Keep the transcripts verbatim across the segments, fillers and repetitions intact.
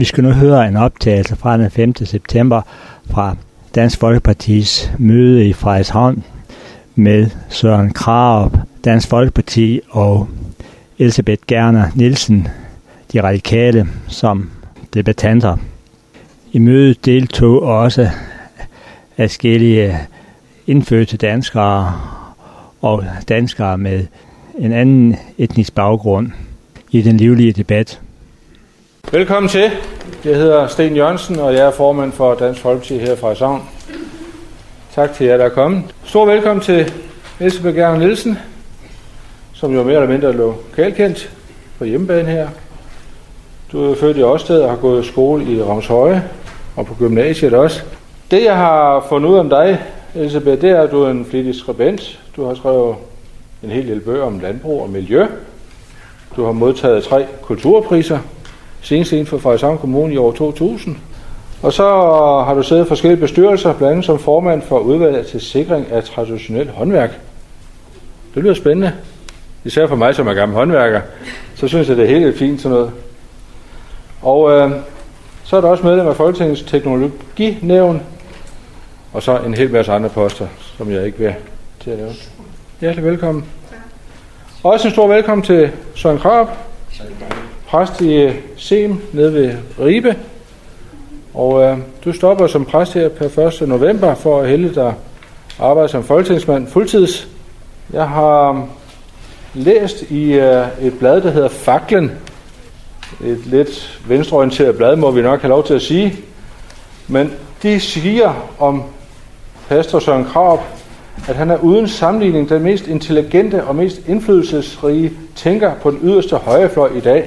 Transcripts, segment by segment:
Vi skal nu høre en optagelse fra den femte september fra Dansk Folkepartis møde i Frederikshavn med Søren Krarup, Dansk Folkeparti, og Elsebeth Gerner Nielsen, de radikale, som debattanter. I mødet deltog også adskillige indfødte danskere og danskere med en anden etnisk baggrund i den livlige debat. Velkommen til. Jeg hedder Sten Jørgensen, og jeg er formand for Dansk Folkeparti her fra Frederikshavn. Tak til jer, der er kommet. Stor velkommen til Elsebeth Gerner Nielsen, som jo mere eller mindre er lokalkendt på hjemmebane her. Du er født i Årsted og har gået i skole i Ramshøje og på gymnasiet også. Det, jeg har fundet ud om dig, Elsebeth, det er, at du er en flittig skribent. Du har skrevet en hel del bøger om landbrug og miljø. Du har modtaget tre kulturpriser, senest en for Frederikshavn Kommune i år to tusind. Og så har du siddet i forskellige bestyrelser, blandt andet som formand for udvalget til sikring af traditionelt håndværk. Det lyder spændende. Især for mig, som er gammel håndværker, så synes jeg, det er helt fint sådan noget. Og øh, så er der også medlem af Folketingets teknologinævn, og så en hel masse andre poster, som jeg ikke vil til at nævne. Hjertelig velkommen. Også en stor velkommen til Søren Krarup, præst i Sem nede ved Ribe. Og øh, du stopper som præst her per første november for at hælde dig arbejde som folketingsmand fuldtids. Jeg har læst i øh, et blad, der hedder Faklen. Et lidt venstreorienteret blad, må vi nok have lov til at sige. Men de siger om pastor Søren Krarup, at han er uden sammenligning den mest intelligente og mest indflydelsesrige tænker på den yderste højrefløj i dag.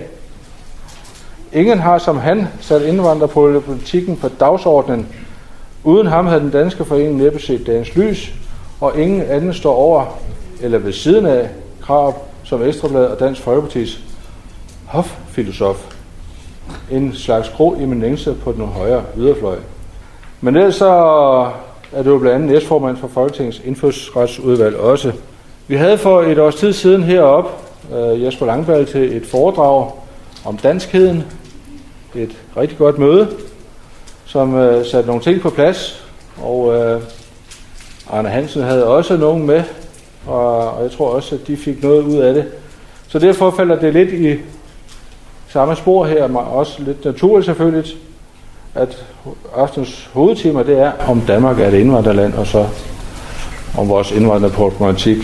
Ingen har som han sat indvandrerpolitikken på dagsordenen. Uden ham havde den danske forening næppe set dagens lys, og ingen anden står over eller ved siden af Krarup som Ekstra Bladet og Dansk Folkepartis hoffilosof. En slags gro eminence på den højre yderfløj. Men ellers så er du blandt andet næstformand for Folketingets indfødsretsudvalg også. Vi havde for et års tid siden heroppe uh, Jesper Langballe til et foredrag om danskheden. Et rigtig godt møde, som uh, satte nogle ting på plads. Og uh, Arne Hansen havde også nogen med, og, og jeg tror også, at de fik noget ud af det. Så derfor falder det lidt i samme spor her, men også lidt naturligt selvfølgelig, at aftens hovedtema det er, om Danmark er et indvandrerland, og så om vores indvandrerproblematik.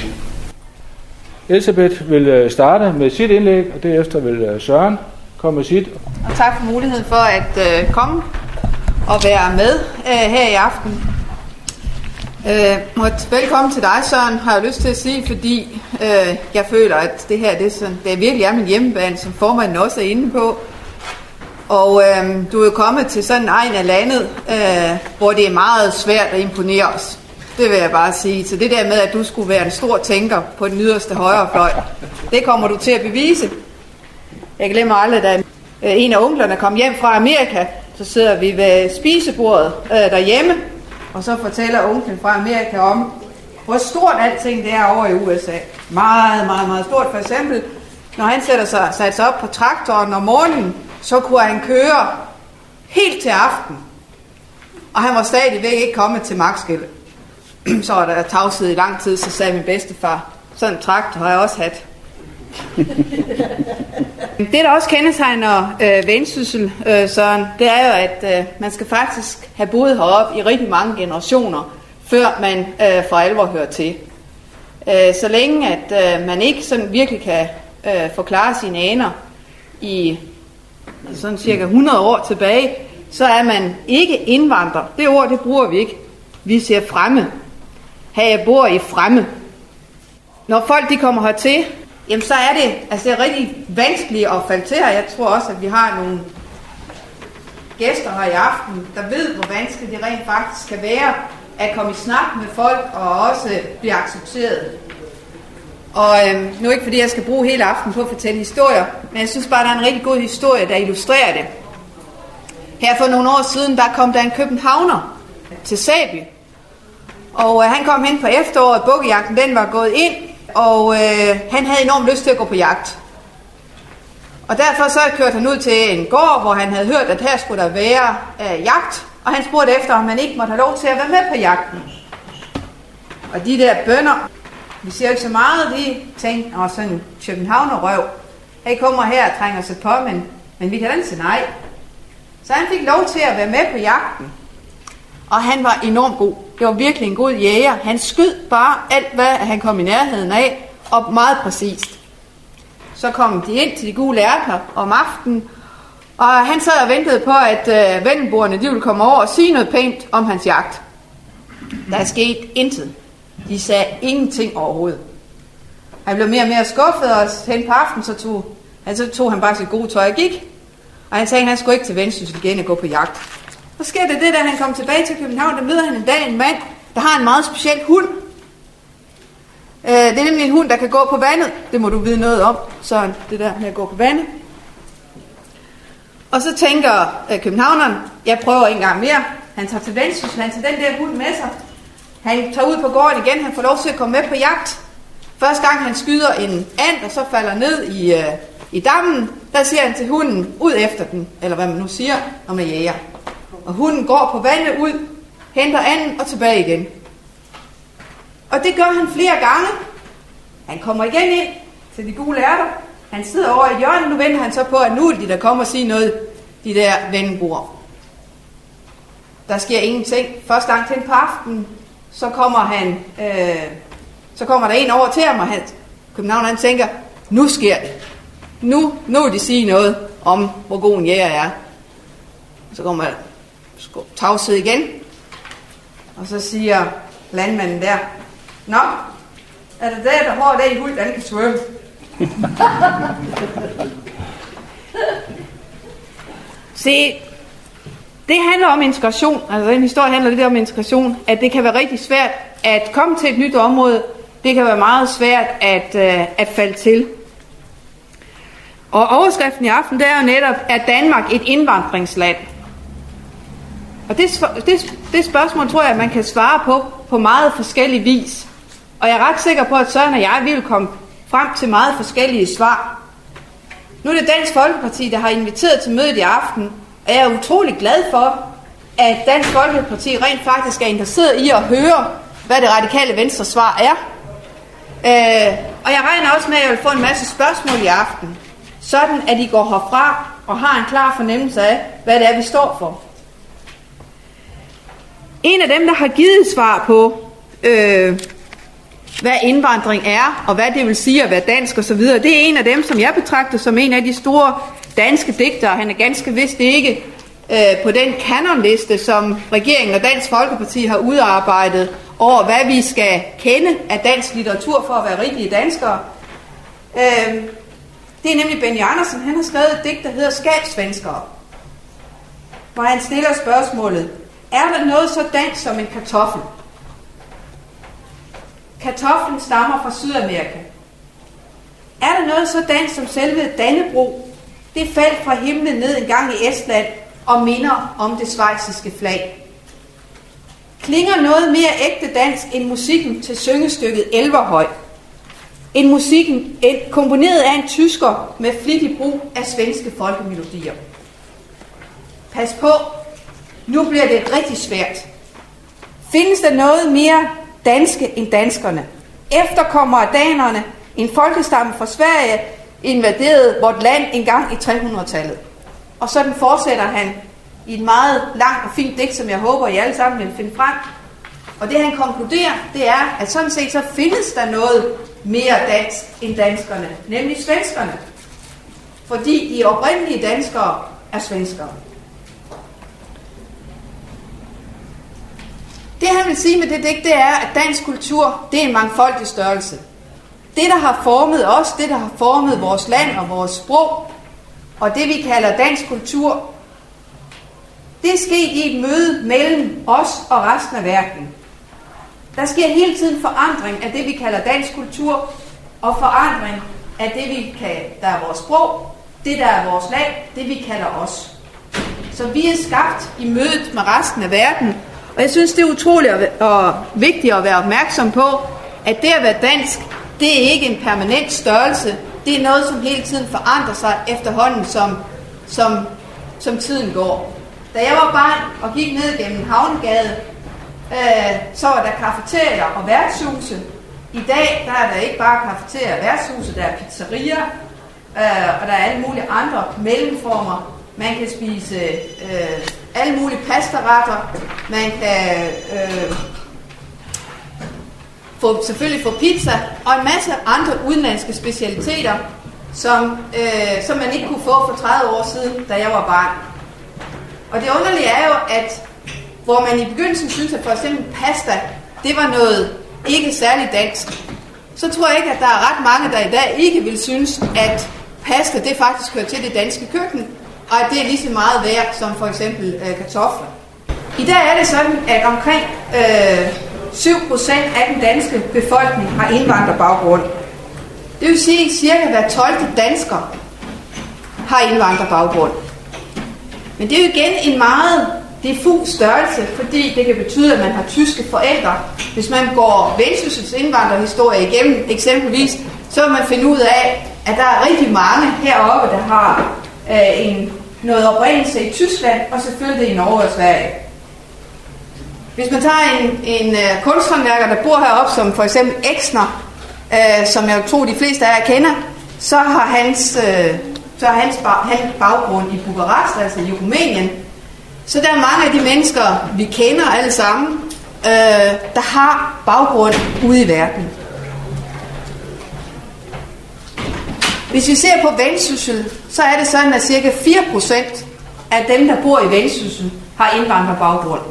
Elsebeth vil starte med sit indlæg, og derefter vil Søren komme med sit. Og tak for muligheden for at øh, komme og være med øh, her i aften. Øh, velkommen til dig, Søren, har jeg lyst til at sige, fordi øh, jeg føler, at det her det er, sådan, det virkelig er min hjemmebane, som formanden også er inde på. Og øh, du er jo kommet til sådan en egen af landet, øh, hvor det er meget svært at imponere os. Det vil jeg bare sige. Så det der med, at du skulle være en stor tænker på den yderste højrefløj, det kommer du til at bevise. Jeg glemmer aldrig, da en af onklerne kom hjem fra Amerika, så sidder vi ved spisebordet øh, derhjemme, og så fortæller onklen fra Amerika om, hvor stort alting det er over i U S A. Meget, meget, meget stort. For eksempel, når han sætter sig, satte sig op på traktoren om morgenen, så kunne han køre helt til aften. Og han var stadigvæk ikke kommet til magtskilde. Så var der tavshed i lang tid, så sagde min bedstefar, sådan en traktor har jeg også haft. Det, der også kendetegner øh, Vendsyssel, øh, Søren, det er jo, at øh, man skal faktisk have boet heroppe i rigtig mange generationer, før man øh, for alvor hører til. Øh, så længe, at øh, man ikke sådan virkelig kan øh, forklare sine aner i sådan cirka hundrede år tilbage, så er man ikke indvandrer. Det ord, det bruger vi ikke. Vi siger fremme. Her jeg bor i fremme. Når folk de kommer hertil, jamen så er det, altså det er rigtig vanskeligt at falde til her. Jeg tror også, at vi har nogle gæster her i aften, der ved, hvor vanskeligt det rent faktisk kan være at komme i snak med folk og også blive accepteret. Og øhm, nu ikke fordi jeg skal bruge hele aften på at fortælle historier, men jeg synes bare, der er en rigtig god historie, der illustrerer det. Her for nogle år siden, der kom der en københavner til Sæby. Og øh, han kom hen på efteråret, bukkejagten den var gået ind, og øh, han havde enormt lyst til at gå på jagt. Og derfor så kørte han ud til en gård, hvor han havde hørt, at her skulle der være øh, jagt. Og han spurgte efter, om han ikke måtte have lov til at være med på jagten. Og de der bønder, vi siger ikke så meget, de tænkte, åh, sådan en københavnerrøv. Han kommer her og trænger sig på, men, men vi kan da sige nej. Så han fik lov til at være med på jagten. Og han var enormt god. Det var virkelig en god jæger. Han skød bare alt, hvad han kom i nærheden af, og meget præcist. Så kom de ind til de gule ærter om aftenen, og han sad og ventede på, at øh, vendelboerne de ville komme over og sige noget pænt om hans jagt. Der er sket intet. De sagde ingenting overhovedet. Han blev mere og mere skuffet, og hen på aftenen, så tog, han, så tog han bare sit gode tøj og gik. Og han sagde, at han skulle ikke til Vendsyssel igen og gå på jagt. Så sker det det, da han kom tilbage til København, der møder han en dag en mand, der har en meget speciel hund. Øh, det er nemlig en hund, der kan gå på vandet. Det må du vide noget om, sådan det der med at gå på vandet. Og så tænker øh, københavneren, jeg prøver en gang mere. Han tager til Vendsyssel, han tager den der hund med sig. Han tager ud på gården igen, han får lov til at komme med på jagt. Første gang han skyder en and, og så falder ned i, øh, i dammen, der siger han til hunden, ud efter den, eller hvad man nu siger, når man jæger. Og hunden går på vandet ud, henter anden og tilbage igen. Og det gør han flere gange. Han kommer igen ind til de gule ærter. Han sidder over i hjørnet, nu venter han så på, at nu er de der kommer og sige noget, de der vendelboer. Der sker ingenting. Første gang til på aftenen, så kommer han, øh, så kommer der en over til ham, og han, København han tænker, nu sker det. Nu, nu vil de sige noget om, hvor god en jæger er. Så kommer der tavshed igen, og så siger landmanden der, nå, er det der, der har det i hul, den kan svømme. Se, det handler om integration, altså den historie handler lidt om integration, at det kan være rigtig svært at komme til et nyt område, det kan være meget svært at, uh, at falde til. Og overskriften i aften, det er jo netop, er Danmark et indvandringsland? Og det, det, det spørgsmål tror jeg, man kan svare på på meget forskellig vis. Og jeg er ret sikker på, at Søren og jeg vil komme frem til meget forskellige svar. Nu er det Dansk Folkeparti, der har inviteret til mødet i aften, og jeg er utrolig glad for, at Dansk Folkeparti rent faktisk er interesseret i at høre, hvad det radikale venstre svar er. Øh, og jeg regner også med, at jeg vil få en masse spørgsmål i aften, sådan at I går herfra og har en klar fornemmelse af, hvad det er, vi står for. En af dem, der har givet svar på, øh, hvad indvandring er, og hvad det vil sige at være dansk osv., det er en af dem, som jeg betragter som en af de store danske digtere. Han er ganske vist ikke øh, på den kanonliste, som regeringen og Dansk Folkeparti har udarbejdet over, hvad vi skal kende af dansk litteratur for at være rigtige danskere. Øh, det er nemlig Benny Andersen. Han har skrevet et digt, der hedder Skabsvenskere, hvor han stiller spørgsmålet, er der noget så dansk som en kartoffel? Kartoflen stammer fra Sydamerika. Er der noget så dansk som selve Dannebrog? Det faldt fra himlen ned en gang i Estland og minder om det schweiziske flag. Klinger noget mere ægte dansk end musikken til syngestykket Elverhøj? En musikken komponeret af en tysker med flittig brug af svenske folkemelodier. Pas på, nu bliver det rigtig svært. Findes der noget mere danske end danskerne? Efterkommer af danerne, en folkestamme fra Sverige, invaderede vort land engang i tre hundrede-tallet. Og sådan fortsætter han i et meget langt og fint digt, som jeg håber, I alle sammen vil finde frem. Og det han konkluderer, det er, at sådan set så findes der noget mere dansk end danskerne, nemlig svenskerne. Fordi de oprindelige danskere er svenskere. Det han vil sige med det digt, det er, at dansk kultur, det er en mangfoldig størrelse. Det, der har formet os, det, der har formet vores land og vores sprog, og det, vi kalder dansk kultur, det er sket i et møde mellem os og resten af verden. Der sker hele tiden forandring af det, vi kalder dansk kultur, og forandring af det, vi kan, der er vores sprog, det, der er vores land, det, vi kalder os. Så vi er skabt i mødet med resten af verden, og jeg synes, det er utroligt og vigtigt at være opmærksom på, at det at være dansk, det er ikke en permanent størrelse, det er noget, som hele tiden forandrer sig efterhånden, som, som, som tiden går. Da jeg var barn og gik ned gennem Havnegade, øh, så var der cafeterier og værtshuse. I dag der er der ikke bare cafeterier og værtshuse, der er pizzerier, øh, og der er alle mulige andre mellemformer. Man kan spise øh, alle mulige pastaretter. Man kan øh, få, selvfølgelig få pizza og en masse andre udenlandske specialiteter, som, øh, som man ikke kunne få for tredive år siden, da jeg var barn. Og det underlige er jo, at hvor man i begyndelsen synes, at for eksempel pasta, det var noget ikke særligt dansk, så tror jeg ikke, at der er ret mange, der i dag ikke vil synes, at pasta, det faktisk hører til det danske køkken, og at det er lige så meget værd som for eksempel øh, kartofler. I dag er det sådan, at omkring øh, syv procent af den danske befolkning har indvandrerbaggrund. Det vil sige, at cirka hver tolvte dansker har indvandrerbaggrund. Men det er jo igen en meget diffus størrelse, fordi det kan betyde, at man har tyske forældre. Hvis man går Vendsyssels indvandrerhistorie igennem eksempelvis, så vil man finde ud af, at der er rigtig mange heroppe, der har øh, en, noget oprindelse i Tyskland, og selvfølgelig i Norge og Sverige. Hvis man tager en, en uh, kunsthåndværker, der bor heroppe, som for eksempel Exner, uh, som jeg tror de fleste af jer kender, så har hans, uh, så har hans, bag, hans baggrund i Bukarest, altså i Rumænien. Så der er mange af de mennesker, vi kender alle sammen, uh, der har baggrund ude i verden. Hvis vi ser på Vendsyssel, så er det sådan, at cirka fire procent af dem, der bor i Vendsyssel, har indvandrerbaggrund.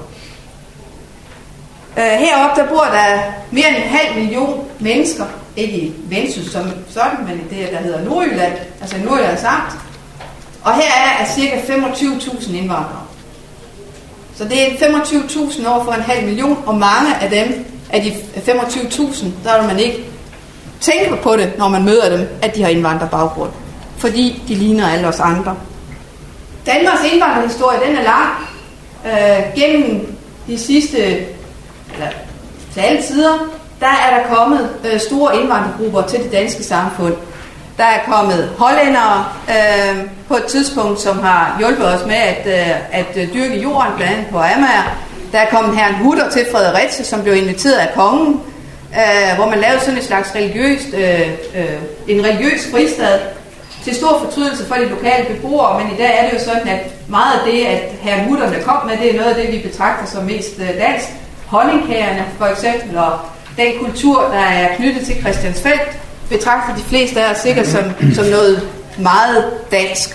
Uh, heroppe der bor der mere end en halv million mennesker, ikke i Vendsyssel som sådan, men i det, der hedder Nordjylland, altså Nordjyllands Amt. Og her er der cirka femogtyve tusind indvandrere. Så det er femogtyve tusind over for en halv million, og mange af dem, af de femogtyve tusind, der vil man ikke tænke på det, når man møder dem, at de har indvandrerbaggrund. Fordi de ligner alle os andre. Danmarks indvandrerhistorie, den er lang. Øh, gennem de sidste, eller til alle tider, der er der kommet øh, store indvandrergrupper til det danske samfund. Der er kommet hollændere øh, på et tidspunkt, som har hjulpet os med at, øh, at dyrke jorden, blandt andet på Amager. Der er kommet herren Hutter til Fredericia, som blev inviteret af kongen, øh, hvor man lavede sådan et slags religiøst, øh, øh, en religiøs fristad til stor fortrydelse for de lokale beboere. Men i dag er det jo sådan, at meget af det, at herren Hutterne kom med, det er noget af det, vi betragter som mest øh, dansk. Honningkagerne for eksempel, og den kultur, der er knyttet til Christiansfeld, betragter de fleste af os sikkert som, som noget meget dansk.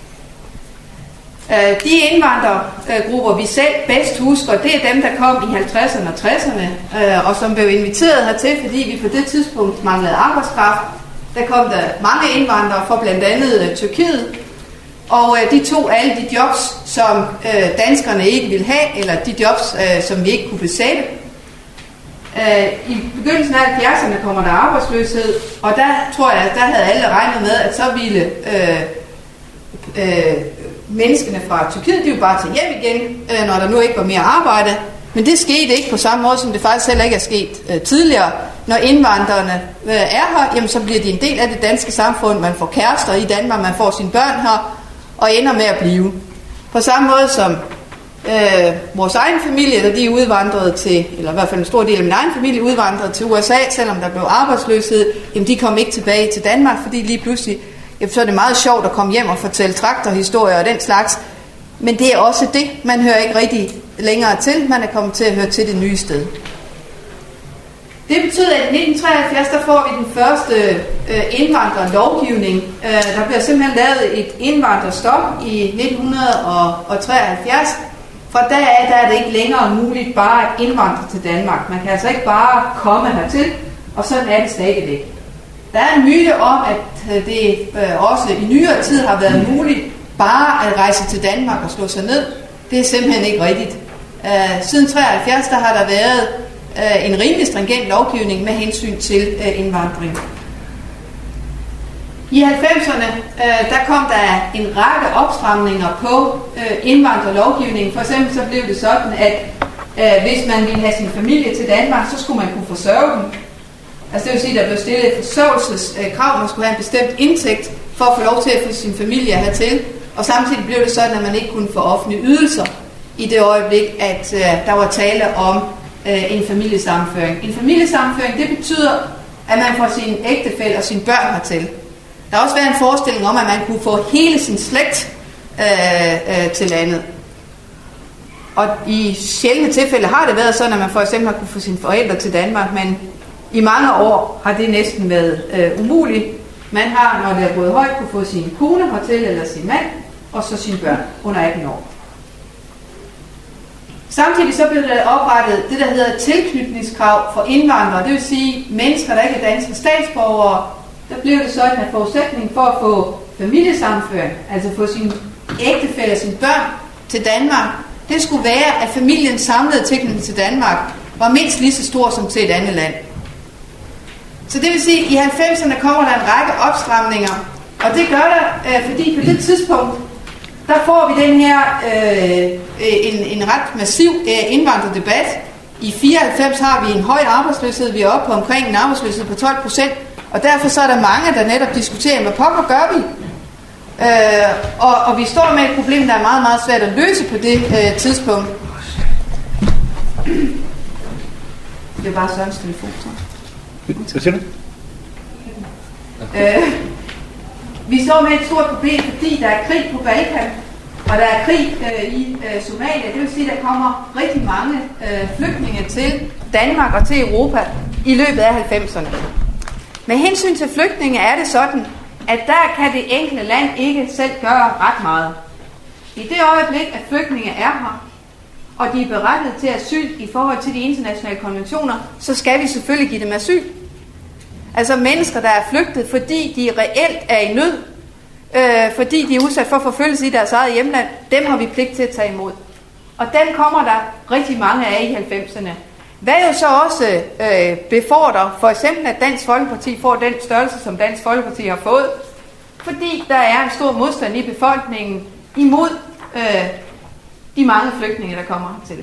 Uh, de indvandrergrupper, vi selv bedst husker, det er dem, der kom i halvtredserne og tresserne, uh, og som blev inviteret hertil, fordi vi på det tidspunkt manglede arbejdskraft. Der kom der mange indvandrere fra blandt andet uh, Tyrkiet, og uh, de tog alle de jobs, som uh, danskerne ikke ville have, eller de jobs, uh, som vi ikke kunne besætte. Uh, I begyndelsen af halvfjerdserne kommer der arbejdsløshed, og der tror jeg, der havde alle regnet med, at så ville uh, uh, menneskene fra Tyrkiet, de ville bare tage hjem igen, uh, når der nu ikke var mere arbejde. Men det skete ikke på samme måde, som det faktisk heller ikke er sket uh, tidligere. Når indvandrerne uh, er her, jamen, så bliver de en del af det danske samfund. Man får kærester i Danmark, man får sine børn her, og ender med at blive. På samme måde som Øh, vores egen familie, da de er udvandret til, eller i hvert fald en stor del af min egen familie, udvandret til U S A, selvom der blev arbejdsløshed, jamen de kom ikke tilbage til Danmark, fordi lige pludselig, jamen, så er det meget sjovt at komme hjem og fortælle traktorhistorier og den slags, men det er også det, man hører ikke rigtig længere til, man er kommet til at høre til det nye sted. Det betyder, at i nitten treoghalvfjerds, der får vi den første øh, indvandrerlovgivning. Øh, der bliver simpelthen lavet et indvandrerstop i nitten treoghalvfjerds. Fra deraf der er det ikke længere muligt bare at indvandre til Danmark. Man kan altså ikke bare komme hertil, og sådan er det stadigvæk. Der er en myte om, at det øh, også i nyere tid har været muligt bare at rejse til Danmark og slå sig ned. Det er simpelthen ikke rigtigt. Øh, siden treoghalvfjerds, der har der været øh, en rimelig stringent lovgivning med hensyn til øh, indvandring. I halvfemserne, øh, der kom der en række opstramninger på øh, indvandrerlovgivningen. For eksempel så blev det sådan, at øh, hvis man ville have sin familie til Danmark, så skulle man kunne forsørge dem. Altså det vil sige, at der blev stillet et forsørgelseskrav, man skulle have en bestemt indtægt for at få lov til at få sin familie hertil. Og samtidig blev det sådan, at man ikke kunne få offentlige ydelser i det øjeblik, at øh, der var tale om øh, en familiesammenføring. En familiesammenføring, det betyder, at man får sin ægtefælle og sine børn hertil. Der har også været en forestilling om, at man kunne få hele sin slægt øh, øh, til landet. Og i sjældne tilfælde har det været sådan, at man for eksempel har kunne få sine forældre til Danmark, men i mange år har det næsten været øh, umuligt. Man har, når det er gået højt, kunne få sin kone hertil, eller sin mand, og så sine børn under atten år. Samtidig så blev der oprettet det, der hedder tilknytningskrav for indvandrere, det vil sige mennesker, der ikke er danske statsborgere. Der blev det sådan, at forudsætningen for at få familiesammenføring, altså få sin ægtefælle og sine børn til Danmark, det skulle være, at familiens samlede tilknytning til Danmark var mindst lige så stor som til et andet land. Så det vil sige, at i halvfemserne kommer der en række opstramninger, og det gør der, øh, fordi på det tidspunkt, der får vi den her øh, en, en ret massiv øh, indvandrerdebat. I fireoghalvfems har vi en høj arbejdsløshed, vi er oppe på omkring en arbejdsløshed på tolv procent, og derfor så er der mange, der netop diskuterer, hvad pokker gør vi? Øh, og, og vi står med et problem, der er meget, meget svært at løse på det øh, tidspunkt. Det er bare Sørens telefon, så. Hvad siger du? Øh, vi står med et stort problem, fordi der er krig på Balkan, og der er krig øh, i øh, Somalia. Det vil sige, at der kommer rigtig mange øh, flygtninge til Danmark og til Europa i løbet af halvfemserne. Med hensyn til flygtninge er det sådan, at der kan det enkelte land ikke selv gøre ret meget. I det øjeblik, at flygtninge er her, og de er berettiget til asyl i forhold til de internationale konventioner, så skal vi selvfølgelig give dem asyl. Altså mennesker, der er flygtet, fordi de reelt er i nød, øh, fordi de er udsat for forfølgelse i deres eget hjemland, dem har vi pligt til at tage imod. Og den kommer der rigtig mange af i halvfemserne. Hvad jo så også øh, befordrer for eksempel, at Dansk Folkeparti får den størrelse, som Dansk Folkeparti har fået, fordi der er en stor modstand i befolkningen imod øh, de mange flygtninge, der kommer til.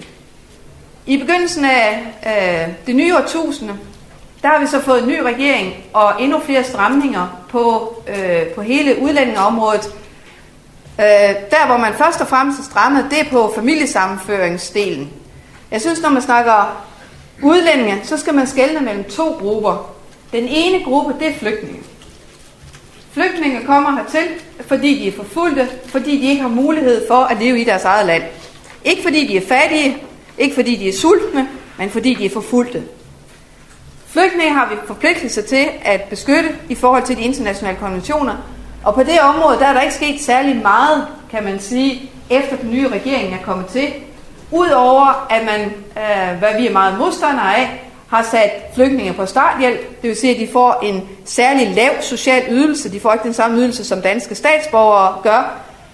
I begyndelsen af øh, det nye årtusinde, der har vi så fået en ny regering og endnu flere stramninger på, øh, på hele udlændingeområdet. Øh, der, hvor man først og fremmest er strammet, det er på familiesammenføringsdelen. Jeg synes, når man snakker udlændinge, så skal man skelne mellem to grupper. Den ene gruppe, det er flygtninge. Flygtninge kommer hertil, fordi de er forfulgte, fordi de ikke har mulighed for at leve i deres eget land. Ikke fordi de er fattige, ikke fordi de er sultne, men fordi de er forfulgte. Flygtninge har vi forpligtelse til at beskytte i forhold til de internationale konventioner, og på det område, der er der ikke sket særlig meget, kan man sige, efter den nye regering er kommet til. Udover at man, øh, hvad vi er meget modstandere af, har sat flygtninge på starthjælp, det vil sige, at de får en særlig lav social ydelse, de får ikke den samme ydelse, som danske statsborgere gør.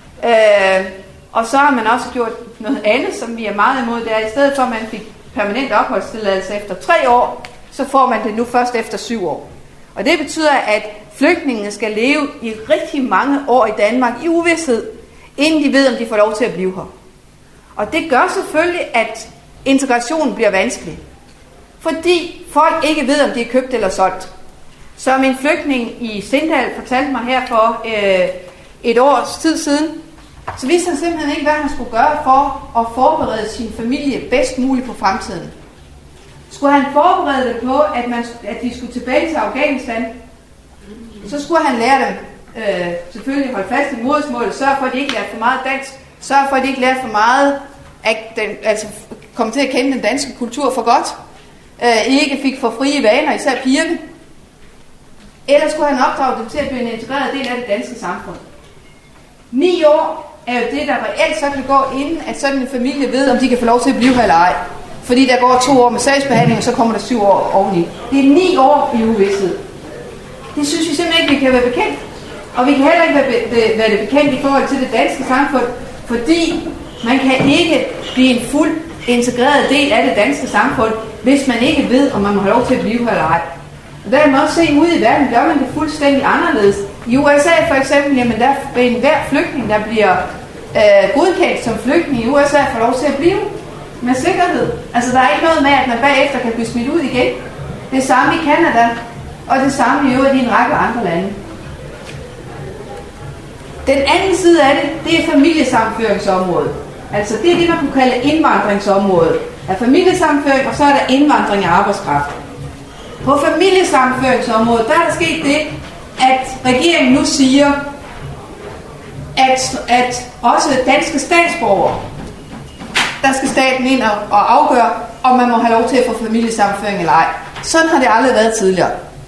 Øh, og så har man også gjort noget andet, som vi er meget imod, det er, i stedet for at man fik permanent opholdstilladelse efter tre år, så får man det nu først efter syv år. Og det betyder, at flygtningene skal leve i rigtig mange år i Danmark i uvished, inden de ved, om de får lov til at blive her. Og det gør selvfølgelig, at integrationen bliver vanskelig. Fordi folk ikke ved, om de er købt eller solgt. Som en flygtning i Sindal fortalte mig her for øh, et års tid siden, så vidste han simpelthen ikke, hvad han skulle gøre for at forberede sin familie bedst muligt på fremtiden. Skulle han forberede dem på, at, man, at de skulle tilbage til Afghanistan, så skulle han lære dem øh, selvfølgelig holde fast i modersmålet, sørge for, at de ikke lærer for meget dansk, sørge for, at de ikke lærer for meget, at den, altså komme til at kende den danske kultur for godt, øh, ikke fik for frie vaner, især pigerne. Eller skulle han opdrage dem til at blive en integreret del af det danske samfund. Ni år er jo det, der reelt så kan gå inden, at sådan en familie ved, om de kan få lov til at blive her eller ej. Fordi der går to år med sagsbehandling, og så kommer der syv år oveni. Det er ni år i uvished. Det synes vi simpelthen ikke, vi kan være bekendt. Og vi kan heller ikke være, be- be- være det bekendt i forhold til det danske samfund, fordi man kan ikke blive en fuld integreret del af det danske samfund, hvis man ikke ved, om man må have lov til at blive her eller ej. Og der kan man også se, ude i verden gør man det fuldstændig anderledes. I U S A for eksempel, jamen der er enhver flygtning, der bliver øh, godkendt som flygtning i U S A, får lov til at blive med sikkerhed. Altså der er ikke noget med, at man bagefter kan blive smidt ud igen. Det samme i Canada, og det samme i øvrigt i en række andre lande. Den anden side af det, det er familiesammenføringsområdet. Altså det er det, man kunne kalde indvandringsområdet. Der er familiesammenføring, og så er der indvandring af arbejdskraft. På familiesammenføringsområdet, der er der sket det, at regeringen nu siger, at, at også danske statsborgere, der skal staten ind og, og afgøre, om man må have lov til at få familiesammenføring eller ej. Sådan har det aldrig været tidligere.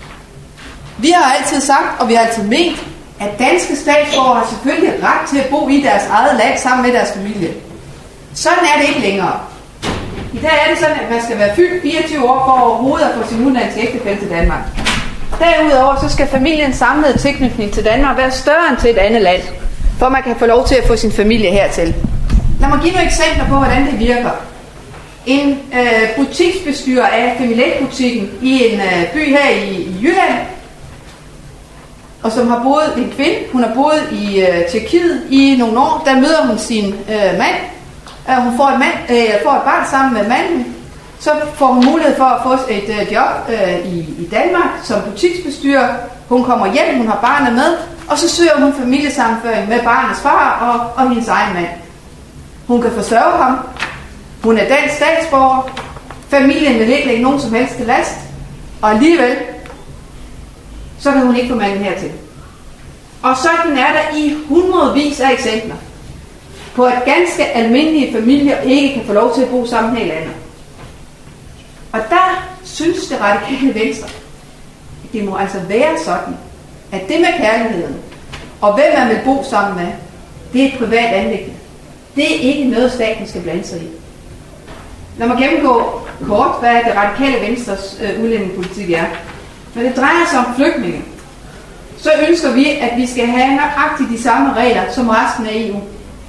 Vi har altid sagt, og vi har altid ment, at danske statsborgere har selvfølgelig ret til at bo i deres eget land sammen med deres familie. Sådan er det ikke længere. I dag er det sådan, at man skal være fyldt fireogtyve år for overhovedet at få sin udenlandske ægtefælle til Danmark. Derudover så skal familiens samlede tilknytning til Danmark være større end til et andet land, for man kan få lov til at få sin familie hertil. Lad mig give nogle eksempler på, hvordan det virker. En øh, butiksbestyrer af Femilet-butikken i en øh, by her i, i Jylland, og som har boet, en kvinde, hun har boet i øh, Tjekkiet i nogle år, der møder hun sin øh, mand, øh, hun får et, mand, øh, får et barn sammen med manden, så får hun mulighed for at få et øh, job øh, i, i Danmark som butiksbestyrer. Hun kommer hjem, hun har barnet med, og så søger hun familiesammenføring med barnets far og, og hendes egen mand. Hun kan forsørge ham, hun er dansk statsborger, familien vil ikke lægge nogen som helst til last, og alligevel så kan hun ikke få manden hertil. Og sådan er der i hundredvis af eksempler på, at ganske almindelige familier ikke kan få lov til at bo sammen her i landet. Og der synes det radikale Venstre, at det må altså være sådan, at det med kærligheden, og hvem man vil bo sammen med, det er et privat anliggende. Det er ikke noget, staten skal blande sig i. Lad mig gennemgå kort, hvad det radikale Venstres øh, udlændingepolitik er. Når det drejer sig om flygtninge, så ønsker vi, at vi skal have nøjagtigt de samme regler som resten af E U.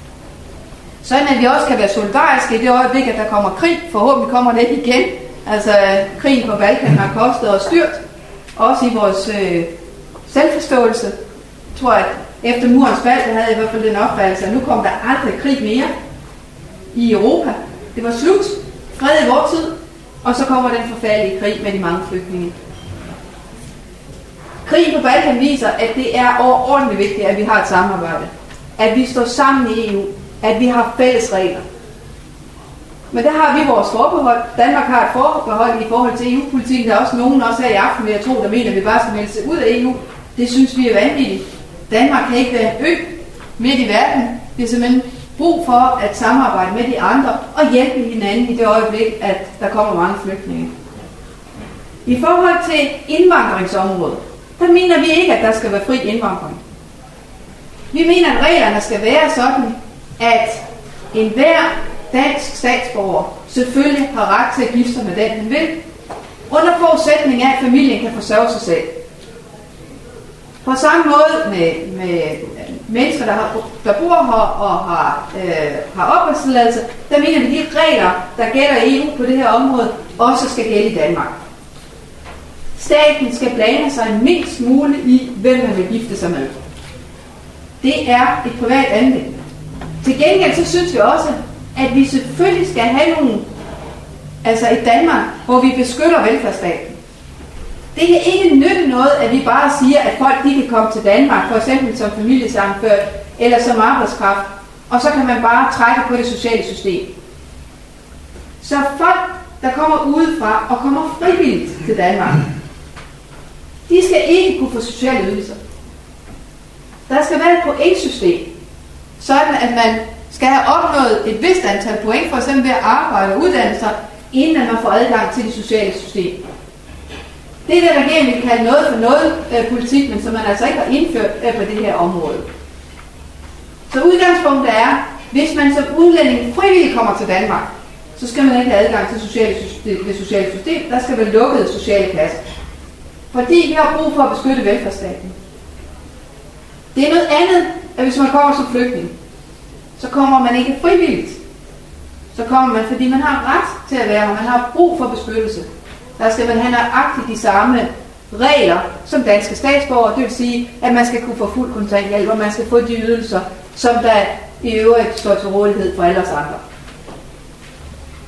Sådan at vi også kan være solidariske i det øjeblik, at der kommer krig. Forhåbentlig kommer det igen. Altså krigen på Balkan har kostet os dyrt. Også i vores øh, selvforståelse. Jeg tror, at efter murens fald, der havde jeg i hvert fald den opfattelse, at nu kom der aldrig krig mere i Europa. Det var slut. Fred i vores tid. Og så kommer den forfærdelige krig med de mange flygtninge. Krigen på Balkan viser, at det er overordentligt vigtigt, at vi har et samarbejde. At vi står sammen i E U. At vi har fælles regler. Men der har vi vores forbehold. Danmark har et forbehold i forhold til E U-politikken. Der er også nogen, også her i aften, vil jeg tro, der mener, at vi bare skal melde sig ud af E U. Det synes vi er vanvittigt. Danmark kan ikke være en ø midt i verden. Vi har simpelthen brug for at samarbejde med de andre og hjælpe hinanden i det øjeblik, at der kommer mange flygtninge. I forhold til indvandringsområdet, der mener vi ikke, at der skal være fri indvandring. Vi mener, at reglerne skal være sådan, at enhver dansk statsborger selvfølgelig har ret til at gifte sig med den, han vil, under forudsætning af, at familien kan forsørge sig selv. På samme måde med, med mennesker, der, har, der bor her og har, øh, har opholdstilladelse, der mener vi, at de regler, der gælder i E U på det her område, også skal gælde i Danmark. Staten skal blande sig mindst muligt i, hvem man vil gifte sig med. Det er et privat anliggende. Til gengæld så synes vi også, at vi selvfølgelig skal have nogle, altså i Danmark, hvor vi beskytter velfærdsstaten. Det kan ikke nytte noget, at vi bare siger, at folk de kan komme til Danmark, for eksempel som familiesammenført eller som arbejdskraft, og så kan man bare trække på det sociale system. Så folk, der kommer udefra og kommer frivilligt til Danmark, de skal ikke kunne få sociale ydelser. Der skal være et pointsystem, sådan at man skal have opnået et vist antal point, for eksempel ved at arbejde og uddanne sig, inden man får adgang til det sociale system. Det er det, regeringen vil kalde noget for noget øh, politik, men som man altså ikke har indført øh, på det her område. Så udgangspunktet er, hvis man som udlænding frivilligt kommer til Danmark, så skal man ikke have adgang til sociale system, det sociale system. Der skal være lukkede sociale kasser. Fordi vi har brug for at beskytte velfærdsstaten. Det er noget andet, at hvis man kommer som flygtning, så kommer man ikke frivilligt. Så kommer man, fordi man har ret til at være her. Man har brug for beskyttelse. Der skal man have nøjagtigt de samme regler som danske statsborger. Det vil sige, at man skal kunne få fuld kontanthjælp, og man skal få de ydelser, som der i øvrigt står til rådighed for alle os andre.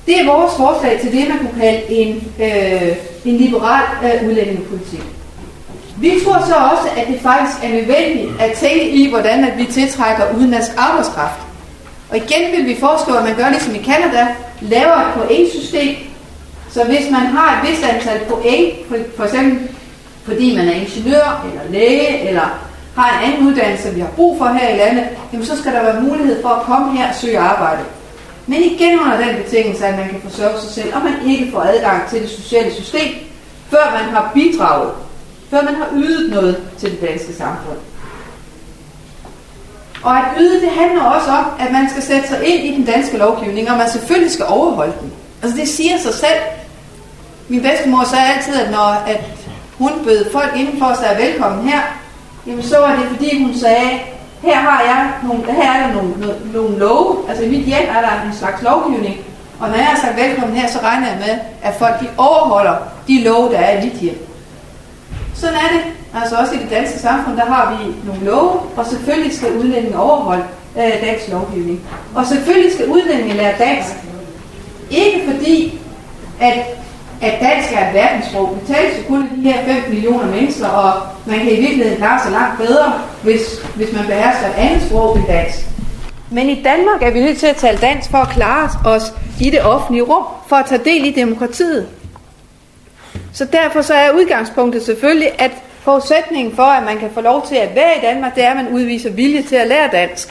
Det er vores forslag til det, man kunne kalde en, øh, en liberal øh, udlændingepolitik. Vi tror så også, at det faktisk er nødvendigt at tænke i, hvordan at vi tiltrækker udenlandsk arbejdskraft. Og igen vil vi foreslå, at man gør ligesom i Canada, laver et pointsystem, så hvis man har et vist antal point, for, for eksempel fordi man er ingeniør eller læge, eller har en anden uddannelse, vi har brug for her i landet, jamen så skal der være mulighed for at komme her og søge arbejde. Men igen under den betingelse, at man kan forsørge sig selv, og man ikke får adgang til det sociale system, før man har bidraget, før man har ydet noget til det danske samfund. Og at yde, det handler også om, at man skal sætte sig ind i den danske lovgivning, og man selvfølgelig skal overholde den. Altså det siger sig selv. Min bedstemor sagde altid, at når at hun bød folk indenfor sig er velkommen her, jamen så var det fordi hun sagde, her har jeg nogle, her er der nogle, nogle, nogle love, altså i mit hjem er der en slags lovgivning, og når jeg har sagt velkommen her, så regner jeg med, at folk de overholder de love, der er i mit hjem. Sådan er det. Altså også i det danske samfund, der har vi nogle love, og selvfølgelig skal udlændinge overholde øh, dansk lovgivning. Og selvfølgelig skal udlændinge lære dansk. Ikke fordi, at, at dansk er et verdenssprog. Vi taler jo kun af de her fem millioner mennesker, og man kan i virkeligheden klare sig langt bedre, hvis, hvis man behersker et andet sprog end dansk. Men i Danmark er vi nødt til at tale dansk for at klare os i det offentlige rum, for at tage del i demokratiet. Så derfor så er udgangspunktet selvfølgelig, at forudsætningen for, at man kan få lov til at være i Danmark, det er, at man udviser vilje til at lære dansk.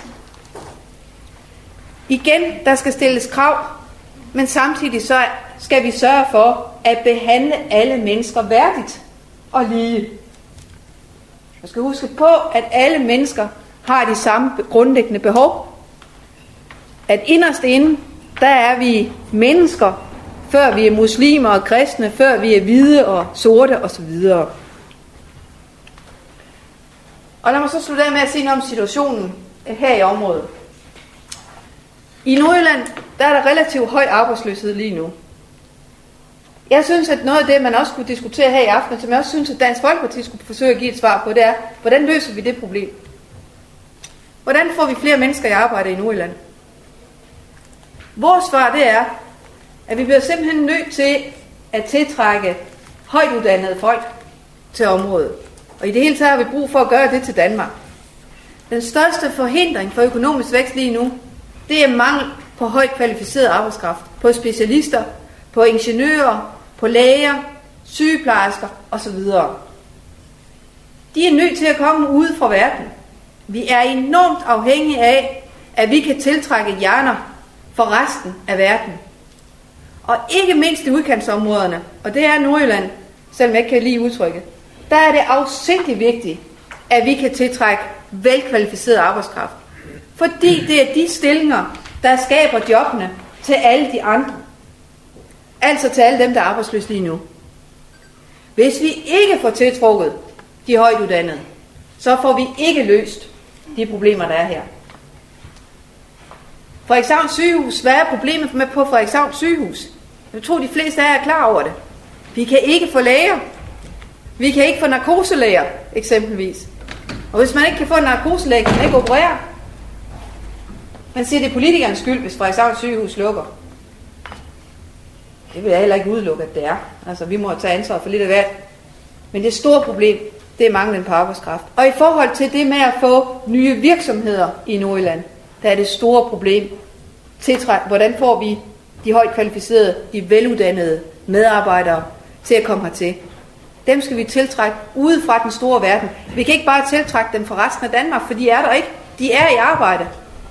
Igen, der skal stilles krav, men samtidig så skal vi sørge for at behandle alle mennesker værdigt og lige. Man skal huske på, at alle mennesker har de samme grundlæggende behov. At inderst inde, der er vi mennesker, før vi er muslimer og kristne, før vi er hvide og sorte osv. Og lad mig så slutte af med at sige noget om situationen her i området. I Nordjylland, der er der relativt høj arbejdsløshed lige nu. Jeg synes, at noget af det, man også kunne diskutere her i aften, som jeg også synes, at Dansk Folkeparti skulle forsøge at give et svar på, det er, hvordan løser vi det problem? Hvordan får vi flere mennesker i arbejde i Nordjylland? Vores svar, det er, at vi bliver simpelthen nødt til at tiltrække højt uddannede folk til området. Og i det hele taget har vi brug for at gøre det til Danmark. Den største forhindring for økonomisk vækst lige nu, det er mangel på højt kvalificeret arbejdskraft, på specialister, på ingeniører, på læger, sygeplejersker osv. De er nødt til at komme ude fra verden. Vi er enormt afhængige af, at vi kan tiltrække hjerner for resten af verden. Og ikke mindst i udkantsområderne, og det er Nordjylland, selvom jeg ikke kan lide udtrykket, der er det afsindigt vigtigt, at vi kan tiltrække velkvalificeret arbejdskraft. Fordi det er de stillinger, der skaber jobbene til alle de andre. Altså til alle dem, der er arbejdsløse lige nu. Hvis vi ikke får tiltrukket de højt uddannede, så får vi ikke løst de problemer, der er her. Frederikshavn sygehus, hvad er problemet med på Frederikshavn sygehus? Jeg tror, de fleste af jer er klar over det. Vi kan ikke få læger. Vi kan ikke få narkoselæger, eksempelvis. Og hvis man ikke kan få en narkoselæge, kan man ikke operere. Man siger, det er politikernes skyld, hvis Frederikshavn sygehus lukker. Det vil jeg heller ikke udelukke, at det er. Altså, vi må tage ansvar for lidt af hvert. Men det store problem, det er manglen på arbejdskraft. Og i forhold til det med at få nye virksomheder i Nordjylland, der er det store problem. Hvordan får vi de højt kvalificerede, de veluddannede medarbejdere til at komme hertil? Dem skal vi tiltrække ude fra den store verden. Vi kan ikke bare tiltrække dem fra resten af Danmark, for de er der ikke. De er i arbejde.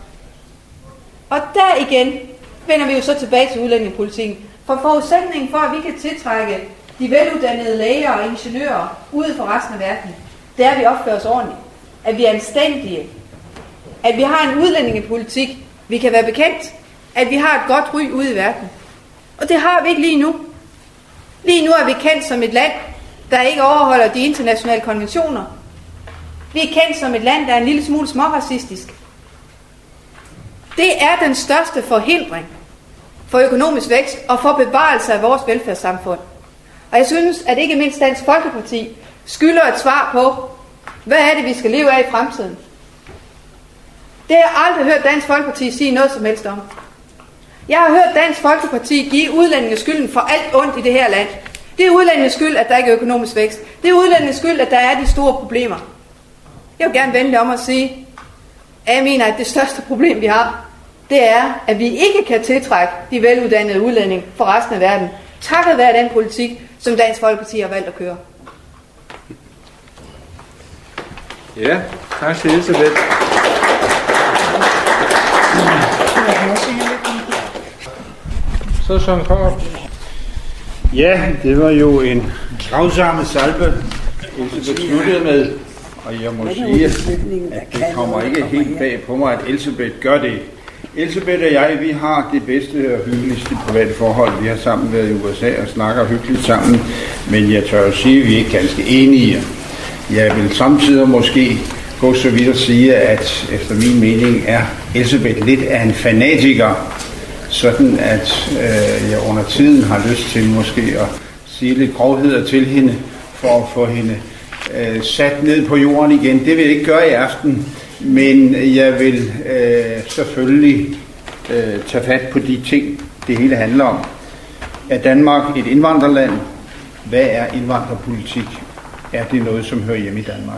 Og der igen vender vi jo så tilbage til udlændingepolitikken. For forudsætningen for, at vi kan tiltrække de veluddannede læger og ingeniører ude fra resten af verden, det er, at vi opfører os ordentligt. At vi er anstændige. At vi har en udlændingepolitik, vi kan være bekendt. At vi har et godt ry ude i verden. Og det har vi ikke lige nu. Lige nu er vi kendt som et land, der ikke overholder de internationale konventioner. Vi er kendt som et land, der er en lille smule småracistisk. Det er den største forhindring for økonomisk vækst og for bevarelse af vores velfærdssamfund. Og jeg synes, at ikke mindst Dansk Folkeparti skylder et svar på, hvad er det, vi skal leve af i fremtiden. Det har jeg aldrig hørt Dansk Folkeparti sige noget som helst om. Jeg har hørt Dansk Folkeparti give udlændinge skylden for alt ondt i det her land. Det er udlændinges skyld, at der ikke er økonomisk vækst. Det er udlændinges skyld, at der er de store problemer. Jeg vil gerne vende det om at sige, at jeg mener, at det største problem, vi har, det er, at vi ikke kan tiltrække de veluddannede udlændinge fra resten af verden, takket være den politik, som Dansk Folkeparti har valgt at køre. Ja, tak til Elisabeth. Så Søren Krarup. Ja, det var jo en gravsamme salve, Elisabeth sluttede med. Og jeg må sige, at det kommer ikke helt bag på mig, at Elisabeth gør det. Elisabeth og jeg, vi har det bedste og hyggeligste private forhold. Vi har sammen været i U S A og snakker hyggeligt sammen. Men jeg tør jo sige, at vi er ikke ganske enige. Jeg vil samtidig måske gå så vidt at sige, at efter min mening er Elisabeth lidt af en fanatiker. Sådan at øh, jeg under tiden har lyst til måske at sige lidt grovheder til hende, for at få hende øh, sat ned på jorden igen. Det vil jeg ikke gøre i aften, men jeg vil øh, selvfølgelig øh, tage fat på de ting, det hele handler om. Er Danmark et indvandrerland? Hvad er indvandrerpolitik? Er det noget, som hører hjemme i Danmark?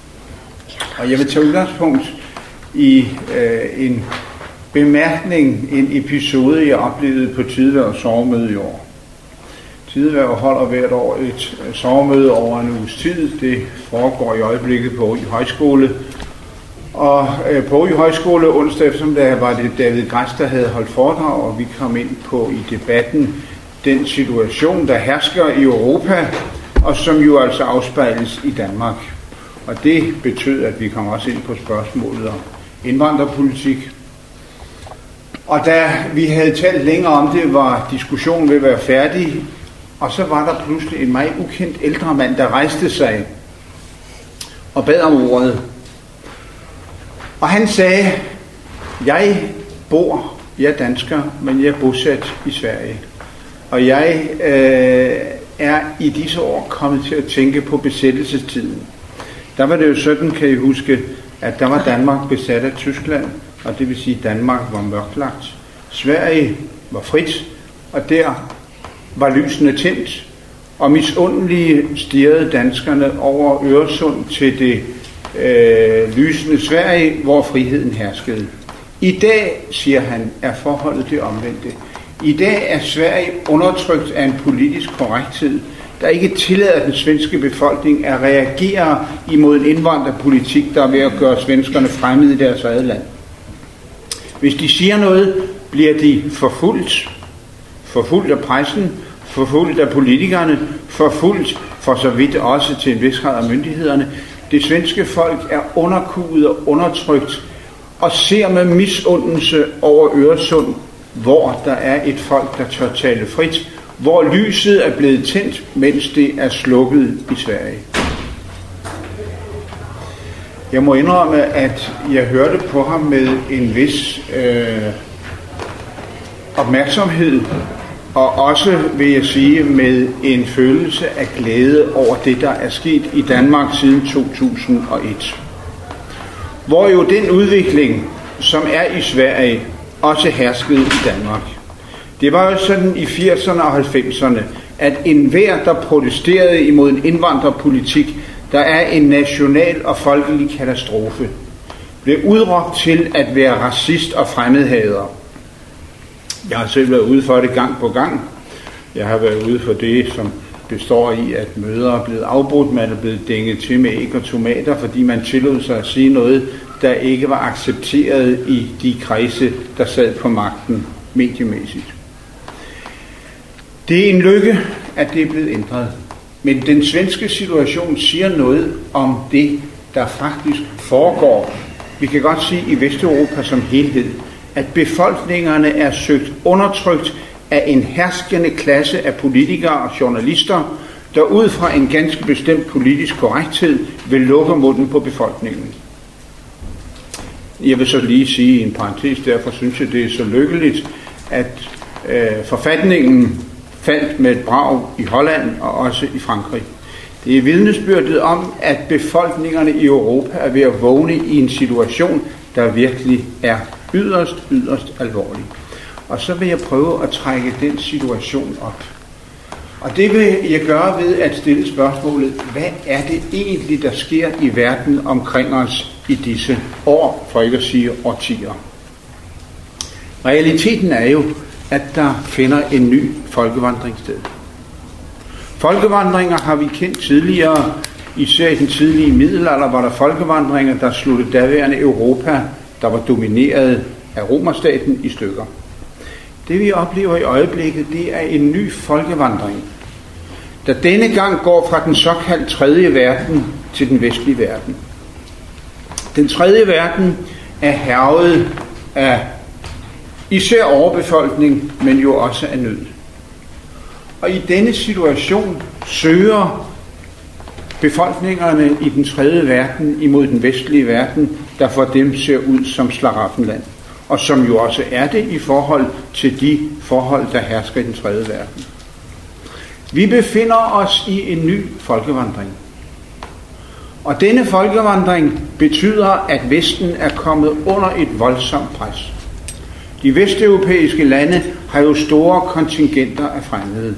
Og jeg vil tage udgangspunkt i øh, en bemærkning, en episode, jeg oplevede på Tidehverv Sovemøde i år. Tidehverv holder hvert år et sovemøde over en uges tid. Det foregår i øjeblikket på Aarhus Højskole. Og øh, på Aarhus Højskole onsdag eftermiddag var det David Græs, der havde holdt foredrag, og vi kom ind på i debatten den situation, der hersker i Europa, og som jo altså afspejles i Danmark. Og det betød, at vi kom også ind på spørgsmålet om indvandrerpolitik. Og da vi havde talt længere om det, var diskussionen ved at være færdig, og så var der pludselig en meget ukendt ældre mand, der rejste sig og bad om ordet. Og han sagde, jeg bor, jeg er dansker, men jeg er bosat i Sverige. Og jeg øh, er i disse år kommet til at tænke på besættelsestiden. Der var det jo sådan, kan I huske, at der var Danmark besat af Tyskland, og det vil sige, at Danmark var mørklagt. Sverige var frit, og der var lysene tændt, og misundelige stirrede danskerne over Øresund til det øh, lysende Sverige, hvor friheden herskede. I dag, siger han, er forholdet det omvendte. I dag er Sverige undertrykt af en politisk korrekthed, der ikke tillader den svenske befolkning at reagere imod en indvandrerpolitik, der er ved at gøre svenskerne fremmede i deres eget land. Hvis de siger noget, bliver de forfulgt. Forfulgt af pressen, forfulgt af politikerne, forfulgt for så vidt også til en vis grad af myndighederne. Det svenske folk er underkuet og undertrykt og ser med misundelse over Øresund, hvor der er et folk, der tør tale frit, hvor lyset er blevet tændt, mens det er slukket i Sverige. Jeg må indrømme, at jeg hørte på ham med en vis øh, opmærksomhed, og også, vil jeg sige, med en følelse af glæde over det, der er sket i Danmark siden to tusind og et. Hvor jo den udvikling, som er i Sverige, også herskede i Danmark. Det var jo sådan i firserne og halvfemserne, at enhver, der protesterede imod en indvandrerpolitik, der er en national og folkelig katastrofe, blev udråbt til at være racist og fremmedhader. Jeg har selv været ude for det gang på gang. Jeg har været ude for det, som består i, at møder er blevet afbrudt, man er blevet dænget til med æg og tomater, fordi man tillod sig at sige noget, der ikke var accepteret i de kredse, der sad på magten mediemæssigt. Det er en lykke, at det er blevet ændret. Men den svenske situation siger noget om det, der faktisk foregår. Vi kan godt sige i Vesteuropa som helhed, at befolkningerne er søgt undertrykt af en herskende klasse af politikere og journalister, der ud fra en ganske bestemt politisk korrekthed vil lukke munden på befolkningen. Jeg vil så lige sige i en parentes, derfor synes jeg, det er så lykkeligt, at øh, forfatningen faldt med et brag i Holland og også i Frankrig. Det er vidnesbyrdet om, at befolkningerne i Europa er ved at vågne i en situation, der virkelig er yderst, yderst alvorlig. Og så vil jeg prøve at trække den situation op. Og det vil jeg gøre ved at stille spørgsmålet, hvad er det egentlig, der sker i verden omkring os i disse år, for ikke at sige årtier? Realiteten er jo, at der finder en ny folkevandring sted. Folkevandringer har vi kendt tidligere, især i den tidlige middelalder var der folkevandringer, der sluttede daværende Europa, der var domineret af romerstaten, i stykker. Det vi oplever i øjeblikket, det er en ny folkevandring, der denne gang går fra den såkaldte tredje verden til den vestlige verden. Den tredje verden er hærget af især overbefolkning, men jo også af nød. Og i denne situation søger befolkningerne i den tredje verden imod den vestlige verden, der for dem ser ud som slaraffenland, og som jo også er det i forhold til de forhold, der hersker i den tredje verden. Vi befinder os i en ny folkevandring. Og denne folkevandring betyder, at Vesten er kommet under et voldsomt pres. De vesteuropæiske lande har jo store kontingenter af fremmede.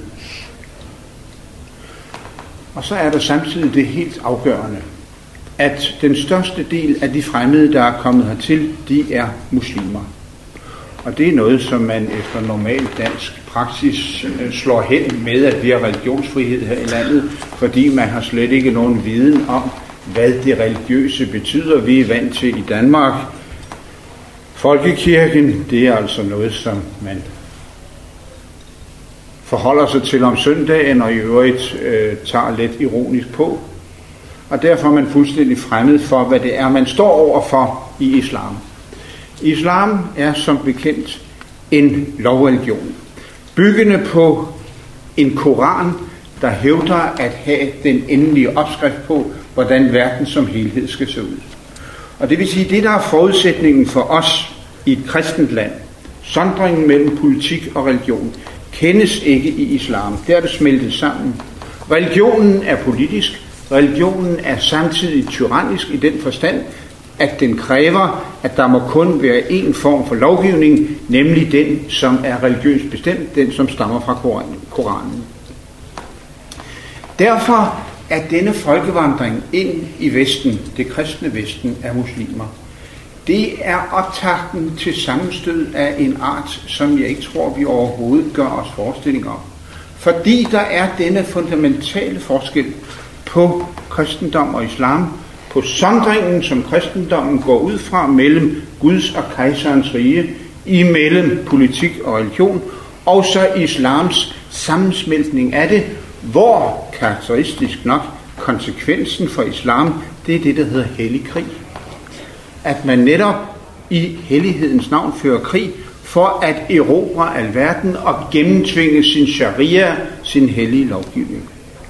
Og så er der samtidig det helt afgørende, at den største del af de fremmede, der er kommet hertil, de er muslimer. Og det er noget, som man efter normal dansk praksis slår hen med, at vi har religionsfrihed her i landet, fordi man har slet ikke nogen viden om, hvad det religiøse betyder. Vi er vant til i Danmark. Folkekirken, det er altså noget, som man forholder sig til om søndagen, og i øvrigt øh, tager lidt ironisk på. Og derfor er man fuldstændig fremmed for, hvad det er, man står overfor i islam. Islam er som bekendt en lovreligion, byggende på en koran, der hævder at have den endelige opskrift på, hvordan verden som helhed skal se ud. Og det vil sige, det der er forudsætningen for os i et kristent land, sondringen mellem politik og religion, kendes ikke i islam. Der er det smeltet sammen. Religionen er politisk, religionen er samtidig tyrannisk i den forstand, at den kræver, at der må kun være én form for lovgivning, nemlig den, som er religiøst bestemt, den, som stammer fra Koranen. Derfor er denne folkevandring ind i Vesten, det kristne Vesten, af muslimer, det er optakten til sammenstød af en art, som jeg ikke tror, vi overhovedet gør os forestilling om. Fordi der er denne fundamentale forskel på kristendom og islam, på sondringen, som kristendommen går ud fra mellem Guds og kejserens rige, imellem politik og religion, og så islams sammensmeltning af det, hvor karakteristisk nok konsekvensen for islam, det er det, der hedder hellig krig. At man netop i hellighedens navn fører krig for at erobre alverden og gennemtvinge sin sharia, sin hellige lovgivning.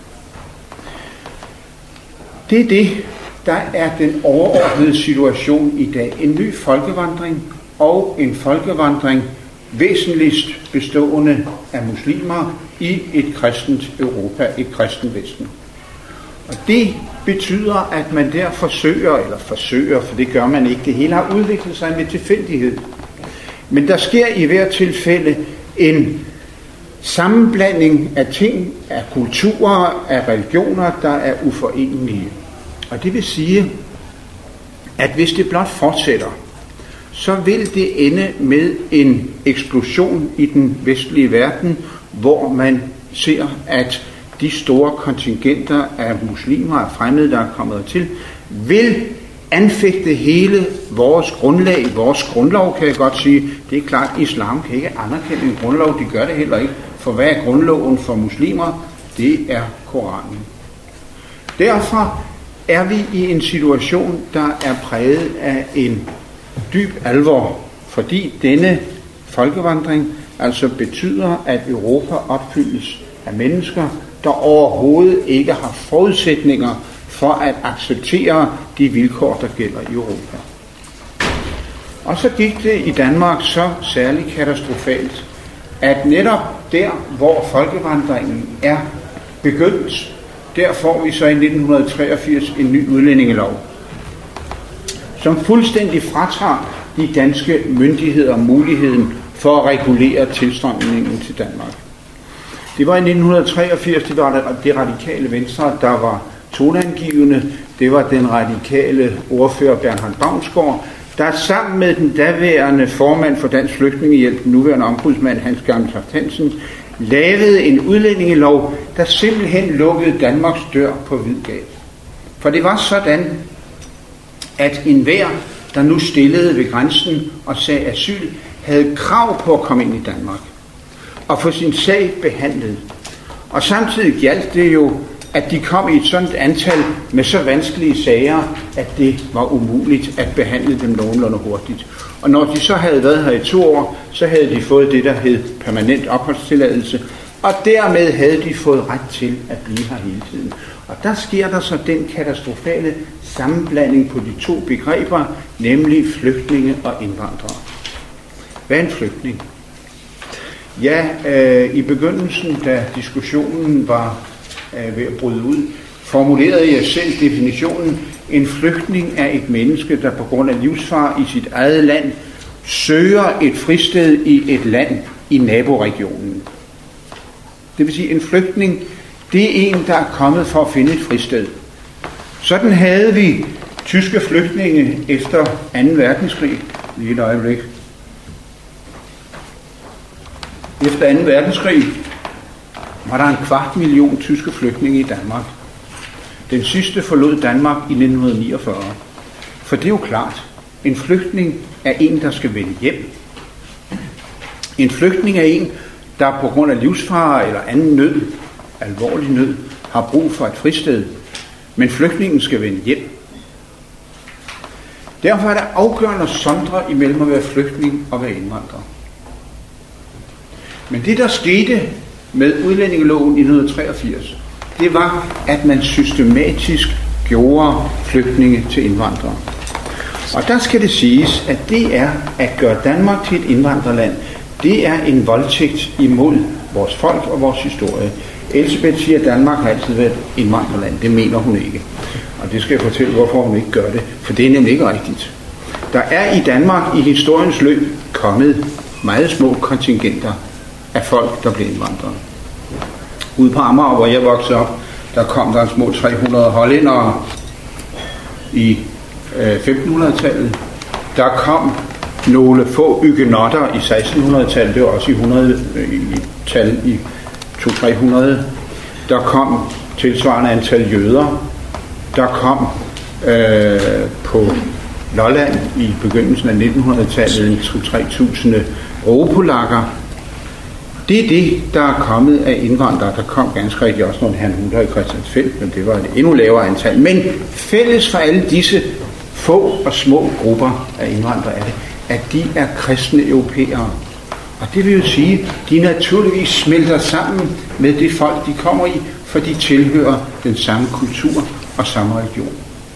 Det er det, der er den overordnede situation i dag. En ny folkevandring, og en folkevandring væsentligst bestående af muslimer i et kristent Europa, et kristent Vesten. Og det betyder, at man der forsøger, eller forsøger, for det gør man ikke, det hele har udviklet sig med tilfældighed. Men der sker i hvert tilfælde en sammenblanding af ting, af kulturer, af religioner, der er uforenelige. Og det vil sige, at hvis det blot fortsætter, så vil det ende med en eksplosion i den vestlige verden, hvor man ser, at de store kontingenter af muslimer og fremmede, der er kommet til, vil anfægte hele vores grundlag, vores grundlov, kan jeg godt sige. Det er klart, at islam kan ikke anerkende en grundlov, de gør det heller ikke. For hvad er grundloven for muslimer? Det er Koranen. Derfor er vi i en situation, der er præget af en dyb alvor, fordi denne folkevandring altså betyder, at Europa opfyldes af mennesker, der overhovedet ikke har forudsætninger for at acceptere de vilkår, der gælder i Europa. Og så gik det i Danmark så særligt katastrofalt, at netop der, hvor folkevandringen er begyndt, der får vi så i nitten treogfirs en ny udlændingelov, som fuldstændig fratager de danske myndigheder muligheden for at regulere tilstrømningen til Danmark. Det var i nitten treogfirs, det var det radikale Venstre, der var toneangivende. Det var den radikale ordfører Bernhard Baunsgaard, der sammen med den daværende formand for Dansk Flygtningehjælp, den nuværende ombudsmand Hans Gammeltoft Hansen, lavede en udlændingelov, der simpelthen lukkede Danmarks dør på vid gab. For det var sådan, at enhver, der nu stillede ved grænsen og sagde asyl, havde krav på at komme ind i Danmark og få sin sag behandlet. Og samtidig gjaldt det jo, at de kom i et sådan antal med så vanskelige sager, at det var umuligt at behandle dem nogenlunde hurtigt. Og når de så havde været her i to år, så havde de fået det, der hed permanent opholdstilladelse, og dermed havde de fået ret til at blive her hele tiden. Og der sker der så den katastrofale sammenblanding på de to begreber, nemlig flygtninge og indvandrere. Hvad er en flygtning? Ja, øh, i begyndelsen, da diskussionen var øh, ved at bryde ud, formulerede jeg selv definitionen: en flygtning er et menneske, der på grund af livsfare i sit eget land søger et fristed i et land i naboregionen. Det vil sige, en flygtning, det er en, der er kommet for at finde et fristed. Sådan havde vi tyske flygtninge efter anden verdenskrig. Lige et øjeblik. Efter anden verdenskrig var der en kvart million tyske flygtninge i Danmark. Den sidste forlod Danmark i nitten niogfyrre. For det er jo klart, en flygtning er en, der skal vende hjem. En flygtning er en, der på grund af livsfare eller anden nød, alvorlig nød, har brug for et fristed. Men flygtningen skal vende hjem. Derfor er der afgørende at sondre imellem at være flygtning og være indvandrer. Men det, der skete med udlændingeloven i nitten treogfirs, det var, at man systematisk gjorde flygtninge til indvandrere. Og der skal det siges, at det er at gøre Danmark til et indvandrerland. Det er en voldtægt imod vores folk og vores historie. Elsebeth siger, at Danmark har altid været et indvandrerland. Det mener hun ikke. Og det skal jeg fortælle, hvorfor hun ikke gør det. For det er nemlig ikke rigtigt. Der er i Danmark i historiens løb kommet meget små kontingenter af folk, der blev indvandrere. Ude på Amager, hvor jeg voksede op, der kom der små tre hundrede hollændere i øh, femtenhundredetallet. Der kom nogle få hugenotter i sekstenhundredetallet, det var også i hundrede-tal i to til tre hundrede. Der kom tilsvarende antal jøder. Der kom øh, på Lolland i begyndelsen af nittenhundredetallet to til tre tusind råpolakker. Det er det, der er kommet af indvandrere. Der kom ganske rigtig også nogle herrnhuter i Christiansfeld, men det var et endnu lavere antal. Men fælles for alle disse få og små grupper af indvandrere er det, at de er kristne europæere. Og det vil jo sige, at de naturligvis smelter sammen med det folk, de kommer i, for de tilhører den samme kultur og samme religion.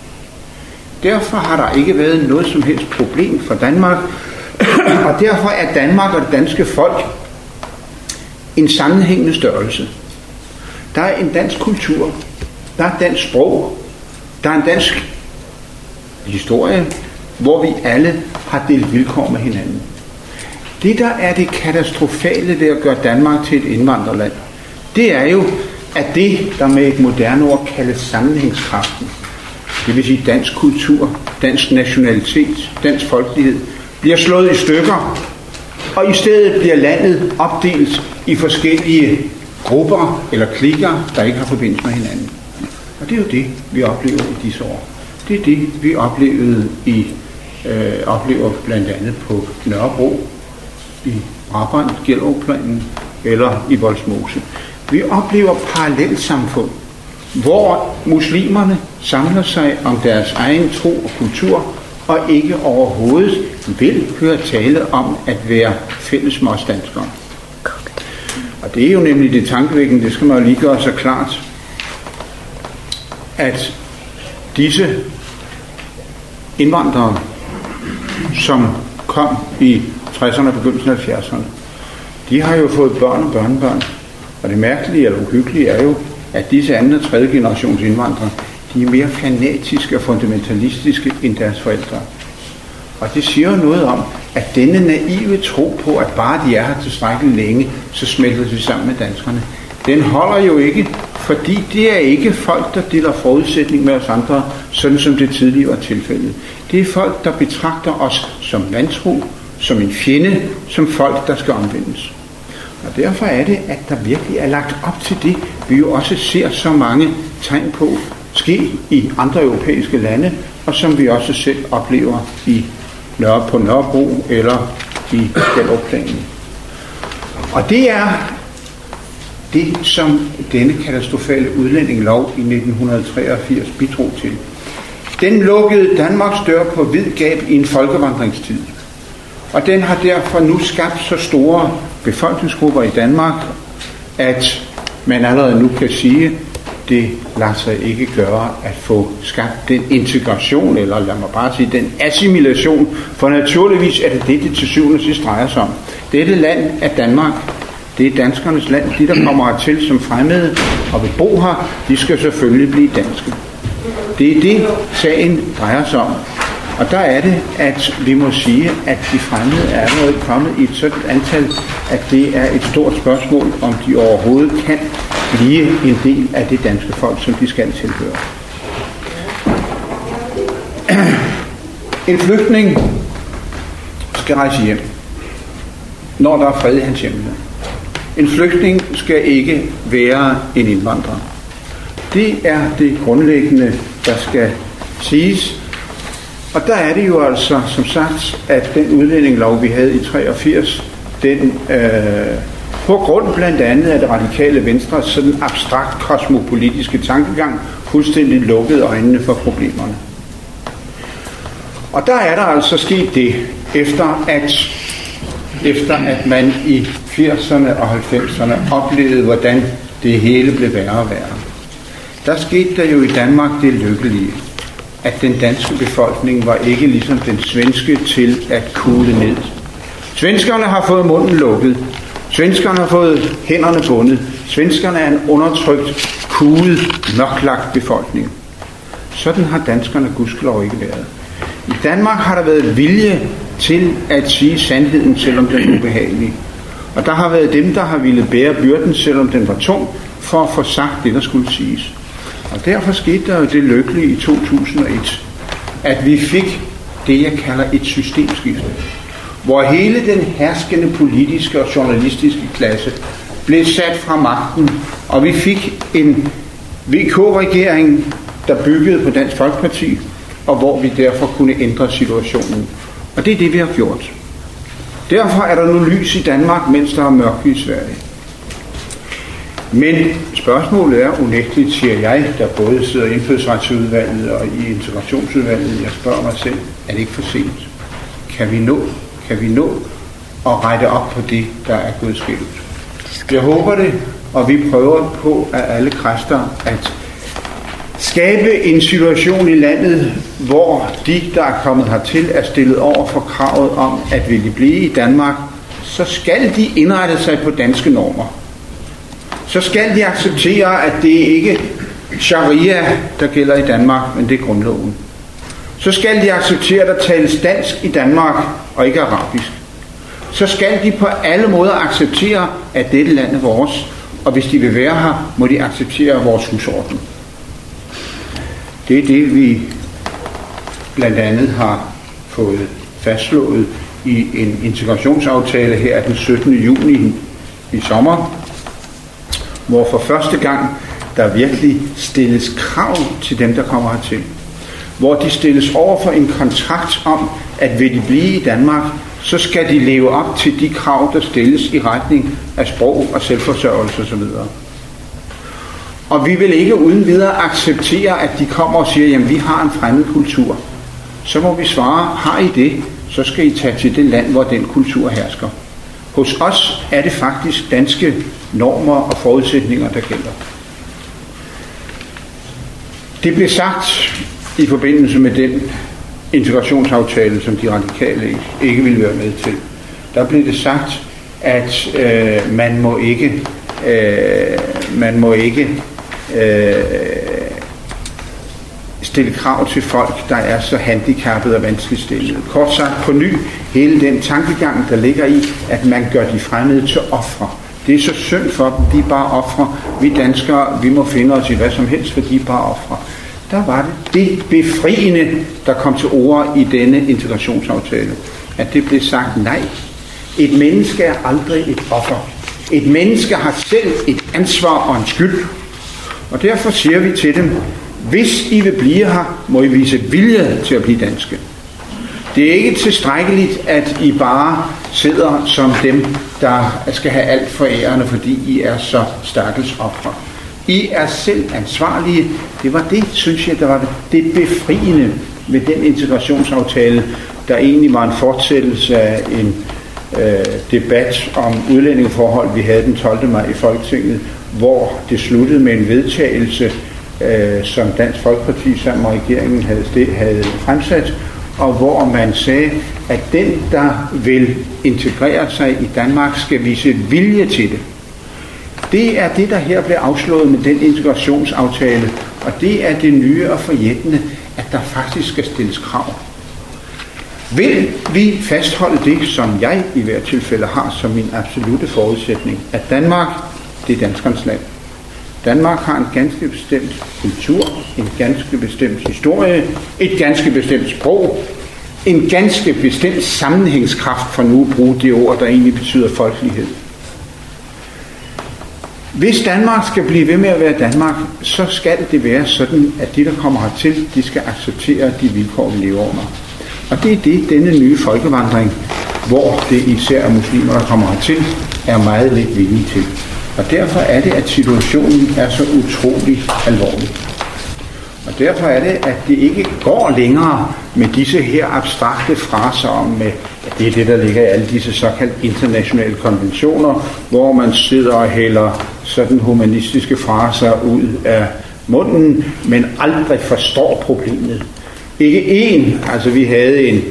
Derfor har der ikke været noget som helst problem for Danmark, og derfor er Danmark og det danske folk en sammenhængende størrelse. Der er en dansk kultur, der er dansk sprog, der er en dansk historie, hvor vi alle har delt vilkår med hinanden. Det, der er det katastrofale ved at gøre Danmark til et indvandrerland, det er jo, at det, der med et moderne ord kaldes sammenhængskraften, det vil sige dansk kultur, dansk nationalitet, dansk folkelighed, bliver slået i stykker, og i stedet bliver landet opdelt i forskellige grupper eller klikker, der ikke har forbindelse med hinanden. Og det er jo det, vi oplever i disse år. Det er det, vi oplevede i, øh, oplever blandt andet på Nørrebro, i Brabrand, Gellerupplanen eller i Vollsmose. Vi oplever parallelsamfund, hvor muslimerne samler sig om deres egen tro og kultur, og ikke overhovedet vil høre tale om at være fælles modstandsgere. Og det er jo nemlig det tankevækkende, det skal man jo lige gøre sig klart, at disse indvandrere, som kom i tresserne og begyndelsen af halvfjerdserne, de har jo fået børn og børnebørn. Og det mærkelige eller uhyggelige er jo, at disse anden og tredje generations indvandrere, de er mere fanatiske og fundamentalistiske end deres forældre. Og det siger jo noget om, at denne naive tro på, at bare de er her tilstrækkeligt længe, så smelter vi sammen med danskerne, den holder jo ikke, fordi det er ikke folk, der deler forudsætning med os andre, sådan som det tidligere var tilfældet. Det er folk, der betragter os som vantro, som en fjende, som folk, der skal omvendes. Og derfor er det, at der virkelig er lagt op til det, vi jo også ser så mange tegn på ske i andre europæiske lande, og som vi også selv oplever i Nørre, på Nørrebro eller i Gellerupplanen. Og det er det, som denne katastrofale udlændingelov i nitten treogfirs bidrog til. Den lukkede Danmarks dør på vid gab i en folkevandringstid. Og den har derfor nu skabt så store befolkningsgrupper i Danmark, at man allerede nu kan sige, det lader sig ikke gøre at få skabt den integration, eller lad mig bare sige, den assimilation, for naturligvis er det det, det til syvende og sidst drejer sig om. Dette land er Danmark. Det er danskernes land. De, der kommer hertil som fremmede og vil bo her, de skal selvfølgelig blive danske. Det er det, sagen drejer sig om. Og der er det, at vi må sige, at de fremmede er allerede kommet i et sådan antal, at det er et stort spørgsmål, om de overhovedet kan blive en del af det danske folk, som de skal tilhøre. En flygtning skal rejse hjem, når der er fred i hans hjemland. En flygtning skal ikke være en indvandrer. Det er det grundlæggende, der skal siges. Og der er det jo altså, som sagt, at den udlændingelov, vi havde i treogfirs, den øh, på grund blandt andet af det radikale venstre, sådan abstrakt kosmopolitiske tankegang, fuldstændig lukkede øjnene for problemerne. Og der er der altså sket det, efter at, efter at man i firserne og halvfemserne oplevede, hvordan det hele blev værre og værre. Der skete der jo i Danmark det lykkelige, at den danske befolkning var ikke ligesom den svenske til at kugle ned. Svenskerne har fået munden lukket. Svenskerne har fået hænderne bundet. Svenskerne er en undertrykt, kuget, mørklagt befolkning. Sådan har danskerne gudskelov ikke været. I Danmark har der været vilje til at sige sandheden, selvom den er ubehagelig. Og der har været dem, der har ville bære byrden, selvom den var tung, for at få sagt det, der skulle siges. Og derfor skete der jo det lykkelige i to tusind og et, at vi fik det, jeg kalder et systemskifte, hvor hele den herskende politiske og journalistiske klasse blev sat fra magten, og vi fik en V K-regering, der byggede på Dansk Folkeparti, og hvor vi derfor kunne ændre situationen. Og det er det, vi har gjort. Derfor er der nu lys i Danmark, mens der er mørkt i Sverige. Men spørgsmålet er unægteligt, siger jeg, der både sidder i indfødsretsudvalget og i integrationsudvalget. Jeg spørger mig selv, er det ikke for sent? Kan vi nå, kan vi nå at rette op på det, der er gået skævt? Jeg håber det, og vi prøver på af alle kræfter at skabe en situation i landet, hvor de, der er kommet hertil, er stillet over for kravet om, at vil de blive i Danmark, så skal de indrette sig på danske normer. Så skal de acceptere, at det ikke er sharia, der gælder i Danmark, men det er grundloven. Så skal de acceptere, at der tales dansk i Danmark, og ikke arabisk. Så skal de på alle måder acceptere, at dette land er vores, og hvis de vil være her, må de acceptere vores husorden. Det er det, vi blandt andet har fået fastslået i en integrationsaftale her den syttende juni i sommer, hvor for første gang der virkelig stilles krav til dem, der kommer hertil. Hvor de stilles over for en kontrakt om, at vil de blive i Danmark, så skal de leve op til de krav, der stilles i retning af sprog og selvforsørgelse osv. Og vi vil ikke uden videre acceptere, at de kommer og siger, jamen vi har en fremmed kultur. Så må vi svare, har I det, så skal I tage til det land, hvor den kultur hersker. Hos os er det faktisk danske normer og forudsætninger, der gælder. Det blev sagt i forbindelse med den integrationsaftale, som de radikale ikke ville være med til. Der blev det sagt, at øh, man må ikke, øh, man må ikke øh, stille krav til folk, der er så handicappede og vanskeligt stillede. Kort sagt på ny, hele den tankegang, der ligger i, at man gør de fremmede til ofre. Det er så synd for dem, de er bare ofre. Vi danskere, vi må finde os i hvad som helst, for de er bare ofre. Der var det det befriende, der kom til ord i denne integrationsaftale. At det blev sagt nej. Et menneske er aldrig et offer. Et menneske har selv et ansvar og en skyld. Og derfor siger vi til dem, hvis I vil blive her, må I vise vilje til at blive danske. Det er ikke tilstrækkeligt, at I bare sidder som dem, der skal have alt for ærende, fordi I er så stakkels ofre. I er selv ansvarlige. Det var det, synes jeg, der var det, det befriende ved den integrationsaftale, der egentlig var en fortsættelse af en øh, debat om udlændingeforhold, vi havde den tolvte maj i Folketinget, hvor det sluttede med en vedtagelse, øh, som Dansk Folkeparti sammen med regeringen havde, havde fremsat, og hvor man sagde, at den, der vil integrere sig i Danmark, skal vise vilje til det. Det er det, der her blev afslået med den integrationsaftale, og det er det nye og forjættende, at der faktisk skal stilles krav. Vil vi fastholde det, som jeg i hvert tilfælde har som min absolute forudsætning, at Danmark, det er danskernes land. Danmark har en ganske bestemt kultur, en ganske bestemt historie, et ganske bestemt sprog, en ganske bestemt sammenhængskraft, for nu at bruge det ord, der egentlig betyder folkelighed. Hvis Danmark skal blive ved med at være Danmark, så skal det være sådan, at de, der kommer hertil, de skal acceptere de vilkår, vi lever under. Og det er det, denne nye folkevandring, hvor det især er muslimer, der kommer hertil, er meget lidt villige til. Og derfor er det, at situationen er så utrolig alvorlig. Og derfor er det, at det ikke går længere med disse her abstrakte fraser om, at det er det, der ligger i alle disse såkaldte internationale konventioner, hvor man sidder og hælder sådan humanistiske fraser ud af munden, men aldrig forstår problemet. Ikke én, altså vi havde en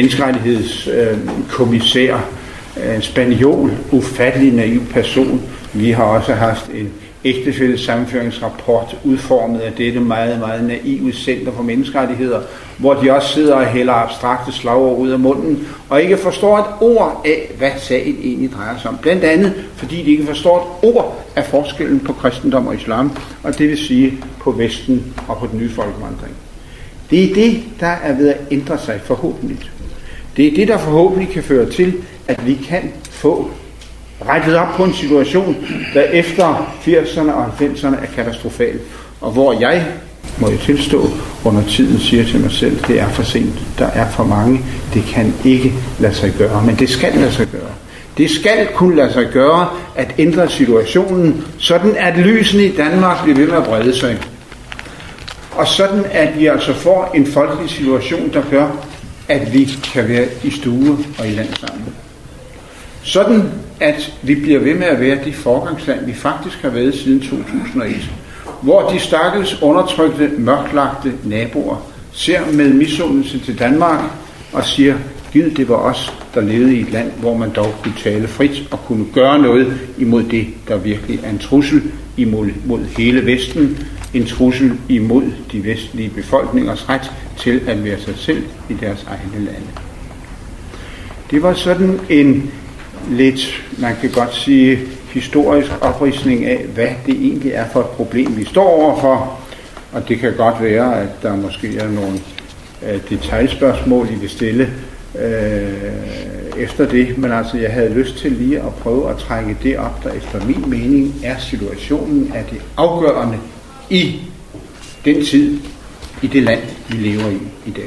menneskerettighedskommissær, en spaniol, ufattelig naiv person. Vi har også haft en ægtefællesammenføringsrapport udformet af dette meget, meget naive Center for Menneskerettigheder, hvor de også sidder og hælder abstrakte slagord ud af munden, og ikke forstår et ord af, hvad sagen egentlig drejer sig om. Blandt andet, fordi de ikke forstår et ord af forskellen på kristendom og islam, og det vil sige på Vesten og på den nye folkevandring. Det er det, der er ved at ændre sig forhåbentlig. Det er det, der forhåbentlig kan føre til, at vi kan få rettet op på en situation, der efter firserne og halvfemserne er katastrofal, og hvor jeg, må jeg tilstå, under tiden siger til mig selv, det er for sent, der er for mange, det kan ikke lade sig gøre, men det skal lade sig gøre. Det skal kunne lade sig gøre at ændre situationen, sådan at lysene i Danmark bliver ved med at brede sig. Og sådan at vi altså får en folkelig situation, der gør, at vi kan være i stue og i land sammen. Sådan at vi bliver ved med at være det forgangsland, vi faktisk har været siden to tusind og et, hvor de stakkels undertrykte, mørklagte naboer ser med misundelse til Danmark og siger, Gid det var os, der levede i et land, hvor man dog kunne tale frit og kunne gøre noget imod det, der virkelig er en trussel imod mod hele Vesten, en trussel imod de vestlige befolkningers ret til at være sig selv i deres egne lande. Det var sådan en lidt, man kan godt sige, historisk opridsning af, hvad det egentlig er for et problem, vi står overfor. Og det kan godt være, at der måske er nogle øh, detaljspørgsmål, I vil stille øh, efter det. Men altså, jeg havde lyst til lige at prøve at trække det op, der efter min mening er situationen af det afgørende i den tid, i det land, vi lever i i dag.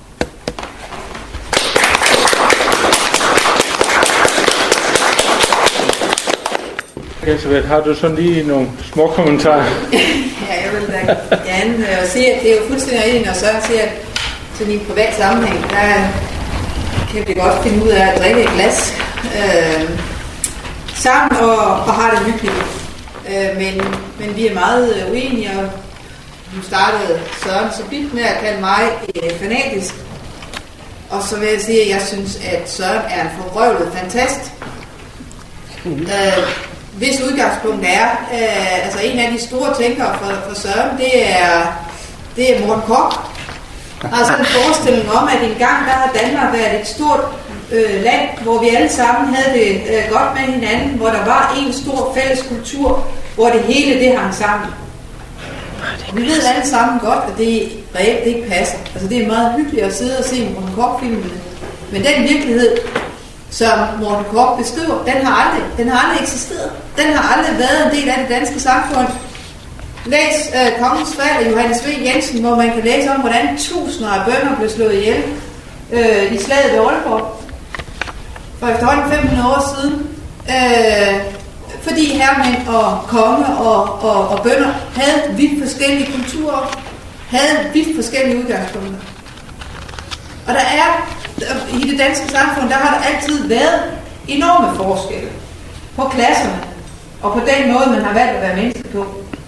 Elisabeth, har du sådan lige nogle små kommentarer? Ja, jeg vil da gerne sige, at det er jo fuldstændig rigtigt, når Søren siger, at sådan i en privat sammenhæng, der kan vi godt finde ud af at drikke et glas øh, sammen og, og have det hyggeligt. Øh, men, men vi er meget uenige, og nu startede Søren så vidt med at kalde mig øh, fanatisk. Og så vil jeg sige, at jeg synes, at Søren er en forvrøvlet fantast. Øh, Hvis udgangspunkt er, øh, altså en af de store tænkere for, for Søren, det er, det er Morten Korch. Altså en forestilling om, at engang der har Danmark været et stort øh, land, hvor vi alle sammen havde det øh, godt med hinanden, hvor der var en stor fælles kultur, hvor det hele det hang sammen. Vi ved alle sammen godt, at det reelt ikke passer. Altså det er meget hyggeligt at sidde og se Morten Korch-filmene, men den virkelighed, som Morten Korch beskriver, den har aldrig, den har aldrig eksisteret. Den har aldrig været en del af det danske samfund. Læs øh, Kongens Fald af Johannes V. Jensen, hvor man kan læse om, hvordan tusinder af bønder blev slået ihjel øh, i slaget ved Aalborg for efterhånden fem hundrede år siden. Øh, fordi hermænd og konge og, og, og bønder havde vidt forskellige kulturer, havde vidt forskellige udgangspunkter. Og der er, i det danske samfund, der har der altid været enorme forskelle på klasserne og på den måde, man har valgt at være menneske på.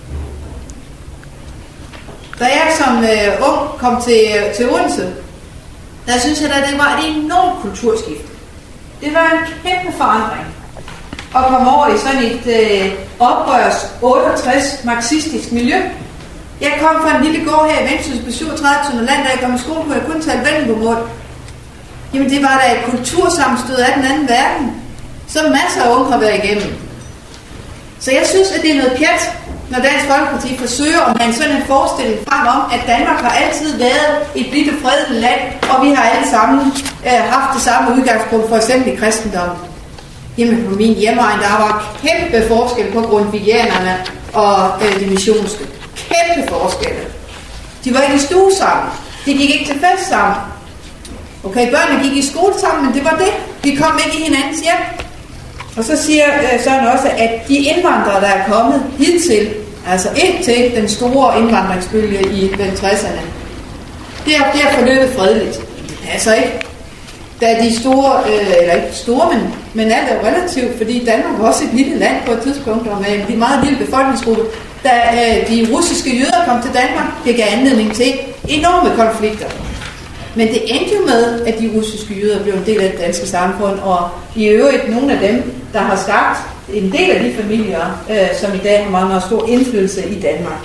Da jeg som øh, ung kom til, til Odense, der synes jeg, at det var et enormt kulturskift. Det var en kæmpe forandring at komme over i sådan et øh, oprørs otteogtres marxistisk miljø. Jeg kom fra en lille gård her i Vendsyssel på syvogtredive land, da jeg kom i skole, kunne jeg kun tale vendelbomål. Jamen det var da et kultursammenstød af den anden verden, som masser af unge har været igennem. Så jeg synes, at det er noget pjat, når Dansk Folkeparti forsøger at have sådan en forestilling frem om, at Danmark har altid været et blidt og fredeligt land, og vi har alle sammen øh, haft det samme udgangspunkt, for eksempel i kristendommen. Jamen på min hjemmeegn, der var kæmpe forskel på grundtvigianerne og øh, de missionske. Kæmpe forskelle. De var ikke i stue sammen. De gik ikke til fest sammen. Okay, børnene gik i skole sammen, men det var det. De kom ikke i hinandens hjem. Og så siger øh, Søren også, at de indvandrere, der er kommet hidtil, altså indtil den store indvandringsbølge i tresserne, det er, det er forløbet fredeligt. Det passer ikke. Da de store, øh, eller ikke store, men, men alt er relativt, fordi Danmark var også et lille land på et tidspunkt, og med en meget lille befolkningsgruppe. Da øh, de russiske jøder kom til Danmark, det gav anledning til enorme konflikter. Men det endte jo med, at de russiske jøder blev en del af det danske samfund, og i øvrigt nogle af dem, der har skabt en del af de familier, øh, som i dag har meget, meget stor indflydelse i Danmark.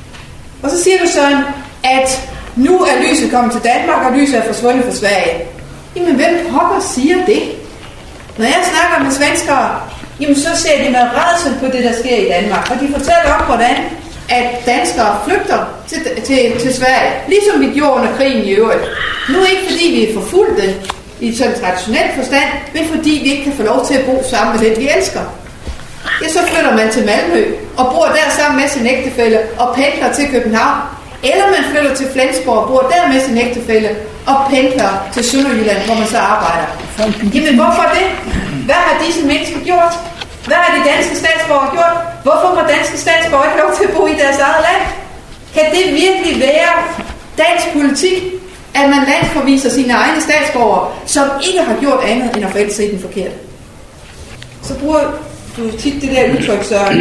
Og så siger du sådan, at nu er lyset kommet til Danmark, og lyset er forsvundet fra Sverige. Jamen, hvem pokker siger det? Når jeg snakker med svenskere, jamen så ser de med rædsel på det, der sker i Danmark, og de fortæller om, hvordan at danskere flygter til, til, til Sverige, ligesom vi gjorde under krigen i øvrigt. Nu ikke fordi vi er forfulgte i sådan traditionel forstand, men fordi vi ikke kan få lov til at bo sammen med den, vi elsker. Ja, så flytter man til Malmø og bor der sammen med sin ægtefælle og pendler til København. Eller man flytter til Flensborg og bor der med sin ægtefælle og pendler til Sønderjylland, hvor man så arbejder. Jamen hvorfor det? Hvad har disse mennesker gjort? Hvad har de danske statsborgere gjort? Hvorfor må danske statsborgere ikke lov til at bo i deres eget land? Kan det virkelig være dansk politik, at man landsforviser sine egne statsborgere, som ikke har gjort andet end at forælde sig den forkerte? Så bruger du tit det der udtryk, Søren.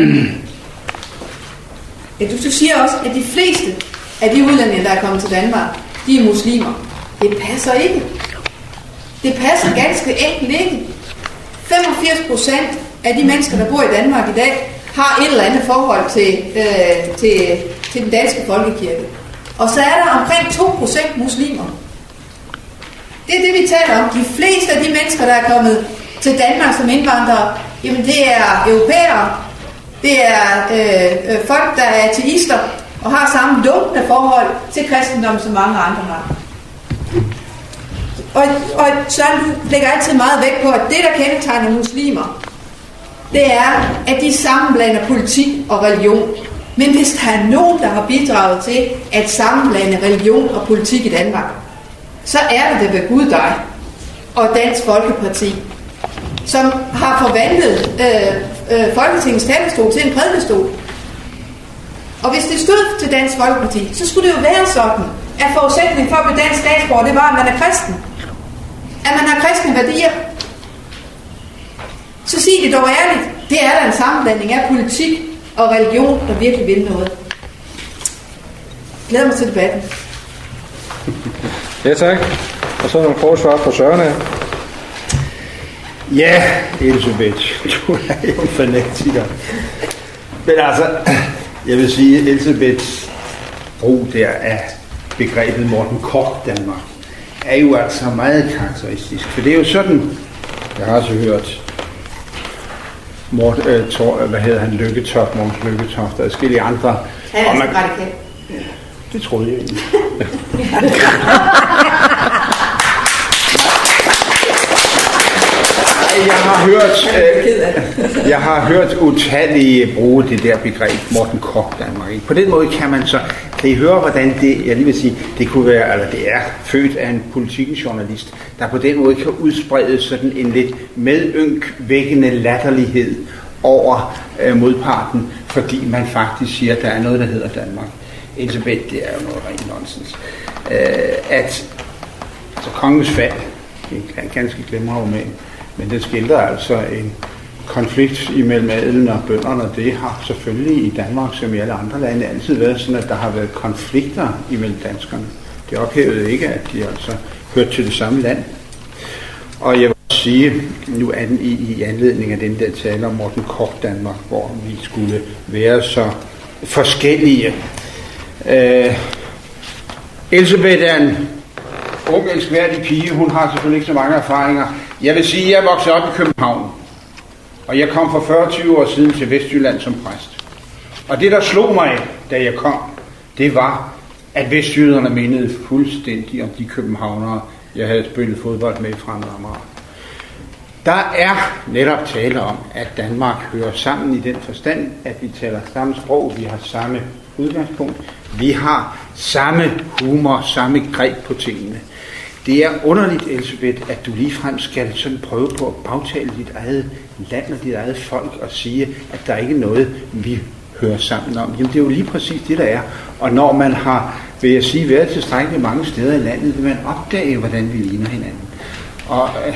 Ja, du, du siger også, at de fleste af de udlændinge, der er kommet til Danmark, de er muslimer. Det passer ikke. Det passer ganske enkelt ikke. femogfirs procent af de mennesker, der bor i Danmark i dag, har et eller andet forhold til, øh, til, til den danske folkekirke. Og så er der omkring to procent muslimer. Det er det, vi taler om. De fleste af de mennesker, der er kommet til Danmark som indvandrere, jamen det er europæere, det er øh, folk, der er ateister og har samme lunkende forhold til kristendom, som mange andre har. Og, og Søren lægger altid meget vægt på, at det, der kendetegner muslimer, det er, at de sammenblander politik og religion. Men hvis der er nogen, der har bidraget til at sammenblande religion og politik i Danmark, så er det det ved Gud dig og Dansk Folkeparti, som har forvandlet øh, øh, Folketingets talerstol til en prædikestol. Og hvis det stod til Dansk Folkeparti, så skulle det jo være sådan, at forudsætningen for at blive dansk statsborger, det var, at man er kristen. At man har kristne værdier. Så sig det dog ærligt, det er der en sammenblanding af politik og religion, der virkelig vil noget. Glæder mig til debatten. Ja, tak. Og så nogle forsvar fra Søren. Ja, Elsebeth, du er jo en fanatiker. Men altså, jeg vil sige, Elsebeth brug der af begrebet Morten Korch-Danmark er jo altså meget karakteristisk. For det er jo sådan, jeg har også hørt Mort, øh, Tor, hvad hedder han, Lykketoft, Mogens Lykketoft og forskellige andre. Han er altså radikal. Ja, det troede jeg ikke. Jeg har hørt, øh, jeg har hørt utallige bruge det der begreb Morten Korch Danmark. På den måde kan man så, kan I høre, hvordan det, jeg lige vil sige, det kunne være, eller det er født af en politikjournalist, der på den måde kan udsprede sådan en lidt medynkvækkende latterlighed over øh, modparten, fordi man faktisk siger, at der er noget, der hedder Danmark. Elisabeth, det er jo noget rent nonsens. Øh, at altså kongens fald, det er en ganske glemrende roman, men det skildrer altså en konflikt imellem adelen og bønderne, og det har selvfølgelig i Danmark, som i alle andre lande, altid været sådan, at der har været konflikter imellem danskerne. Det ophævede ikke, at de altså hørte til det samme land. Og jeg vil sige, nu er den i, i anledning af den der tale om Morten Korch Danmark, hvor vi skulle være så forskellige. Øh, Elisabeth er en ung, elskværdig pige. Hun har selvfølgelig ikke så mange erfaringer. Jeg vil sige, at jeg voksede op i København, og jeg kom for fyrre til tyve år siden til Vestjylland som præst. Og det, der slog mig, da jeg kom, det var, at vestjyderne mindede fuldstændig om de københavnere, jeg havde spillet fodbold med fra Amager. Der er netop tale om, at Danmark hører sammen i den forstand, at vi taler samme sprog, vi har samme udgangspunkt, vi har samme humor, samme greb på tingene. Det er underligt, Elisabeth, at du ligefrem skal sådan prøve på at bagtale dit eget land og dit eget folk og sige, at der ikke er noget, vi hører sammen om. Jamen, det er jo lige præcis det, der er. Og når man har, vil jeg sige, været tilstrækkeligt mange steder i landet, vil man opdage, hvordan vi ligner hinanden. Og øh,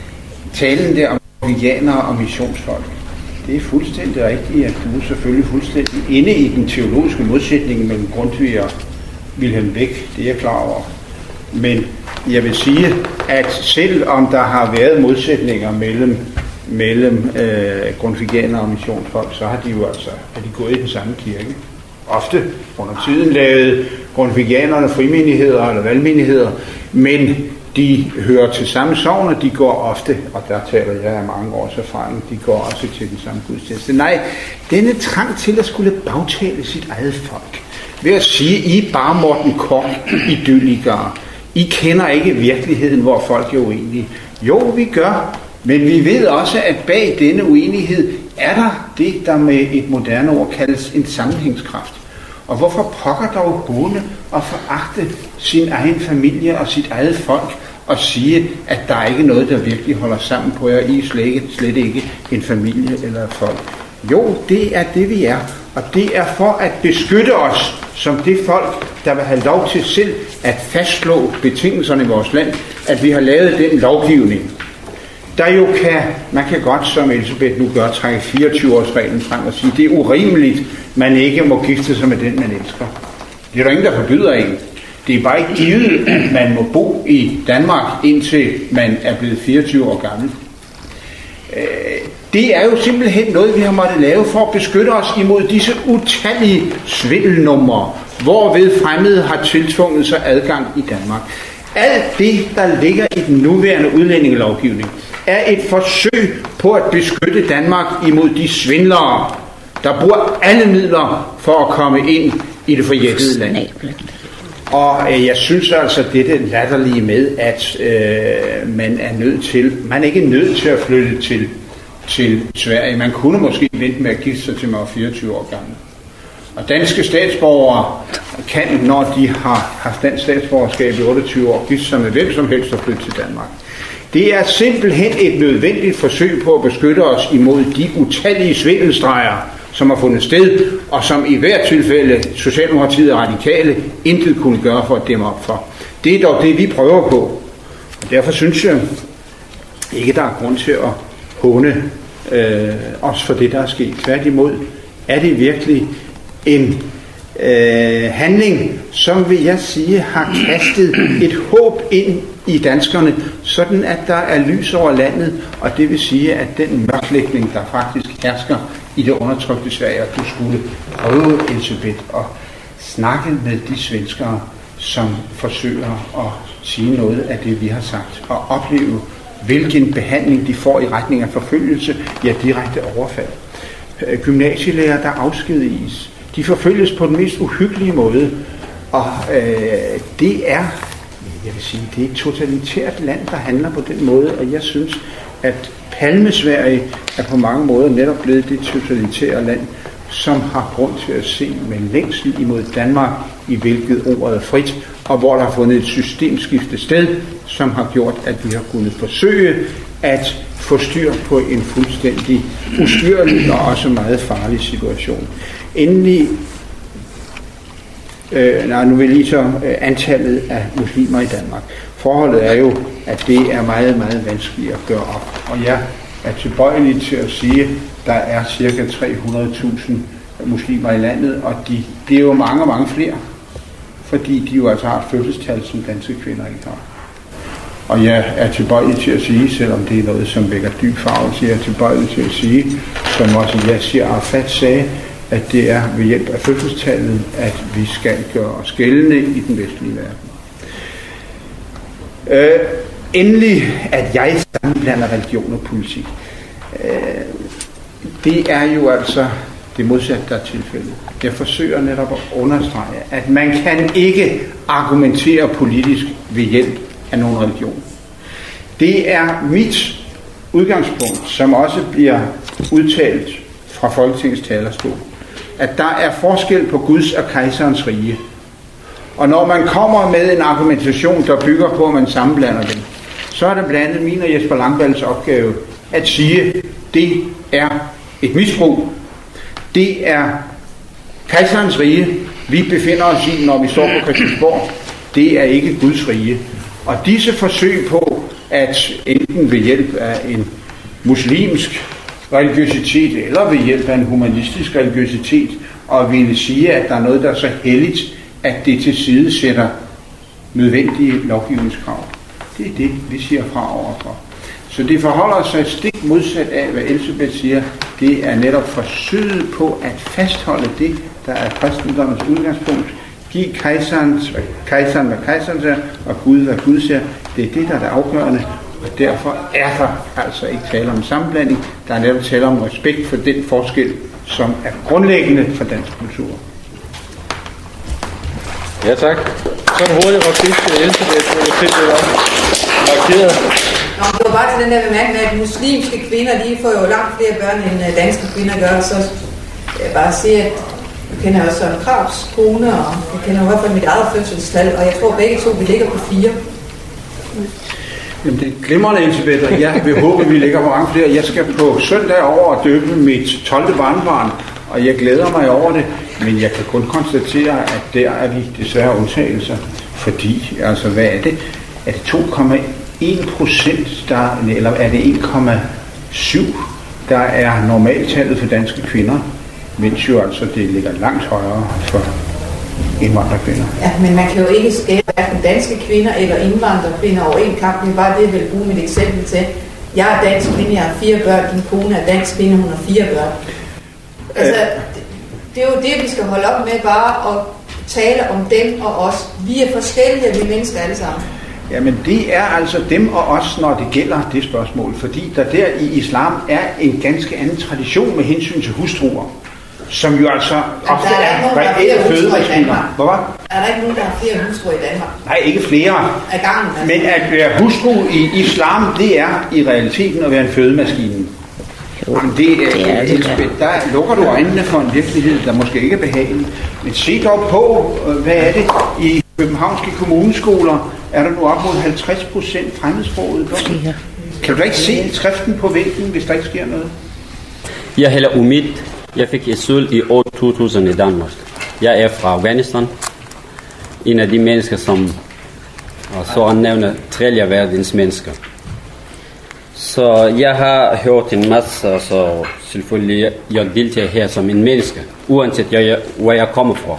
talen der om veganere og missionsfolk, det er fuldstændig rigtigt, at du er selvfølgelig fuldstændig inde i den teologiske modsætning mellem Grundtvig og Wilhelm Beck. Det er jeg klar over. Men jeg vil sige, at selv om der har været modsætninger mellem, mellem øh, grundtvigianere og missionsfolk, så har de jo altså er de gået i den samme kirke. Ofte under tiden lavede grundtvigianerne frimenigheder eller valgmenigheder, men de hører til samme sogn, og de går ofte, og der taler jeg af mange års erfaring, de går også til den samme gudstjeneste. Nej, denne trang til at skulle bagtale sit eget folk, ved at sige, I bare Morten Korch idyllikere, I kender ikke virkeligheden, hvor folk er uenige. Jo, vi gør, men vi ved også, at bag denne uenighed er der det, der med et moderne ord kaldes en sammenhængskraft. Og hvorfor pokker dog håne og foragte sin egen familie og sit eget folk og sige, at der er ikke noget, der virkelig holder sammen på jer, I er slet, slet ikke en familie eller et folk. Jo, det er det, vi er, og det er for at beskytte os som det folk, der vil have lov til selv at fastslå betingelserne i vores land, at vi har lavet den lovgivning, der jo kan, man kan godt, som Elisabeth nu gør, trække fireogtyve-årsreglen frem og sige, det er urimeligt, man ikke må gifte sig med den, man elsker. Det er der ingen, der forbyder en. Det er bare ikke givet, at man må bo i Danmark, indtil man er blevet fireogtyve år gammel. Det er jo simpelthen noget, vi har måttet lave for at beskytte os imod disse utallige svindelnumre, hvorved fremmede har tiltvunget sig adgang i Danmark. Alt det, der ligger i den nuværende udlændingelovgivning, er et forsøg på at beskytte Danmark imod de svindlere, der bruger alle midler for at komme ind i det forjættede land. Og øh, jeg synes altså, det er det latterlige med, at øh, man er nødt til, man er ikke nødt til at flytte til, til Sverige. Man kunne måske vente med at gifte sig til man var fireogtyve år gammel. Og danske statsborgere kan, når de har haft dansk statsborgerskab i otteogtyve år, gifte sig med hvem som helst og flytte til Danmark. Det er simpelthen et nødvendigt forsøg på at beskytte os imod de utallige svindelstreger, som har fundet sted, og som i hvert tilfælde Socialdemokratiet og Radikale intet kunne gøre for at dæmme op for. Det er dog det, vi prøver på. Og derfor synes jeg ikke, der er grund til at håne øh, os for det, der er sket. Tværtimod er det virkelig en øh, handling, som vil jeg sige, har kastet et håb ind i danskerne, sådan at der er lys over landet, og det vil sige, at den mørklægning, der faktisk hersker i det undertrykte Sverige, at du skulle prøve, Elisabeth, at snakke med de svenskere, som forsøger at sige noget af det, vi har sagt, og opleve, hvilken behandling de får i retning af forfølgelse, ja, direkte overfald. Gymnasielærer, der afskediges, de forfølges på den mest uhyggelige måde, og øh, det er, jeg vil sige, det er et totalitært land, der handler på den måde, og jeg synes, at Palme-Sverige er på mange måder netop blevet det totalitære land, som har grund til at se med længsel imod Danmark, i hvilket ordet er frit, og hvor der har fundet et systemskifte sted, som har gjort, at vi har kunnet forsøge at få styr på en fuldstændig ustyrlig og også meget farlig situation. Endelig, øh, nej, nu vil jeg lige så øh, antallet af muslimer i Danmark. Forholdet er jo, at det er meget, meget vanskeligt at gøre op, og jeg er tilbøjelig til at sige, at der er cirka tre hundrede tusind muslimer i landet, og de, det er jo mange, mange flere, fordi de jo altså har et fødselstal, som danske kvinder ikke har. Og jeg er tilbøjelig til at sige, selvom det er noget, som vækker dyb farvelse, jeg er tilbøjelig til at sige, som også Yasser Arafat sagde, at det er ved hjælp af fødselstallet, at vi skal gøre os gældende i den vestlige verden. Øh, endelig, at jeg sammenblander religion og politik. Øh, det er jo altså det modsatte, der er tilfældet. Jeg forsøger netop at understrege, at man kan ikke argumentere politisk ved hjælp af nogen religion. Det er mit udgangspunkt, som også bliver udtalt fra Folketingets talerstol, at der er forskel på Guds og kejserens rige. Og når man kommer med en argumentation, der bygger på, at man sammenblander dem, så er det blandt andet min og Jesper Langballes opgave at sige, det er et misbrug. Det er kejserens rige, vi befinder os i, når vi står på Christiansborg. Det er ikke Guds rige. Og disse forsøg på, at enten ved hjælp af en muslimsk religiøsitet, eller ved hjælp af en humanistisk religiøsitet, og ville sige, at der er noget, der er så helligt, at det tilsidesætter nødvendige lovgivningskrav. Det er det, vi siger fra overfor. Så det forholder sig stik modsat af, hvad Elsebeth siger. Det er netop forsøget på at fastholde det, der er kristendommens udgangspunkt. Giv kejseren, kejseren hvad kejseren siger, og Gud hvad Gud siger. Det er det, der er det afgørende. Og derfor er der altså ikke tale om sammenblanding. Der er netop tale om respekt for den forskel, som er grundlæggende for dansk kultur. Ja, tak. Så en hurtig replik til Elsebeth, hvor jeg fik det op markeret. Nå, det var bare til den der bemærkning, at muslimske kvinder, de får jo langt flere børn, end danske kvinder gør. Så jeg bare sige, at jeg kender også Søren Krags kone, og jeg kender i hvert fald mit eget fødselstal, og jeg tror begge to, vi ligger på fire. Jamen, det er glimrende, Elsebeth, og jeg vil håbe, at vi ligger på mange flere. Jeg skal på søndag over og døbe mit tolvte barnebarn, og jeg glæder mig over det, men jeg kan kun konstatere, at der er vi desværre undtagelser, fordi, altså hvad er det? Er det to komma en procent, der, eller er det en komma syv, der er normaltallet for danske kvinder, mens jo altså det ligger langt højere for indvandrerkvinder. Ja, men man kan jo ikke skære hverken danske kvinder eller indvandrerkvinder over en kamp. Det er bare det, jeg vil bruge mit eksempel til. Jeg er dansk kvinde, jeg har fire børn, din kone er dansk kvinde, hun har fire børn. Altså, det, det er jo det, vi skal holde op med, bare at tale om dem og os. Vi er forskellige, vi er mennesker alle sammen. Jamen det er altså dem og os, når det gælder det spørgsmål, fordi der der i islam er en ganske anden tradition med hensyn til hustruer, som jo altså ofte er, er reelle fødemaskiner. Hvorfor? Er der ikke nogen, der har flere hustruer i Danmark? Nej, ikke flere. Af gangen, altså. Men at være hustru i islam, det er i realiteten at være en fødemaskine. Jamen, det, det er det, der lukker du øjnene for en virkelighed, der måske ikke er behagelig. Men se dog på, hvad er det i københavnske kommuneskoler, er der nu op mod halvtreds procent fremmedsprogede børn. Kan du da ikke se skriften på væggen, hvis der ikke sker noget? Jeg hedder Umid. Jeg fik asyl i år to tusind i Danmark. Jeg er fra Afghanistan. En af de mennesker, som så han nævner tredje verdens mennesker. Så jeg har hørt en masse, så selvfølgelig jeg deltager her som en menneske, uanset jeg, hvor jeg kommer fra.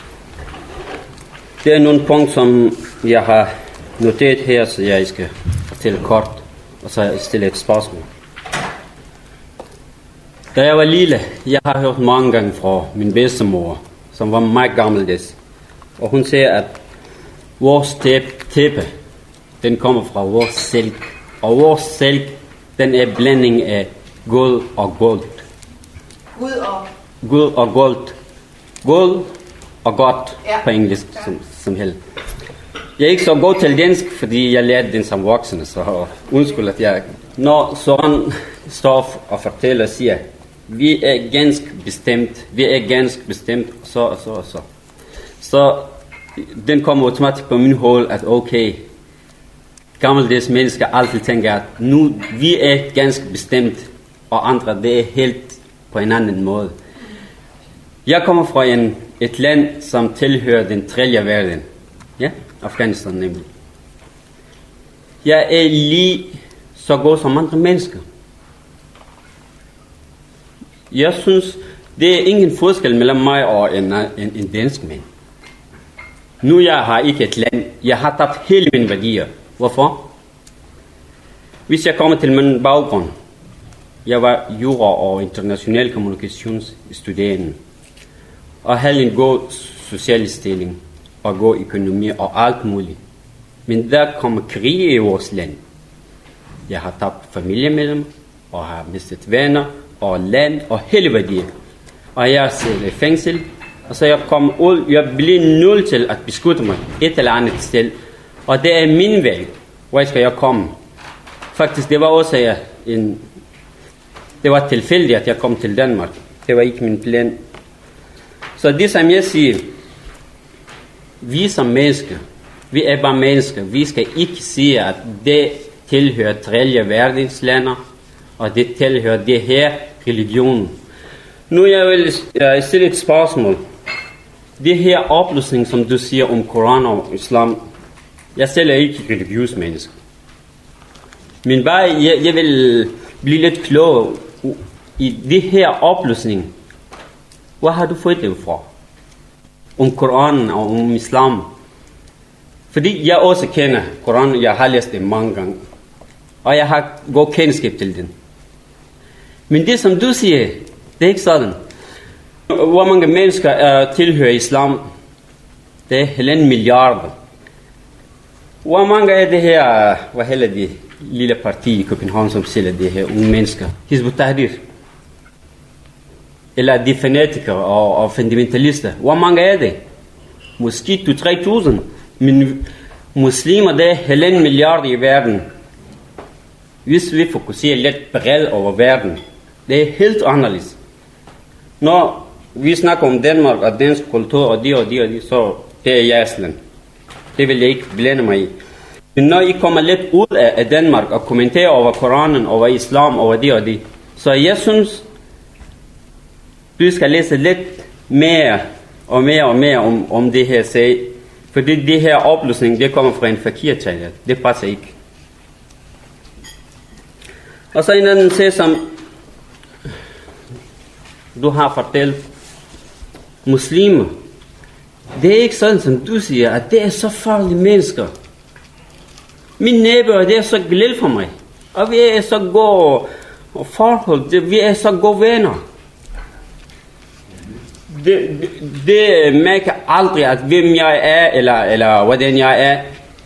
Det er nogle punkter, som jeg har noteret her, så jeg skal fortælle kort, og så stille et spørgsmål. Da jeg var lille, jeg har hørt mange gange fra min bedstemor, som var meget gammeldags. Og hun siger, at vores tæppe, den kommer fra vores silk. Og vores silk, den er blanding af guld og gold. Gud og... Guld og gold. Guld og godt Ja. på engelsk, som, som helst. Jeg er ikke så god til dansk, fordi jeg lærte den som voksne, så undskyld, at jeg... Når Søren står og fortæller og siger, vi er ganske bestemt, vi er ganske bestemt, så og så og så. Så den kommer automatisk på min hoved, at okay, gammeldags mennesker altid tænker, at nu vi er ganske bestemt, og andre det er helt på en anden måde. Jeg kommer fra en, et land, som tilhører den tredje verden. Ja, Afghanistan nemlig. Jeg er lige så god som andre mennesker. Jeg synes, det er ingen forskel mellem mig og en, en, en dansk mand. Nu jeg har ikke et land. Jeg har tabt hele mine værdier. Hvorfor? Hvis jeg kommer til min baggrund. Jeg var jura og international kommunikationsstuderende. Og havde en god social stilling. Og god økonomi og alt muligt. Men der kommer krig i vores land. Jeg har tabt familiemedlemmer. Og har mistet venner. Og land og hele værdier. Og jeg sidder i fængsel. Og så jeg kom ud, jeg blev nødt til at beskytte mig et eller andet sted. Og det er min valg. Hvor skal jeg komme? Faktisk, det var også en... Det var tilfældigt, at jeg kom til Danmark. Det var ikke min plan. Så det som jeg siger, vi som mennesker, vi er bare mennesker. Vi skal ikke sige, at det tilhører tredje verdenslander, og det tilhører det her religion. Nu jeg vil jeg stille et spørgsmål. Det her oplysning, som du siger om Koran og Islam, jeg selv er ikke religiøs menneske. Men bare, jeg, jeg vil blive lidt klog i det her oplysning. Hvor har du fået det fra? Om Koranen og om Islam. Fordi jeg også kender Koranen, jeg har læst det mange gange. Og jeg har god kendskab til den. Men det som du siger, det er ikke sådan. Hvor mange mennesker uh, tilhører islam? Det er halvanden milliarder. Hvor mange er det her, hvad hedder det, lille parti i København, som sælger det her unge mennesker? Hizb ut-Tahrir. Eller de fanatikere og, og fundamentalister. Hvor mange er det? Måske to til tre tusind. Men muslimer, det er halvanden milliarder i verden. Hvis vi fokuserer lidt bredt over verden, det er helt anderledes. Når vi snakker om Danmark og dansk kultur og det og det og det, så det er jeres land. Det vil jeg ikke blande mig i. Men når I kommer lidt ud af Danmark og kommenterer over Koranen, over islam, over det og det, så jeg synes, du skal læse lidt mere og mere og mere om, om det her sag. Fordi det her oplysning, det kommer fra en fakir-taler. Det passer ikke. Og så en anden sag, som du har fortalt, muslimer. Det er ikke sådan, som du siger, at det er så farlige mennesker. Mine neighbor, det er så glad for mig. Og vi er så gode forhold, vi er så gode venner. Det, det, det mærker aldrig, at hvem jeg er, eller, eller hvordan jeg er.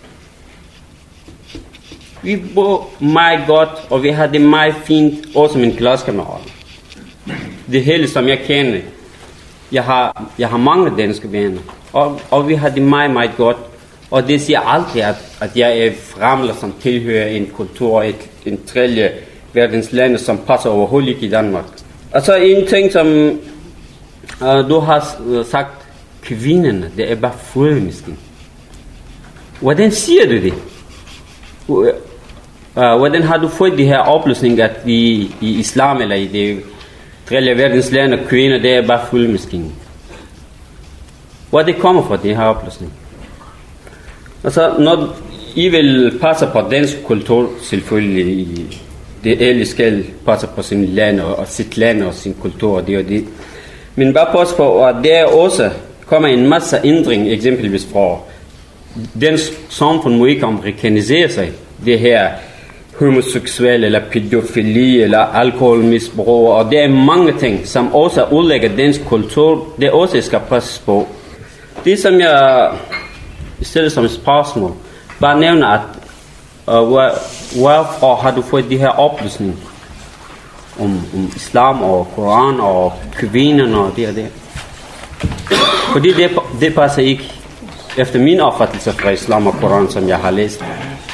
Vi bor meget godt, og vi har det meget fint, også min klassekammerat. Det hele, som jeg kender. Jeg har, jeg har mange danske venner, og, og vi har det meget, meget godt. Og det siger aldrig, at, at jeg er fremmed, som tilhører en kultur, et, en tredje verdens lande, som passer overhovedet ikke i Danmark. Og så en ting, som uh, du har sagt, kvinderne, det er bare frømisken. Hvordan siger du det? Uh, hvordan har du fået de her oplysninger, at vi i islam eller i det tredje verdens lande, kvinder, det er bare fuldmaskine? Hvor det kommer fra, det her oplysning? Altså, når I vil passe på dansk kultur, selvfølgelig, det alle skal passe på sin land og, og sit land og sin kultur og det og det. Men bare passe på, at der også kommer en masse ændring, eksempelvis fra dansk samfund må ikke amerikanisere sig. Det her homoseksuelle, eller pædofili, eller alkoholmisbrug, og det er mange ting, som også udlægger dansk kultur, det også skal presses på. Det som jeg stiller som et spørgsmål, bare nævner, at uh, hvor, hvorfor har du fået de her oplysninger om, om islam og koran og kvinder og det og det? Fordi det, det passer ikke efter min opfattelse fra islam og koran, som jeg har læst.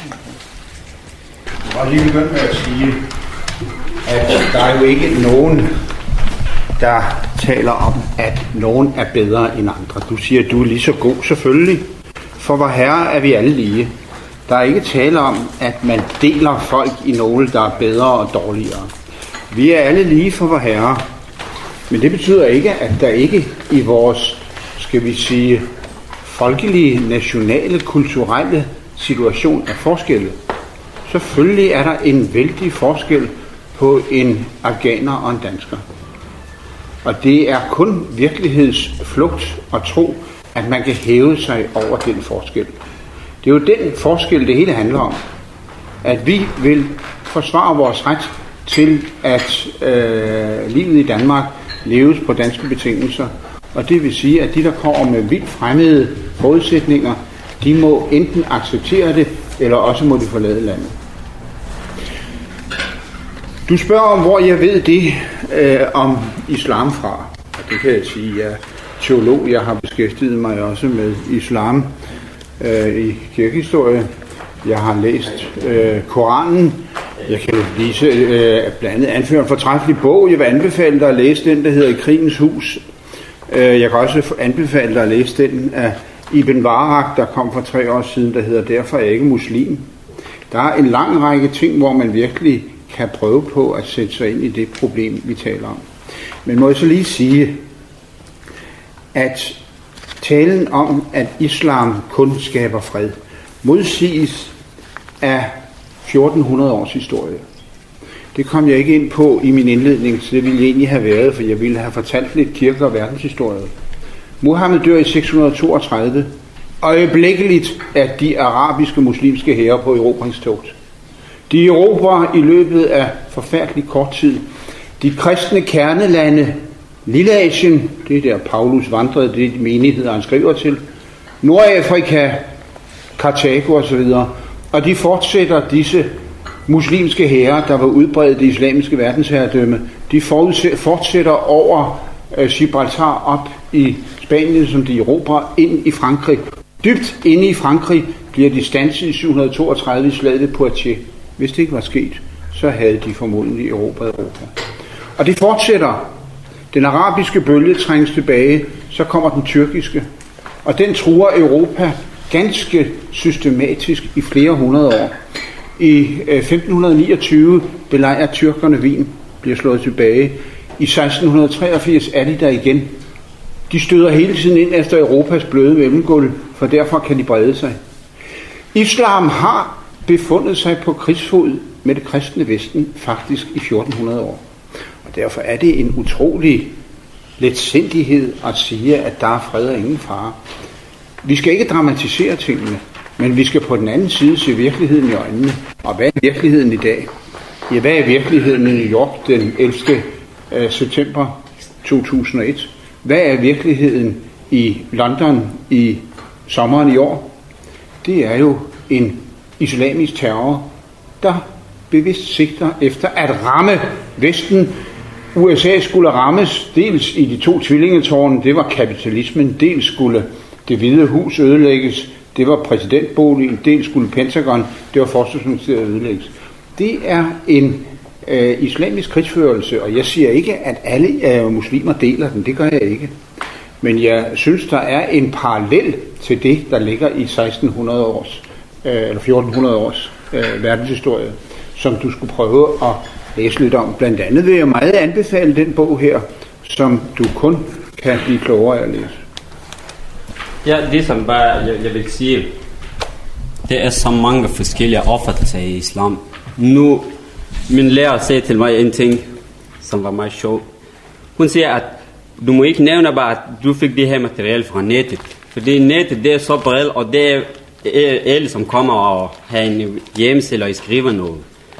Jeg vil lige begynde med at sige, at der er jo ikke nogen, der taler om, at nogen er bedre end andre. Du siger, at du er lige så god, selvfølgelig. For vor herre er vi alle lige. Der er ikke tale om, at man deler folk i nogle, der er bedre og dårligere. Vi er alle lige for vor herre. Men det betyder ikke, at der ikke i vores, skal vi sige, folkelige, nationale, kulturelle situation er forskelle. Selvfølgelig er der en vældig forskel på en afghaner og en dansker. Og det er kun virkelighedsflugt at tro, at man kan hæve sig over den forskel. Det er jo den forskel, det hele handler om. At vi vil forsvare vores ret til, at øh, livet i Danmark leves på danske betingelser. Og det vil sige, at de, der kommer med vildt fremmede forudsætninger, de må enten acceptere det, eller også må de forlade landet. Du spørger om, hvor jeg ved det øh, om islam fra. Og det kan jeg sige, jeg er teolog, jeg har beskæftiget mig også med islam øh, i kirkehistorie. Jeg har læst øh, Koranen. Jeg kan lige øh, blandt andet anføre en fortræffelig bog. Jeg vil anbefale dig at læse den, der hedder I krigens hus. Øh, jeg kan også anbefale dig at læse den af Ibn Barak, der kom for tre år siden, der hedder Derfor er jeg ikke muslim. Der er en lang række ting, hvor man virkelig kan prøve på at sætte sig ind i det problem, vi taler om. Men må jeg så lige sige, at talen om, at islam kun skaber fred, modsiges af fjorten hundrede års historie. Det kom jeg ikke ind på i min indledning, så det ville jeg egentlig have været, for jeg ville have fortalt lidt kirke- og verdenshistorie. Muhammed dør i seks hundrede toogtredive, øjeblikkeligt af de arabiske muslimske hære på erobringstogt. De erobrer i løbet af forfærdelig kort tid de kristne kernelande, Lilleasien, det er der Paulus vandrede, det er de menigheder, han skriver til, Nordafrika, Karthago osv., og de fortsætter disse muslimske hære, der var udbredt det islamiske verdensherredømme, de fortsætter over uh, Gibraltar op i Spanien, som de erobrer, ind i Frankrig. Dybt inde i Frankrig bliver de standset i syv hundrede toogtredive i slaget ved Poitiers. Hvis det ikke var sket, så havde de formodentlig erobret Europa. Og det fortsætter. Den arabiske bølge trænges tilbage, så kommer den tyrkiske. Og den truer Europa ganske systematisk i flere hundrede år. I femten niogtyve belejrer tyrkerne Wien, bliver slået tilbage. I seksten treogfirs er de der igen. De støder hele tiden ind efter Europas bløde mellemgulv, for derfor kan de brede sig. Islam har befundet sig på krigsfod med det kristne Vesten faktisk i fjorten hundrede år. Og derfor er det en utrolig letsindighed at sige, at der er fred og ingen fare. Vi skal ikke dramatisere tingene, men vi skal på den anden side se virkeligheden i øjnene. Og hvad er virkeligheden i dag? Ja, hvad er virkeligheden i New York den ellevte september to tusind og et? Hvad er virkeligheden i London i sommeren i år? Det er jo en islamisk terror, der bevidst sigter efter at ramme Vesten. U S A skulle rammes dels i de to tvillingetårne, det var kapitalismen, dels skulle det hvide hus ødelægges, det var præsidentboligen, dels skulle Pentagon, det var forsvarsministeriet ødelægges. Det er en øh, islamisk krigsførelse, og jeg siger ikke, at alle øh, muslimer deler den, det gør jeg ikke. Men jeg synes, der er en parallel til det, der ligger i seksten hundrede års, øh, eller fjorten hundrede års øh, verdenshistorie, som du skulle prøve at læse lidt om. Blandt andet vil jeg meget anbefale den bog her, som du kun kan blive klogere af at læse. Ja, det som bare jeg, jeg vil sige, det er så mange forskellige opfattelser i islam. Nu, min lærer sagde til mig en ting, som var meget sjov. Hun siger, at du må ikke nævne bare, at du fik det her materiale fra nettet. Fordi nettet, det er så bredt, og det er alle, som kommer og har en hjemmeside og skriver noget.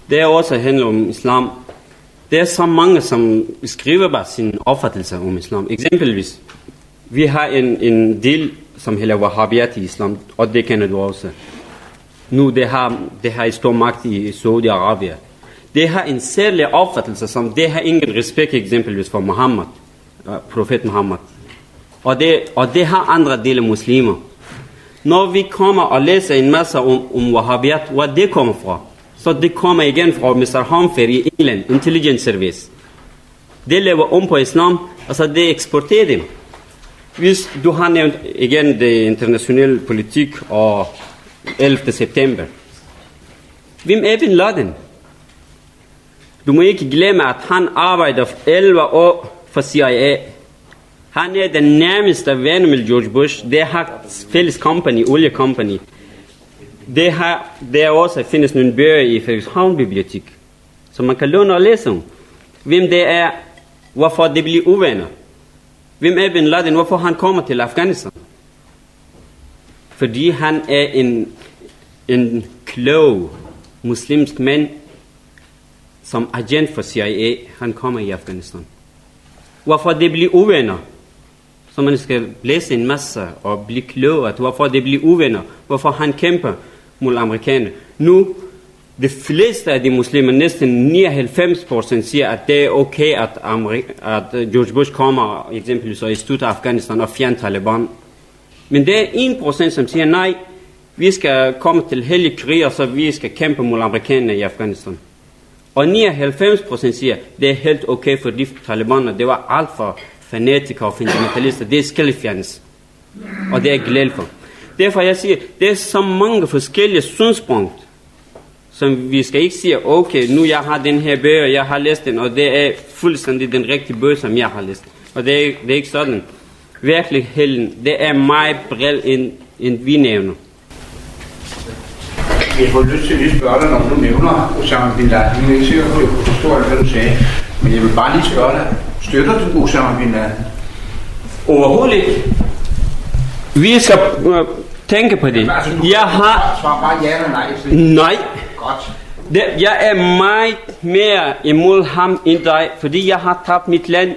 det er også handler om islam. Der er så mange, som skriver bare sin opfattelse om islam. Eksempelvis, vi har en, en del, som hedder Wahhabiyat i islam, og det kender du også. Nu, det har, det har en stor magt i Saudi-Arabien. Det har en særlig opfattelse, som det har ingen respekt eksempelvis for Muhammad, profet Muhammad. Og det, og det har andre dele muslimer. Når vi kommer og læser en masse om, om Wahhabiyat, hvor det kommer fra, så det kommer igen fra mister Humphrey i England, Intelligence Service. Det lever om på islam, og så det eksporterer dem. Hvis du har nævnt igen det internationale politik og ellevte september. Hvem er Bin Laden? Du må ikke glemme, at han arbejder elleve år for C I A. Han er den nærmeste ven med George Bush. Det har fælles company, olie company. Det har, der også findes nogle bøger i Frederikshavn Bibliotek, som man kan låne og læse om. Hvem det er, hvorfor det bliver uvenner. Hvem er Bin Laden, hvorfor han kommer til Afghanistan? Fordi han er en, en klog muslimsk mand, som agent for C I A, han kommer i Afghanistan. Hvorfor det bliver uvenner? Så man skal læse en masse og blive klog, at hvorfor det bliver uvenner. Hvorfor han kæmper mod amerikanerne. Nu, de fleste af de muslimer, næsten nioghalvfems procent siger, at det er okay, at, Amerika, at George Bush kommer eksempelvis og i støtter Afghanistan og fjerner Taliban. Men det er en procent, som siger, nej, vi skal komme til hellig krig, og så vi skal kæmpe mod amerikanerne i Afghanistan. Og nioghalvfems procent siger, det er helt okay, for de talibaner, det var alt for fanatikere og fundamentalister. Det skal fjernes. Og det er jeg glad for. Derfor jeg siger, det er så mange forskellige synspunkter, som vi skal ikke sige, okay, nu jeg har den her bøger, jeg har læst den, og det er fuldstændig den rigtige bøger, som jeg har læst. Og det er, det er ikke sådan. Virkeligheden, det er meget bredt, end, end vi nævner. Jeg får lyst til at lige spørge dig, når du nævner Osama Bin Laden. Jeg er ikke sikker på, at jeg kunne forstå alt, hvad du sagde. Men jeg vil bare lige spørge dig. Støtter du Osama Bin Laden? Overhovedet ikke. Vi skal uh, tænke på det. Altså, jeg har... Svar bare ja eller nej. Nej. Godt. Det, jeg er meget mere imod ham end dig, fordi jeg har tabt mit land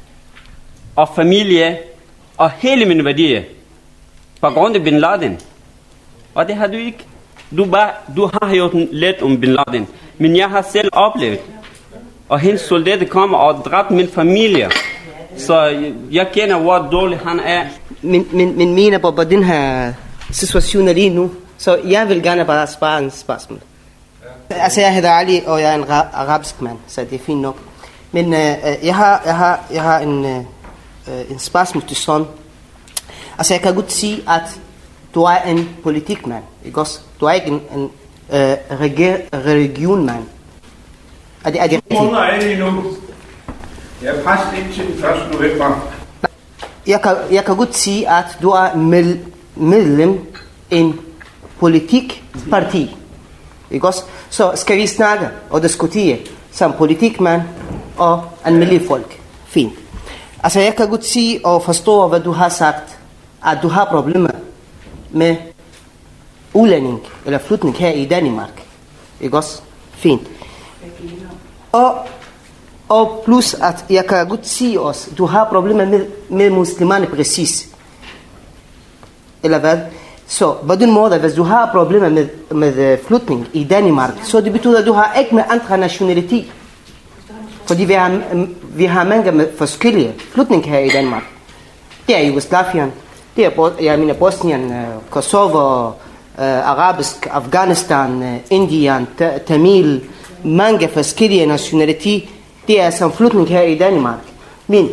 og familie og hele mine værdier på grund af Bin Laden. Og det har du ikke. Du, bare, du har hørt lidt om Bin Laden, men jeg har selv oplevet, og hendes soldater kommer og dræber min familie. Så jeg, jeg kender, hvor dårlig han er. Men, men, men mener på, på den her situation lige nu, så jeg vil gerne bare spare en spørgsmål. Ja. Altså jeg hedder Ali, og jeg er en ra- arabisk mand, så det er fint nok. Men øh, jeg, har, jeg, har, jeg har en, øh, en spørgsmål til sådan. Altså jeg kan godt sige, at du er en politikmand, ikke også? Du er ikke en, en øh, reger- religionmand. Er det, er det rigtigt? Hvornår er det nu? Jeg er præst indtil den første november. Jeg kan, jeg kan godt sige, at du er med, medlem i en politikparti. Ikke også? Så skal vi snakke og diskutere som politikmand og almindelige folk. Fint. Altså jeg kan godt sige og forstå, hvad du har sagt, at du har problemer med udlænding eller flytning her i Danmark. Ikke også? Fint. Og, og plus at jeg kan godt sige også, du har problemer med, med muslimerne præcis. Eller hvad? Så på den måde, hvis du har problemer med, med flytning i Danmark, så det betyder, at du har ikke med andre nationalitet. Fordi vi har, vi har mange med forskellige flytning her i Danmark. Det er Jugoslavien, det er, jeg mener Bosnien, Kosovo, arabisk, Afghanistan, Indien, Tamil, mange forskellige nationaliteter. Det er som flytning her i Danmark. Men,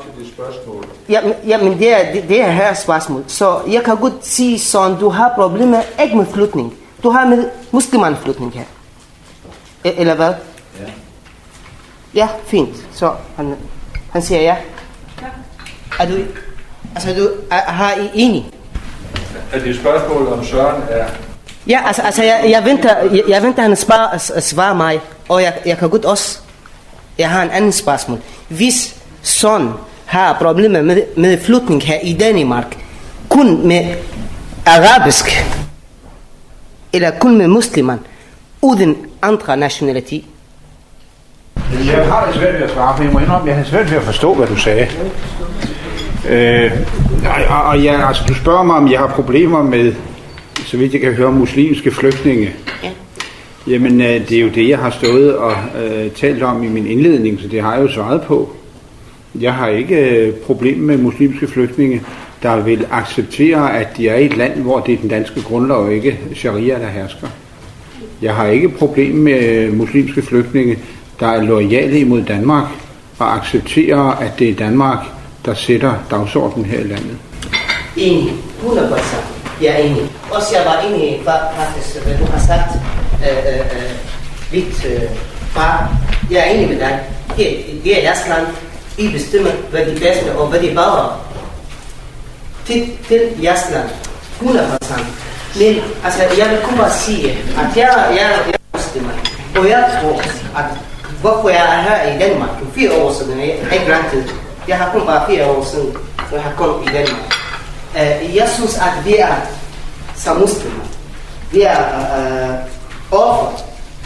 ja, ja, men det er, det, det er her spørgsmål. Så jeg kan godt sige sådan, du har problemer ikke med flytning. Du har med muslimerne flytning her. Eller hvad? Ja. Ja, fint. Så han, han siger ja. Er du, altså, du er, har I enig? Er det spørgsmål om Søren er... Ja, altså, altså jeg, jeg venter, jeg, jeg venter han svarer svare mig, og jeg, jeg kan godt også, jeg har en anden spørgsmål. Hvis Søren har problemer med, med flytning her i Danmark, kun med arabisk, eller kun med muslimer, uden andre nationalitet. Jeg har det svært ved at svare, for jeg må indrømme, jeg har svært ved at forstå, hvad du sagde. Øh, og, og ja, altså, du spørger mig, om jeg har problemer med, så vidt jeg kan høre, muslimske flygtninge. Ja. Jamen, det er jo det, jeg har stået og øh, talt om i min indledning, så det har jeg jo svaret på. Jeg har ikke øh, problemer med muslimske flygtninge, der vil acceptere, at de er i et land, hvor det er den danske grundlov og ikke sharia, der hersker. Jeg har ikke problem med muslimske flygtninge, der er loyale imod Danmark og accepterer, at det er Danmark, der sætter dagsordenen her i landet. Enig. hundrede procent. Jeg er enig. Også jeg var enig faktisk, hvad du har sagt. Øh, øh, øh, lidt øh, bare. Jeg er enig med dig. Det, det er jeres land. I bestemmer, hvad de bedste og hvad de bare til, til jeres land. hundrede procent. Men altså, jeg vil kun bare sige, at jeg, jeg, jeg bestemmer. Og jeg tror, at hvorfor jeg er her i Danmark for fire år siden, jeg er ikke lang tid. Jeg har kun bare fire år siden, når jeg har kommet i Danmark. Uh, jeg synes, at vi er som muslimer. Vi er uh, offer.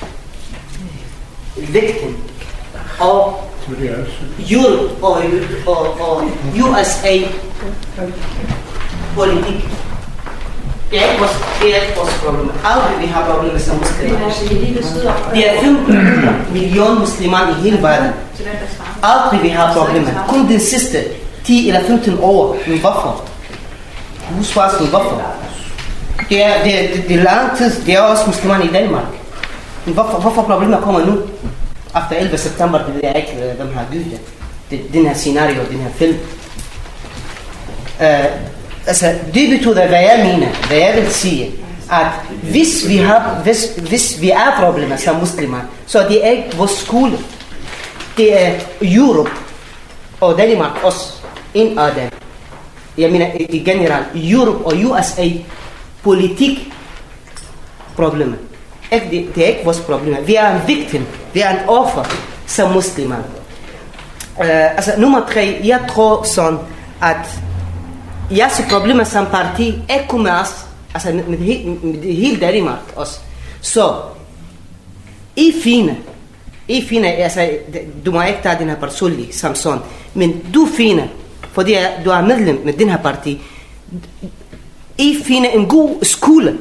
Vigtig. Og Europe og, og, og U S A politik. Det er ikke vores, det er ikke vores problem. Aldrig vi har problemer som muslimer. Det er femten millioner muslimer i hele verden. Aldrig vi har problemer. Kun den sidste ti eller femten år. Men hvorfor? Du svarer mig hvorfor? Det er, det, det, det er lang tid. Det er også muslimer i Danmark. Men hvorfor, hvorfor problemer kommer nu? Efter ellevte september, det ved jeg ikke, hvem har givet det. Den her scenario, den her film. Uh, altså, det betyder, hvad jeg mener, hvad jeg vil sige, at hvis vi har, hvis, hvis vi er problemer som muslimer, så det er ikke vores skole. Det er Europe og Danmark også, en af dem. Jeg mener i generelt, Europe og U S A politik problemer. Det er ikke vores problemer. Vi er en victim. Vi er en offer som muslimer. Uh, altså, nummer tre, jeg tror sådan, at jeres problemer som parti ikke kommer os, altså med, med, med hele Danmark også. Så, I fine, I fine, altså, du må ikke tage den her personlig som sådan, men du fine, fordi du er medlem med den her parti, I fine en god skole,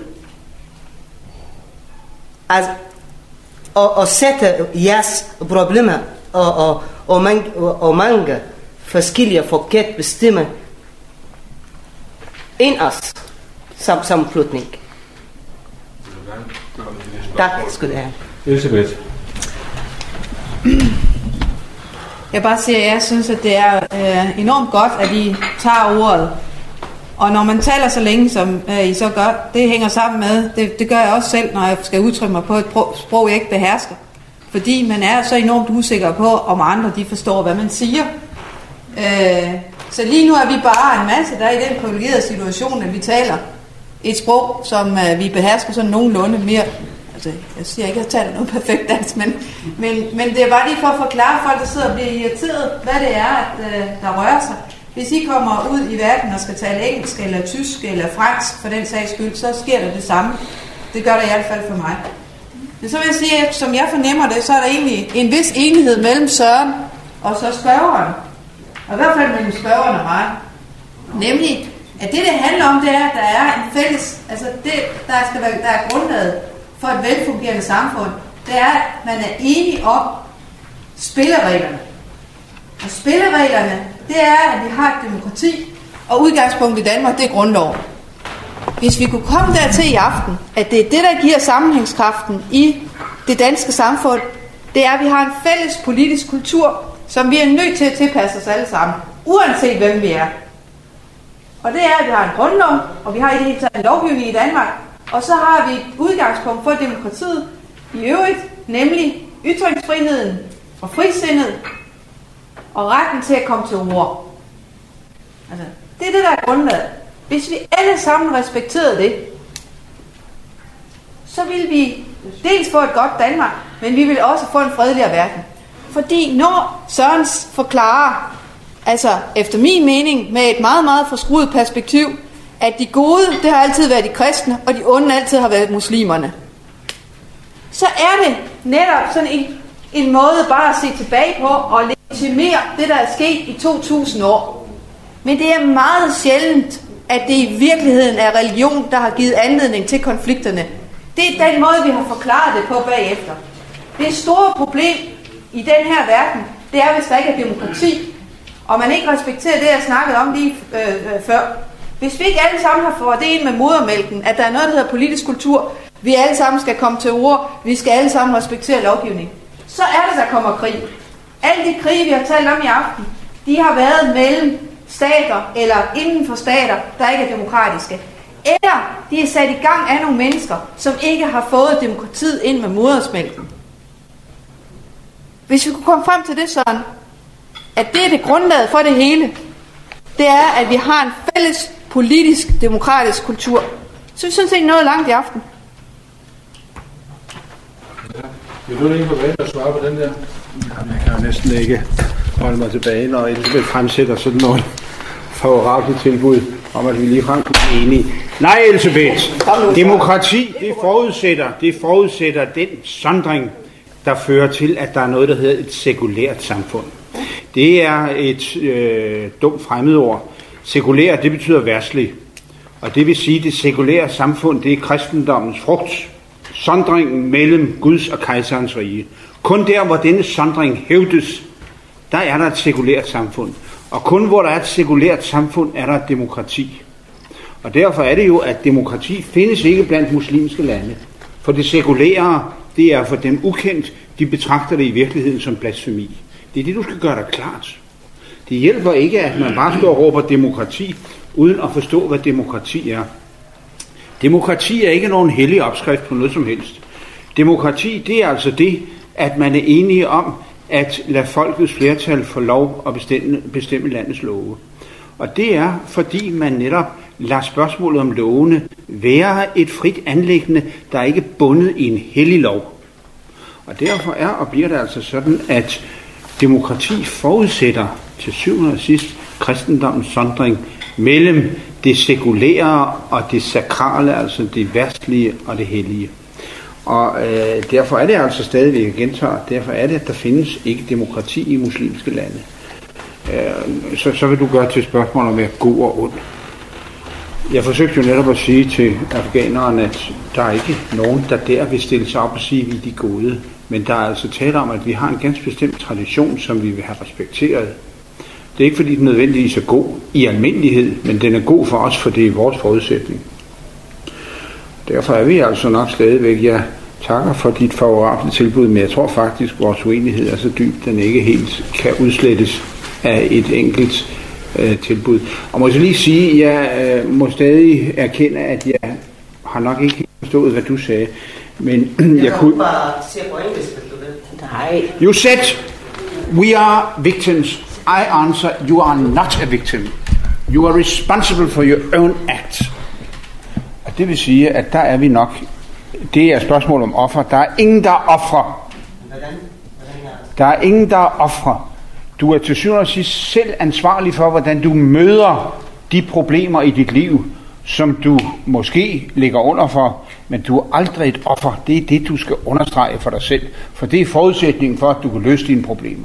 altså, og, og sætte jeres problemer og, og, og, mange, og, og mange forskellige forkert bestemmer end os som, som flygtning. Tak skal du have. Elisabeth. Jeg bare siger, at jeg synes, at det er øh, enormt godt, at I tager ordet. Og når man taler så længe, som øh, I så gør, det hænger sammen med, det, det gør jeg også selv, når jeg skal udtrykke mig på et sprog, jeg ikke behersker. Fordi man er så enormt usikker på, om andre de forstår, hvad man siger. Øh, så lige nu er vi bare en masse, der er i den privilegerede situation, at vi taler et sprog, som øh, vi behersker sådan nogenlunde mere. Altså, jeg siger ikke, at jeg taler noget perfekt dansk, men, men, men det er bare lige for at forklare folk, der sidder og bliver irriteret, hvad det er, at, øh, der rører sig. Hvis I kommer ud i verden og skal tale engelsk, eller tysk, eller fransk for den sags skyld, så sker der det samme. Det gør der i hvert fald for mig. Men så vil jeg sige, at som jeg fornemmer det, så er der egentlig en vis enighed mellem Søren og så spørgeren. Og i hvert fald mellem spørgeren og mig. Nemlig, at det det handler om, det er, at der er en fælles, altså det, der skal være, der er grundlaget for et velfungerende samfund, det er, at man er enige om spillereglerne. Og spillereglerne, det er, at vi har et demokrati, og udgangspunkt i Danmark, det er grundloven. Hvis vi kunne komme dertil i aften, at det er det, der giver sammenhængskraften i det danske samfund, det er, at vi har en fælles politisk kultur, som vi er nødt til at tilpasse os alle sammen, uanset hvem vi er. Og det er, at vi har en grundlov, og vi har i det hele taget en lovgivning i Danmark, og så har vi et udgangspunkt for demokratiet i øvrigt, nemlig ytringsfriheden og frisindet og retten til at komme til ord. Altså, det er det, der er grundlaget. Hvis vi alle sammen respekterede det, så ville vi dels få et godt Danmark, men vi ville også få en fredeligere verden. Fordi når Sørens forklarer, altså efter min mening med et meget, meget forskruet perspektiv, at de gode, det har altid været de kristne, og de onde altid har været muslimerne. så er det netop sådan en, en måde bare at se tilbage på og legitimere det, der er sket i to tusind år. Men det er meget sjældent, at det i virkeligheden er religion, der har givet anledning til konflikterne. Det er den måde, vi har forklaret det på bagefter. Det store problem i den her verden, det er, hvis der ikke er demokrati, og man ikke respekterer det, jeg snakkede om lige øh, øh, før. Hvis vi ikke alle sammen har fået det ind med modermælken, at der er noget, der hedder politisk kultur, vi alle sammen skal komme til ord, vi skal alle sammen respektere lovgivning, så er det, der kommer krig. Alle de krige, vi har talt om i aften, de har været mellem stater eller inden for stater, der ikke er demokratiske. Eller de er sat i gang af nogle mennesker, som ikke har fået demokratiet ind med modersmælken. Hvis vi kunne komme frem til det sådan, at det er det grundlaget for det hele, det er, at vi har en fælles politisk, demokratisk kultur, så vi synes ikke noget langt i aften. Ja. Vil du lige på vand og svare på den der? Jamen, jeg kan jo næsten ikke holde mig tilbage, når Elisabeth fremsætter sådan noget favorabelt tilbud om, at vi ligefrem er enige. Nej, Elisabeth, demokrati, det forudsætter, det forudsætter den sondring, der fører til, at der er noget, der hedder et sekulært samfund. Det er et øh, dumt fremmedord. Sekulær, det betyder verdslig. Og det vil sige, at det sekulære samfund, det er kristendommens frugt. Sondringen mellem Guds og kejserens rige. Kun der, hvor denne sondring hævdes, der er der et sekulært samfund. Og kun hvor der er et sekulært samfund, er der et demokrati. Og derfor er det jo, at demokrati findes ikke blandt muslimske lande. For det sekulære, det er for dem ukendt. De betragter det i virkeligheden som blasfemi. Det er det, du skal gøre dig klart. Det hjælper ikke, at man bare står og råber demokrati, uden at forstå, hvad demokrati er. Demokrati er ikke nogen hellig opskrift på noget som helst. Demokrati, det er altså det, at man er enige om at lade folkets flertal få lov at bestemme, bestemme landets love. Og det er, fordi man netop lader spørgsmålet om lovene være et frit anliggende, der er ikke bundet i en hellig lov. Og derfor er og bliver det altså sådan, at demokrati forudsætter til syvende og sidst kristendommens sondring mellem det sekulære og det sakrale, altså det verdslige og det hellige. Og øh, derfor er det altså stadigvæk, jeg gentager, derfor er det, at der findes ikke demokrati i muslimske lande. Øh, så, så vil du gøre til spørgsmål om at være god og ond. Jeg forsøgte jo netop at sige til afghanerne, at der er ikke nogen, der der vil stille sig op og sige, at vi er de gode. Men der er altså tale om, at vi har en ganske bestemt tradition, som vi vil have respekteret. Det er ikke fordi, den nødvendigvis er god i almindelighed, men den er god for os, for det er vores forudsætning. Derfor er vi altså nok stadigvæk, jeg takker for dit favorable tilbud, men jeg tror faktisk, at vores uenighed er så dyb, den ikke helt kan udslettes af et enkelt øh, tilbud. Og må jeg lige sige, at jeg øh, må stadig erkende, at jeg har nok ikke helt forstået, hvad du sagde. Men jeg, jeg kunne bare se på engelsk, hvis du vil. Nej. You said, we are victims. I answer, you are not a victim. You are responsible for your own act. Og det vil sige, at der er vi nok, det er et spørgsmål om offer. Der er ingen, der offrer. Der er ingen, der offrer. Du er til syvende og sidst selv ansvarlig for, hvordan du møder de problemer i dit liv, som du måske ligger under for, men du er aldrig et offer. Det er det, du skal understrege for dig selv, for det er forudsætningen for, at du kan løse dine problemer.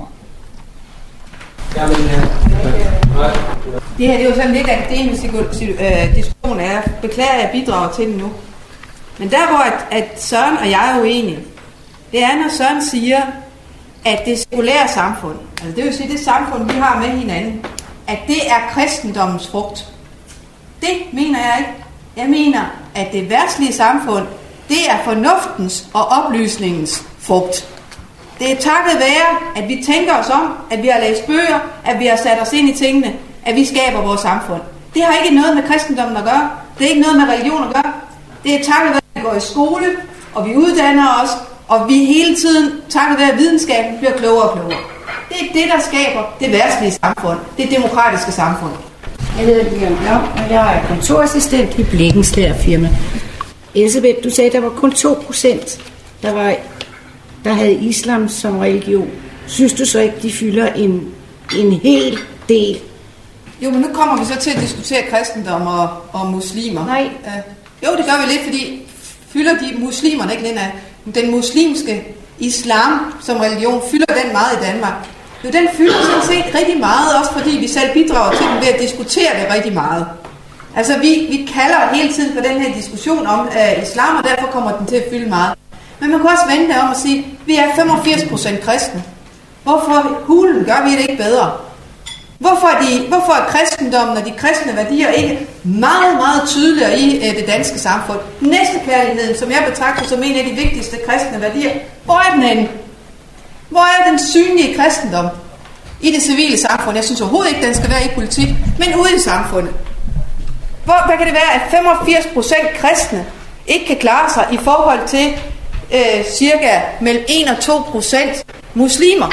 Det her det er jo sådan lidt akademisk øh, diskussion, jeg beklager, at jeg bidrager til det nu. Men der hvor at, at Søren og jeg er uenige, det er, når Søren siger, at det sekulære samfund, altså det vil sige det samfund, vi har med hinanden, at det er kristendommens frugt. Det mener jeg ikke. Jeg mener, at det verdslige samfund, det er fornuftens og oplysningens frugt. Det er takket være, at vi tænker os om, at vi har læst bøger, at vi har sat os ind i tingene, at vi skaber vores samfund. Det har ikke noget med kristendommen at gøre. Det er ikke noget med religion at gøre. Det er takket være, at vi går i skole, og vi uddanner os, og vi hele tiden, takket være, at videnskaben bliver klogere og klogere. Det er det, der skaber det verdslige samfund, det demokratiske samfund. Jeg hedder Liam Blom, og jeg er kontorassistent i Blikkenslager firma. Elisabeth, du sagde, at der var kun to procent, der, var, der havde islam som religion. Synes du så ikke, de fylder en, en hel del? Jo, men nu kommer vi så til at diskutere kristendom og, og muslimer. Nej. Uh, jo, det gør vi lidt, fordi fylder de muslimerne ikke lidt af? den muslimske islam som religion, fylder den meget i Danmark? Jo, den fylder sådan set rigtig meget, også fordi vi selv bidrager til den ved at diskutere det rigtig meget. Altså, vi, vi kalder hele tiden på den her diskussion om uh, islam, og derfor kommer den til at fylde meget. Men man kan også vende det om at sige, at vi er femogfirs procent kristne. Hvorfor hulen gør vi det ikke bedre? Hvorfor er, de, hvorfor er kristendommen og de kristne værdier ikke meget, meget tydeligere i uh, det danske samfund? Næstekærligheden, som jeg betragter som en af de vigtigste kristne værdier, hvor er den henne? Hvor er den synlige kristendom i det civile samfund? Jeg synes overhovedet ikke, den skal være i politik, men ude i samfundet. Hvor, hvad kan det være, at femogfirs procent kristne ikke kan klare sig i forhold til øh, cirka mellem en og to procent muslimer?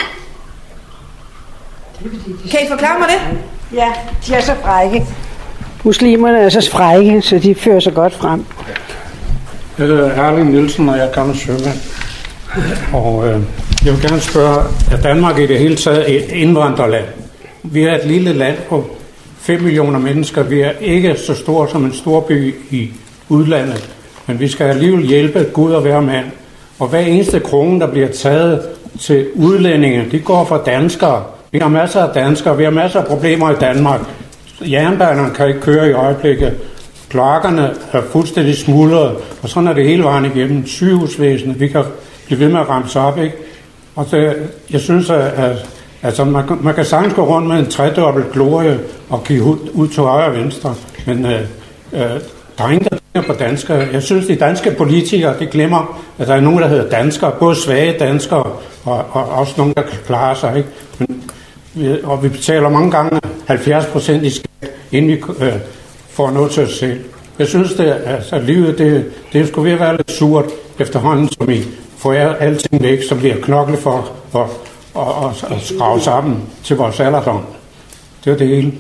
Kan I forklare mig det? Ja, de er så frække. Muslimerne er så frække, så de fører sig godt frem. Jeg hedder Erling Nielsen, og jeg er gammel sømand. Og øh, jeg vil gerne spørge, er Danmark i det hele taget et indvandrerland? Vi er et lille land på fem millioner mennesker. Vi er ikke så store som en storby i udlandet, men vi skal alligevel hjælpe Gud og hver mand. Og hver eneste krone, der bliver taget til udlændinge, de går fra danskere. Vi har masser af danskere, vi har masser af problemer i Danmark. Jernbanerne kan ikke køre i øjeblikket. Kloakkerne er fuldstændig smuldret, og sådan er det hele vejen igennem. Sygehusvæsenet, vi kan blive ved med at ramse op, ikke? Og det, jeg synes, at, at altså, man, man kan sagtens gå rundt med en tredobbelt glorie og kigge ud, ud til højre og venstre, men øh, øh, der er ingen, der tænker på danskere. Jeg synes, de danske politikere, de glemmer, at der er nogen, der hedder danskere, både svage danskere og, og også nogen, der kan klare sig, ikke? Men, vi, og vi betaler mange gange halvfjerds procent i skat, inden vi øh, får noget til os selv. Jeg synes, det, altså, at livet det, det skulle ved at være lidt surt efterhånden, som I får alting væk, som bliver knoklet for at, at, at, at skrave sammen til vores alderdom. Det er det hele.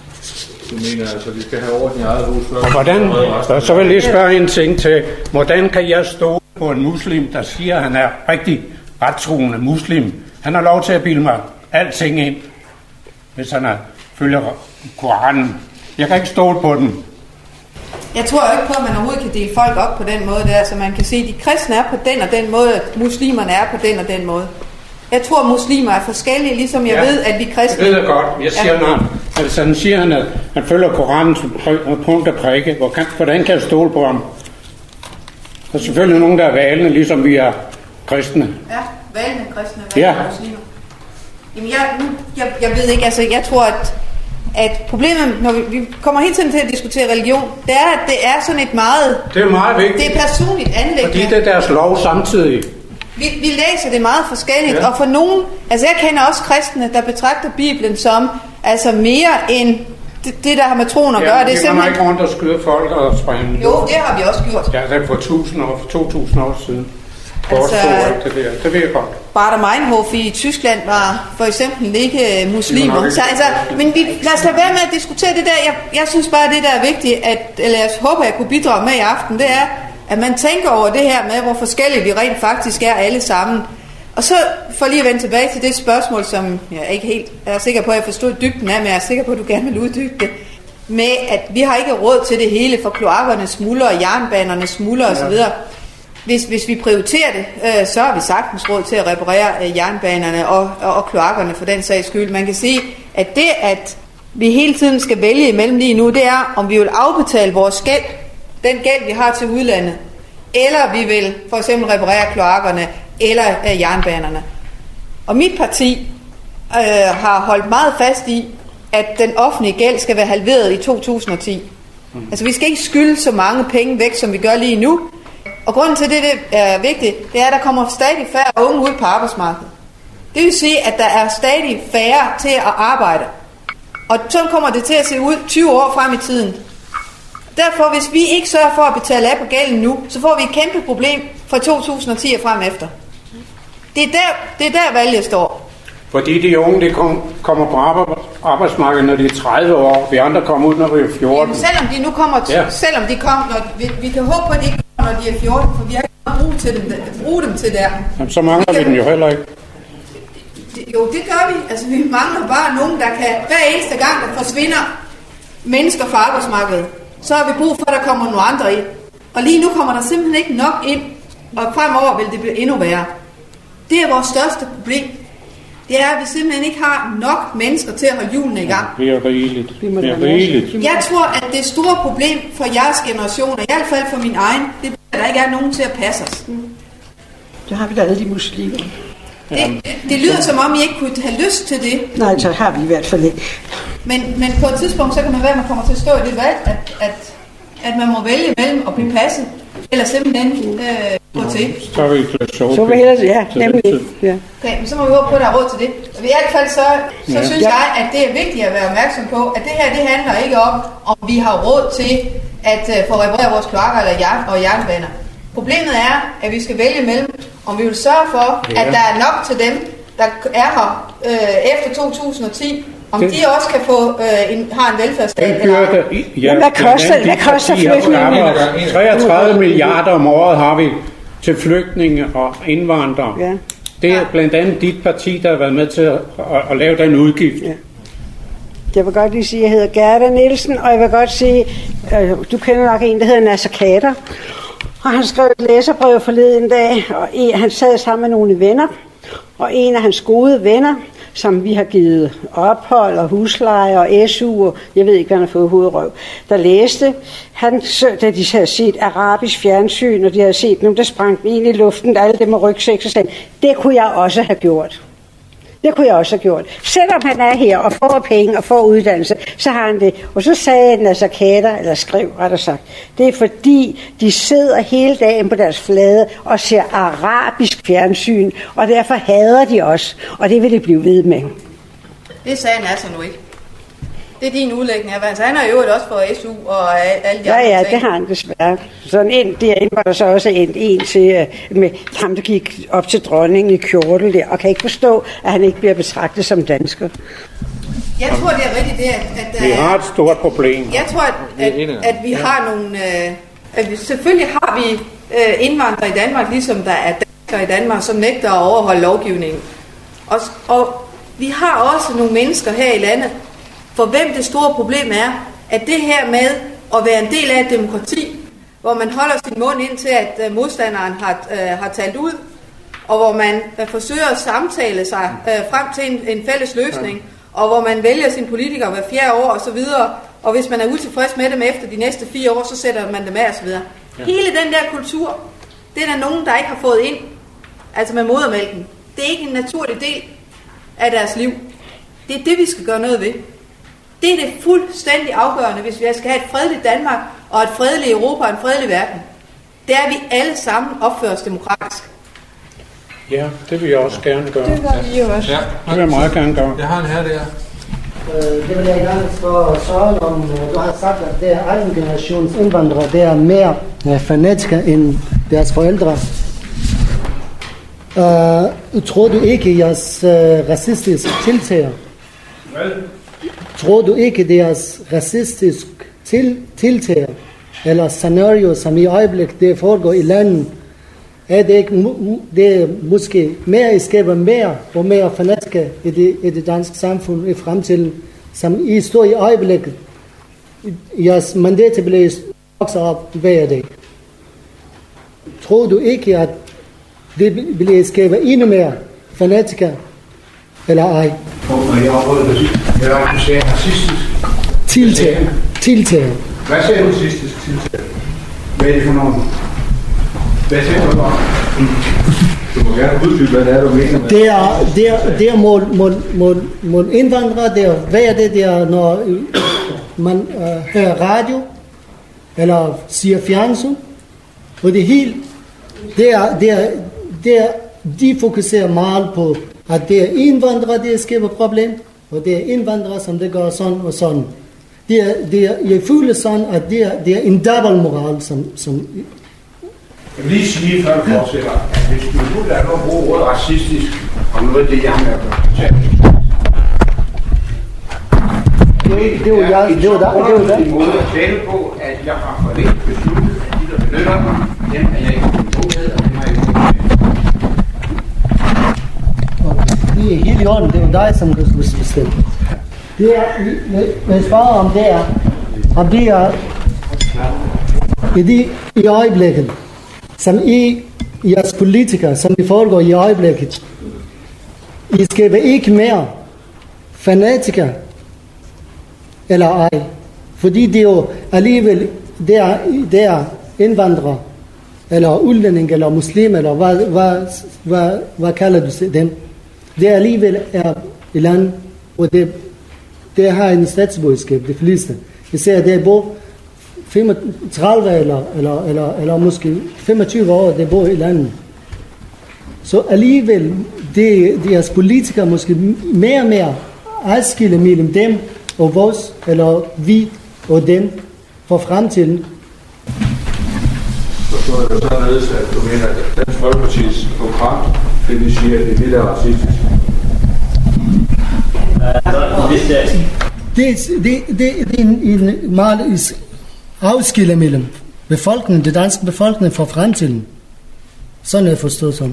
Du mener altså, at vi skal have orden i eget hus? Og hvordan, så vil jeg lige spørge en ting til, hvordan kan jeg stå på en muslim, der siger, at han er rigtig rettroende muslim? Han har lov til at bilde mig alting ind, hvis han er, følger Koranen. Jeg kan ikke stole på den. Jeg tror jo ikke på, at man overhovedet kan dele folk op på den måde der, så man kan sige, at de kristne er på den og den måde, at muslimerne er på den og den måde. Jeg tror, at muslimer er forskellige, ligesom jeg ja, ved, at vi kristne... Det ved jeg godt. Jeg siger, ja. Når altså, han siger, han, at han følger Koranen som punkt og prikke. Hvordan kan jeg stole på ham? Der er selvfølgelig nogen, der er valende, ligesom vi er kristne. Ja, valende kristne, valende ja. muslimer. Jamen, jeg, jeg, jeg ved ikke, altså, jeg tror, at... at problemet, når vi, vi kommer hele tiden til at diskutere religion, det er, at det er sådan et meget... Det er meget vigtigt. Det er personligt anliggende. Fordi det er deres lov samtidig. Vi, vi læser det meget forskelligt, ja. Og for nogen... Altså, jeg kender også kristne, der betragter Bibelen som altså mere end det, det der har med troen at ja, gøre. Det er simpelthen... man ikke rundt og skyde folk og sprænge. Jo, det har vi også gjort. Ja, det er for tusind år, for to tusind år siden. Altså, det, der. Det ved jeg godt. Baader-Meinhof i Tyskland var for eksempel ikke muslimer. Ikke. Så, altså, men vi, lad os lade være med at diskutere det der. Jeg, jeg synes bare, det der er vigtigt, at, eller jeg håber, jeg kunne bidrage med i aften, det er, at man tænker over det her med, hvor forskellige vi rent faktisk er alle sammen. Og så for lige at vende tilbage til det spørgsmål, som jeg ikke helt er sikker på, at jeg forstod dybden af, men jeg er sikker på, at du gerne vil uddybe det. Med, at vi har ikke råd til det hele, for kloakkerne smuldrer, jernbanerne smuldrer osv. Hvis, hvis vi prioriterer det, øh, så har vi sagtens råd til at reparere øh, jernbanerne og, og, og kloakkerne for den sags skyld. Man kan sige, at det, at vi hele tiden skal vælge imellem lige nu, det er, om vi vil afbetale vores gæld, den gæld, vi har til udlandet, eller vi vil for eksempel reparere kloakkerne eller øh, jernbanerne. Og mit parti øh, har holdt meget fast i, at den offentlige gæld skal være halveret i to tusind og ti. Mm. Altså vi skal ikke skylde så mange penge væk, som vi gør lige nu. Og grunden til det, det er vigtigt, det er, at der kommer stadig færre unge ud på arbejdsmarkedet. Det vil sige, at der er stadig færre til at arbejde. Og så kommer det til at se ud tyve år frem i tiden. Derfor, hvis vi ikke sørger for at betale af på gælden nu, så får vi et kæmpe problem fra to tusind og ti og frem efter. Det er der, det er der valget står. Fordi de unge, de kom, kommer på arbejdsmarkedet, når de er tredive år. Vi andre kommer ud, når vi er fjorten. Jamen, selvom de nu kommer, t- ja. selvom de kommer, når, vi, vi kan håbe på, at de ikke kommer, når de er fjorten, for vi har ikke noget brug til dem, bruge dem til der. Jamen, så mangler vi, kan, vi dem jo heller ikke. Det, jo, det gør vi. Altså, vi mangler bare nogen, der kan, hver eneste gang, der forsvinder mennesker fra arbejdsmarkedet, så har vi brug for, at der kommer nogle andre ind. Og lige nu kommer der simpelthen ikke nok ind og fremover vil det blive endnu værre. Det er vores største problem. Det er, at vi simpelthen ikke har nok mennesker til at holde hjulene i gang. Vi er rigeligt. Vi er rigeligt. Jeg tror, at det store problem for jeres generation, i hvert fald for min egen, det er, at der ikke er nogen til at passe os. Det har vi da alle de muslimer. Det, det lyder som om, I ikke kunne have lyst til det. Nej, så har vi i hvert fald ikke. Men, men på et tidspunkt, så kan man være, at man kommer til at stå i det valg, at, at, at man må vælge mellem at blive passet, eller simpelthen øh, gå til. Så vil vi så Så vil vi hellere, ja, nemlig. Ja. Okay, men så må vi håbe på, at der er råd til det. Og i hvert fald så, så ja. synes ja. jeg, at det er vigtigt at være opmærksom på, at det her, det handler ikke om, om vi har råd til at uh, få repareret vores kloakker eller jern- og jernbaner. Problemet er, at vi skal vælge mellem, om vi vil sørge for, ja. at der er nok til dem, der er her øh, efter to tusind og ti, om det, de også kan få øh, en, har en velfærdsstat. Eller... Ja, hvad koster, hvad koster flygtninge? treogtredive milliarder om året har vi til flygtninge og indvandrere. Ja. Det er blandt andet dit parti, der har været med til at, at, at lave den udgift. Ja. Jeg vil godt lige sige, at jeg hedder Gerda Nielsen, og jeg vil godt sige, øh, du kender nok en, der hedder Nasser Kader. Og han skrev et læserbrev forleden dag, og en, han sad sammen med nogle venner, og en af hans gode venner, som vi har givet ophold og husleje og S U, og jeg ved ikke, hvad han har fået hovedrøv, der læste, han, da de havde set arabisk fjernsyn, og de havde set nogen, der sprang ind i luften, alle dem med rygsæk, så sagde, det kunne jeg også have gjort. Det kunne jeg også have gjort. Selvom han er her og får penge og får uddannelse, så har han det. Og så sagde Nasser Kader, eller skrev rettere sagt, det er fordi, de sidder hele dagen på deres flade og ser arabisk fjernsyn, og derfor hader de os, og det vil de blive ved med. Det sagde Nasser nu ikke. Det er din udlægning af, altså han har jo også fået S U og alle de ja, andre ja, ting. det har han desværre. Sådan en derinde var der så også en, en til, med ham, der gik op til dronningen i kjortel der, og kan ikke forstå, at han ikke bliver betragtet som dansker. Jeg tror, det er rigtigt det, at... at vi har et stort problem. Jeg tror, at, at, at vi har nogle... Øh, at vi, selvfølgelig har vi øh, indvandrere i Danmark, ligesom der er danskere i Danmark, som nægter at overholde lovgivningen. Og, og vi har også nogle mennesker her i landet, for hvem det store problem er, at det her med at være en del af et demokrati, hvor man holder sin mund ind til, at modstanderen har, øh, har talt ud, og hvor man øh, forsøger at samtale sig øh, frem til en, en fælles løsning, og hvor man vælger sine politikere hver fjerde år osv., og hvis man er utilfreds med dem efter de næste fire år, så sætter man dem af osv. Ja. Hele den der kultur, det er der nogen, der ikke har fået ind, altså med modermælken. Det er ikke en naturlig del af deres liv. Det er det, vi skal gøre noget ved. Det er det fuldstændig afgørende, hvis vi skal have et fredeligt Danmark og et fredeligt Europa og en fredelig verden. Det er, at vi alle sammen opfører os demokratisk. Ja, det vil jeg også gerne gøre. Det gør vi jo også. Ja, det vil jeg meget gerne gøre. Jeg har en her der. Det vil jeg gerne spørge Søren om. Du har sagt, at det er anden generations indvandrere, der er mere fanatiske end deres forældre. Uh, tror du ikke, jeres uh, racistiske tiltag? Hvad? Tror du ikke, deres racistiske til, tiltag eller scenario, som i øjeblikket det foregår i landet, er det ikke det er måske mere, skaber mere og mere fanatiske i det, i det danske samfund i fremtiden, som I står i øjeblikket. Jeres mandat bliver vokset op hver dag. Tror du ikke, at det bliver skaber endnu mere fanatiske, eller ej? Og jeg afholder det sidst. Jeg har ikke sagt racistisk. Tiltag. Tiltag. Hvad siger du racistisk tiltag? Hvad er det for nogen? Hvad siger du om? Du må gerne uddybe, hvad det er, du mener med. Det er, det er, det er mod, mod, mod, mod indvandrere. Det er, hvad er det, det er, når man øh, hører radio, eller siger fjernsyn. Og det hele, det er, det er, det er, de fokuserer meget på, at det er indvandrere, det skaber problem, og det er indvandrere, som det gør sådan og sådan. Det er, det er, jeg føler sådan, at det er, det er en dobbeltmoral, som, som... Jeg vil lige sige, før du fortsætter, at hvis du nu lader noget bruge ordet racistisk, og noget af det, jeg har gjort, det var jeg, det var der, det var der. En måde at tale på, at jeg har for længe besluttet, at de, der benytter mig, dem er jeg ikke god med, og dem har jeg ikke god med. Det er helt i orden, det er dig, som kan bestemme. Det er, når jeg spørger om det er, om det er, i, de, i øjeblikket, som I jeres politikere, som det foregår i øjeblikket, I skal være ikke mere fanatikere eller ej. Fordi det er jo alligevel, det er, det er indvandrere, eller udlænding, eller muslim, eller hvad, hvad, hvad, hvad kalder du dem? Det alligevel er i land, og det, det har en statsborgerskab, de fleste. Jeg ser, det bor femogtredive eller, eller, eller, eller måske femogtyve år, det bor i landet. Så alligevel, det, deres politikere måske mere og mere adskille mellem dem og vores, eller vi og dem for fremtiden. Så er det således, at du mener, at Dansk Folkepartis program, det vil sige, at det er lidt racistisk. Det, det, det er en, en meget afskille mellem befolkningen, det danske befolkning for fremtiden. Sådan er jeg forstået som.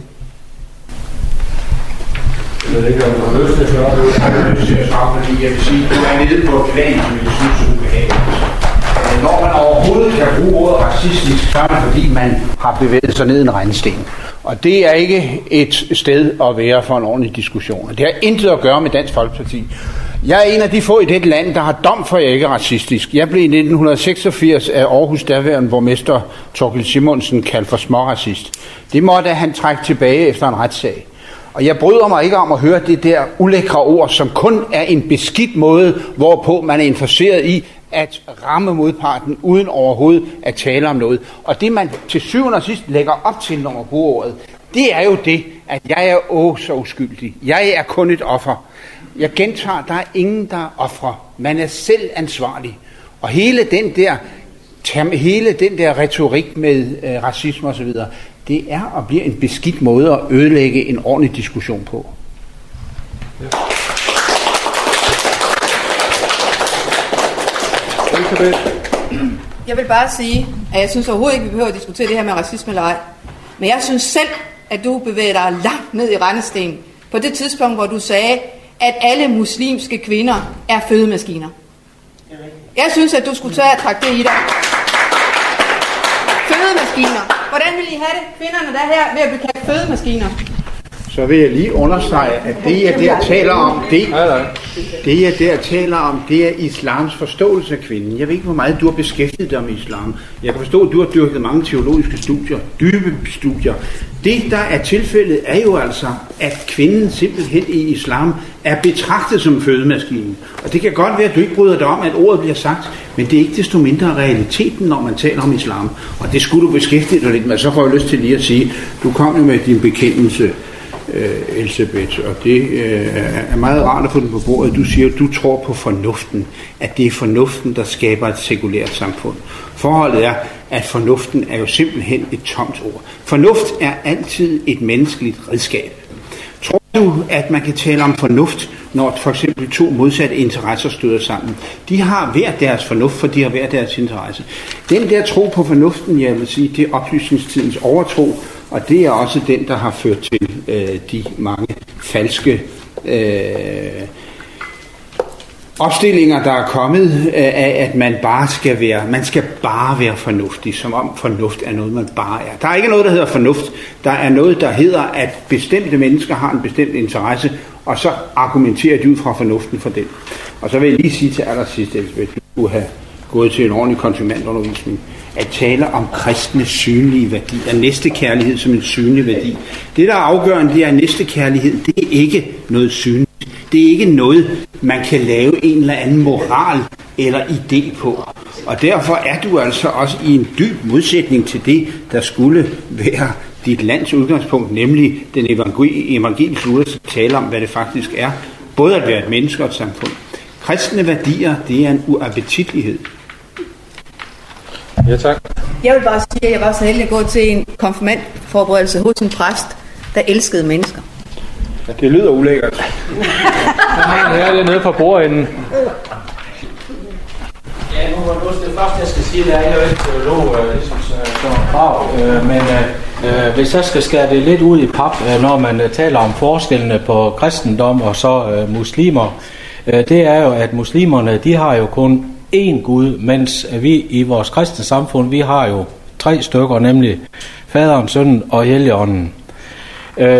Jeg ved ikke, om du har lyst til at svare. Jeg har lyst til at svare, fordi jeg vil sige, at du er nede på et plan, som jeg synes er ubehageligt. Når man overhovedet kan bruge ordet racistisk, så er det fordi, man har bevæget sig ned i en regnsten. Og det er ikke et sted at være for en ordentlig diskussion. Det har intet at gøre med Dansk Folkeparti. Jeg er en af de få i dette land, der har dom for, at jeg ikke er racistisk. Jeg blev i nitten seksogfirs af Aarhus daværende borgmester Thorkild Simonsen kaldt for småracist. Det måtte han trække tilbage efter en retssag. Og jeg bryder mig ikke om at høre det der ulækre ord, som kun er en beskidt måde, hvorpå man er interesseret i at ramme modparten, uden overhovedet at tale om noget. Og det man til syvende og sidst lægger op til, når man bruger ordet, det er jo det, at jeg er åh så uskyldig. Jeg er kun et offer. Jeg gentager, der er ingen, der er ofre. Man er selv ansvarlig. Og hele den der, hele den der retorik med øh, racisme osv., det er og bliver en beskidt måde at ødelægge en ordentlig diskussion på. Ja. Jeg vil bare sige, at jeg synes overhovedet ikke, vi behøver at diskutere det her med racisme eller ej. Men jeg synes selv, at du bevæger dig langt ned i rendesten på det tidspunkt, hvor du sagde, at alle muslimske kvinder er fødemaskiner. Jeg synes, at du skulle tage at trække det i dig. Fødemaskiner. Hvordan vil I have det, kvinderne der her, ved at blive kaldt fødemaskiner? Så vil jeg lige understrege, at det jeg der taler om, det, det jeg der taler om, det er islams forståelse af kvinden. Jeg ved ikke, hvor meget du har beskæftiget dig med islam. Jeg kan forstå, at du har dyrket mange teologiske studier, dybe studier. Det, der er tilfældet, er jo altså, at kvinden simpelthen i islam er betragtet som fødemaskinen. Og det kan godt være, at du ikke bryder dig om, at ordet bliver sagt, men det er ikke desto mindre realiteten, når man taler om islam. Og det skulle du beskæftige dig lidt med. Så får jeg lyst til lige at sige, du kom jo med din bekendelse, Uh, Elsebeth, og det uh, er meget rart at få den på bordet. Du siger, at du tror på fornuften, at det er fornuften, der skaber et sekulært samfund. Forholdet er, at fornuften er jo simpelthen et tomt ord. Fornuft er altid et menneskeligt redskab. Tror du, at man kan tale om fornuft, når for eksempel to modsatte interesser støder sammen? De har hver deres fornuft, for de har hver deres interesse. Den der tro på fornuften, jeg vil sige, det er oplysningstidens overtro, og det er også den, der har ført til øh, de mange falske øh, opstillinger, der er kommet øh, af, at man bare skal være, man skal bare være fornuftig, som om fornuft er noget, man bare er. Der er ikke noget, der hedder fornuft. Der er noget, der hedder, at bestemte mennesker har en bestemt interesse, og så argumenterer de ud fra fornuften for den. Og så vil jeg lige sige til allersidst, Elsebeth, du skulle have gået til en ordentlig konfirmandundervisning, at tale om kristne synlige værdier, næstekærlighed som en synlig værdi. Det, der er afgørende, det er, at næstekærlighed, det er ikke noget synligt. Det er ikke noget, man kan lave en eller anden moral eller idé på. Og derfor er du altså også i en dyb modsætning til det, der skulle være dit lands udgangspunkt, nemlig den evangeliske Luthers tale om, hvad det faktisk er, både at være et menneske og et samfund. Kristne værdier, det er en uappetitlighed. Ja, tak. Jeg vil bare sige, at jeg var så heldig at gå til en konfirmandforberedelse hos en præst, der elskede mennesker. Ja, det lyder ulækkert. Ja, det er nede på bordenden. Ja, nu er det første, jeg skal sige, det er, at jeg er jo ikke teolog, ligesom Søren Krag, men øh, hvis jeg skal skære det lidt ud i pap, når man taler om forskellene på kristendom og så øh, muslimer, øh, det er jo, at muslimerne, de har jo kun én Gud, mens vi i vores kristne samfund, vi har jo tre stykker, nemlig Faderen, Sønnen og Helligånden. Øh,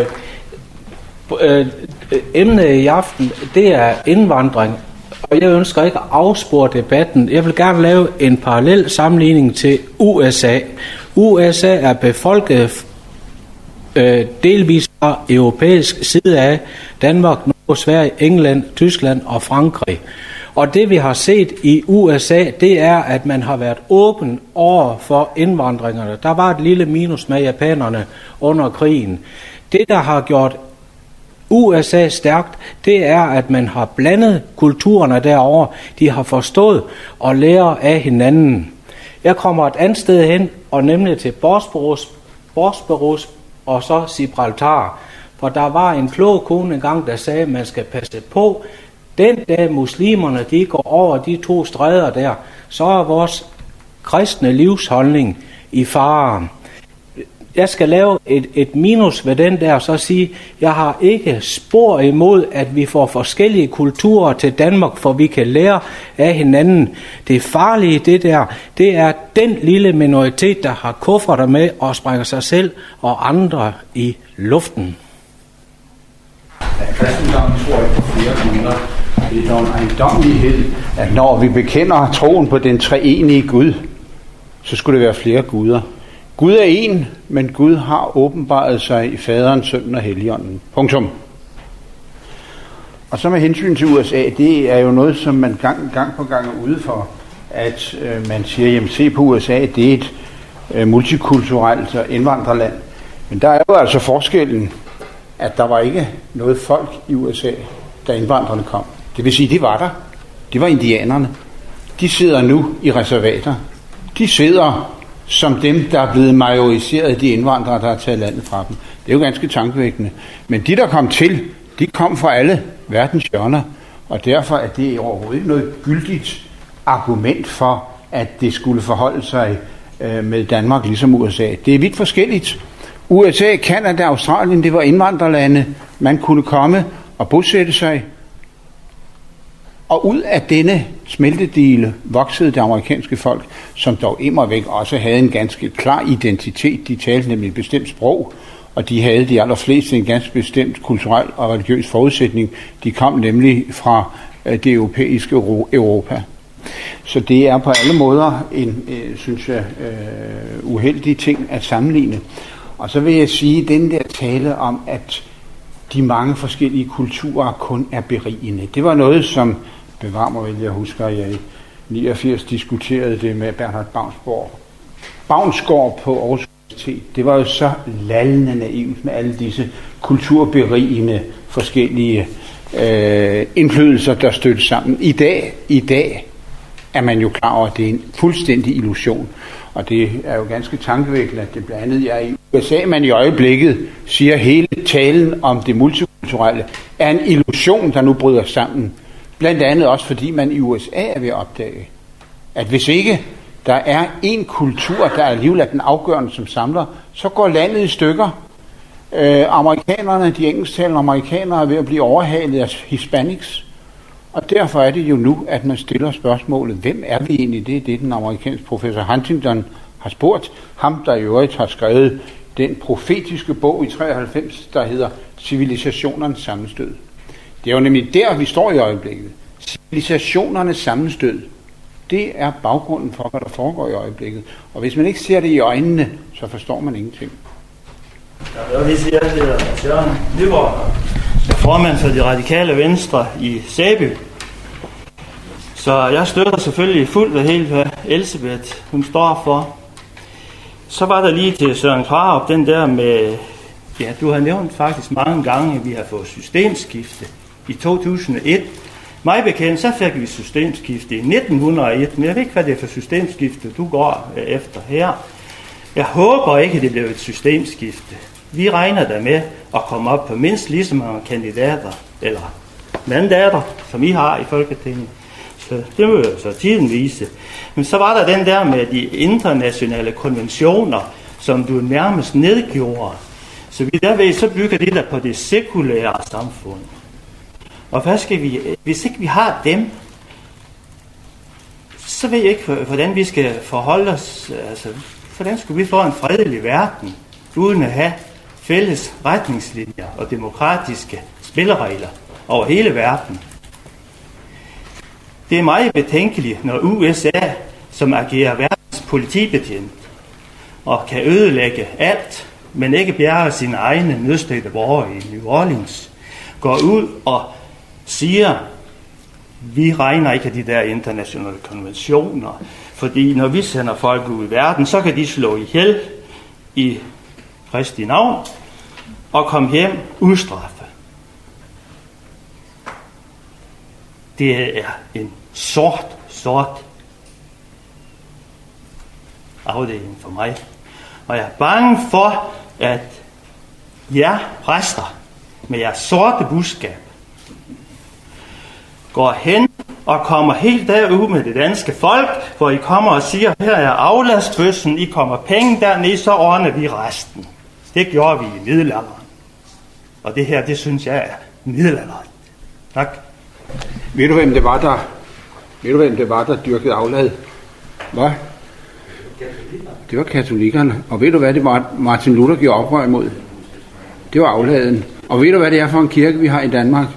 øh, emnet i aften, det er indvandring, og jeg ønsker ikke at afspore debatten. Jeg vil gerne lave en parallel sammenligning til U S A. U S A er befolket øh, delvis fra europæisk side af Danmark, Norge, Sverige, England, Tyskland og Frankrig. Og det vi har set i U S A, det er, at man har været åben over for indvandringerne. Der var et lille minus med japanerne under krigen. Det, der har gjort U S A stærkt, det er, at man har blandet kulturerne derovre. De har forstået og lærer af hinanden. Jeg kommer et andet sted hen, og nemlig til Bosporus, Bosporus og så Gibraltar. For der var en klog kone engang, der sagde, at man skal passe på. Den dag muslimerne de går over de to stræder der, så er vores kristne livsholdning i fare. Jeg skal lave et, et minus ved den der, og så sige, jeg har ikke spor imod, at vi får forskellige kulturer til Danmark, for vi kan lære af hinanden. Det farlige det der, det er den lille minoritet, der har kufferter med og sprænger sig selv og andre i luften. Kristendommen tror ikke på flere guder. Det er dog en ejendommelighed, at når vi bekender troen på den treenige Gud, så skulle det være flere guder. Gud er en, men Gud har åbenbaret sig i Faderen, Sønnen og Helligånden. Punktum. Og så med hensyn til U S A, det er jo noget, som man gang, gang på gang er ude for, at øh, man siger, jamen se på U S A, det er et øh, multikulturelt og indvandrerland. Men der er jo altså forskellen, at der var ikke noget folk i U S A, da indvandrerne kom. Det vil sige, de var der. Det var indianerne. De sidder nu i reservater. De sidder som dem, der er blevet majoriseret af de indvandrere, der har taget landet fra dem. Det er jo ganske tankevækkende. Men de, der kom til, de kom fra alle verdens hjørner, og derfor er det overhovedet ikke noget gyldigt argument for, at det skulle forholde sig øh, med Danmark ligesom U S A. Det er vidt forskelligt. U S A, Canada, Australien, det var indvandrerlande. Man kunne komme og bosætte sig. Og ud af denne smeltedele voksede det amerikanske folk, som dog immervæk også havde en ganske klar identitet. De talte nemlig et bestemt sprog, og de havde de allerfleste en ganske bestemt kulturel og religiøs forudsætning. De kom nemlig fra det europæiske Europa. Så det er på alle måder en, øh, synes jeg, øh, uheldig ting at sammenligne. Og så vil jeg sige, at den der tale om, at de mange forskellige kulturer kun er berigende. Det var noget, som bevar mig vel, jeg husker, at jeg i niogfirs diskuterede det med Bernhard Baunsgaard. Baunsgaard på Aarhus Universitet. Det var jo så lallende naivt med alle disse kulturberigende forskellige øh, indflydelser, der stødte sammen. I dag, i dag er man jo klar over, at det er en fuldstændig illusion. Og det er jo ganske tankevækkende, at det blandt andet er i U S A, man i øjeblikket siger, at hele talen om det multikulturelle er en illusion, der nu bryder sammen. Blandt andet også, fordi man i U S A er ved at opdage, at hvis ikke der er en kultur, der alligevel er den afgørende, som samler, så går landet i stykker. Øh, amerikanerne, de engelsktalende amerikanere, er ved at blive overhalet af hispanics. Og derfor er det jo nu, at man stiller spørgsmålet, hvem er vi egentlig? Det er det, den amerikanske professor Huntington har spurgt. Ham, der i øvrigt har skrevet den profetiske bog i treoghalvfems, der hedder Civilisationernes sammenstød. Det er jo nemlig der, vi står i øjeblikket. Civilisationernes sammenstød, det er baggrunden for, hvad der foregår i øjeblikket. Og hvis man ikke ser det i øjnene, så forstår man ingenting. Jeg vil lige sige, at jeg hedder Søren Nyborg, formand for de radikale venstre i Sæby. Så jeg støtter selvfølgelig fuldt og helt, hvad Elsebeth hun står for. Så var der lige til Søren Krarup den der med, ja, du har nævnt faktisk mange gange, at vi har fået systemskifte i to tusind og et. Mig bekendt, så fik vi systemskifte i nitten hundrede og et, men jeg ved ikke, hvad det er for systemskifte, du går efter her. Jeg håber ikke, at det bliver et systemskifte. Vi regner der med at komme op på mindst lige så mange kandidater, eller mandater, som I har i Folketinget. Så det vil jo så tiden vise. Men så var der den der med de internationale konventioner, som du nærmest nedgjorde. Så vi derved, så bygger det der på det sekulære samfund. Og hvad skal vi, hvis ikke vi har dem, så ved jeg ikke, hvordan vi skal forholde os, altså Hvordan skulle vi få en fredelig verden, uden at have fælles retningslinjer og demokratiske spilleregler over hele verden? Det er meget betænkeligt, når U S A, som agerer verdens politibetjent og kan ødelægge alt, men ikke bjerge sine egne nødstedte borgere i New Orleans, går ud og siger, vi regner ikke af de der internationale konventioner, fordi når vi sender folk ud i verden, så kan de slå ihjel i Kristi navn og komme hjem ustraffe. Det er en sort, sort afdeling for mig. Og jeg er bange for, at jer præster med jeres sorte budskab går hen og kommer helt derud med det danske folk, hvor I kommer og siger, her er aflastfødslen, I kommer penge dernede, så ordner vi resten. Det gjorde vi i middelalderen. Og det her, det synes jeg er middelalderen. Tak. Ved du, hvem det var, der, ved du, hvem det var, der dyrkede aflad? Hvad? Det var katolikkerne. Og ved du, hvad det var, Martin Luther gjorde oprør imod? Det var afladen. Og ved du, hvad det er for en kirke, vi har i Danmark?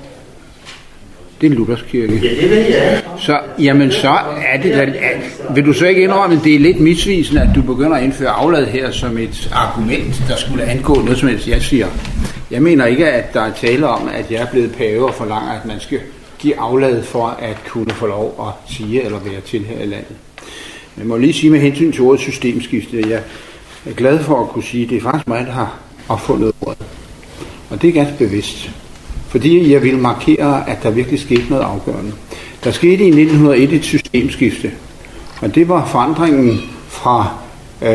Det er en Luthers kirke. Ja, det ved jeg. Så, jamen så er det da, vil du så ikke indrømme, at det er lidt misvisende, at du begynder at indføre aflad her som et argument, der skulle angå noget som helst, jeg siger. Jeg mener ikke, at der er tale om, at jeg er blevet pave og forlanger, at man skal give aflad for at kunne få lov at sige eller være til her i landet. Men jeg må lige sige med hensyn til ordet systemskifte, jeg er glad for at kunne sige, at det er faktisk mig, der har opfundet ordet. Og det er ganske bevidst. Fordi jeg ville markere, at der virkelig skete noget afgørende. Der skete i nitten hundrede og et et systemskifte, og det var forandringen fra øh,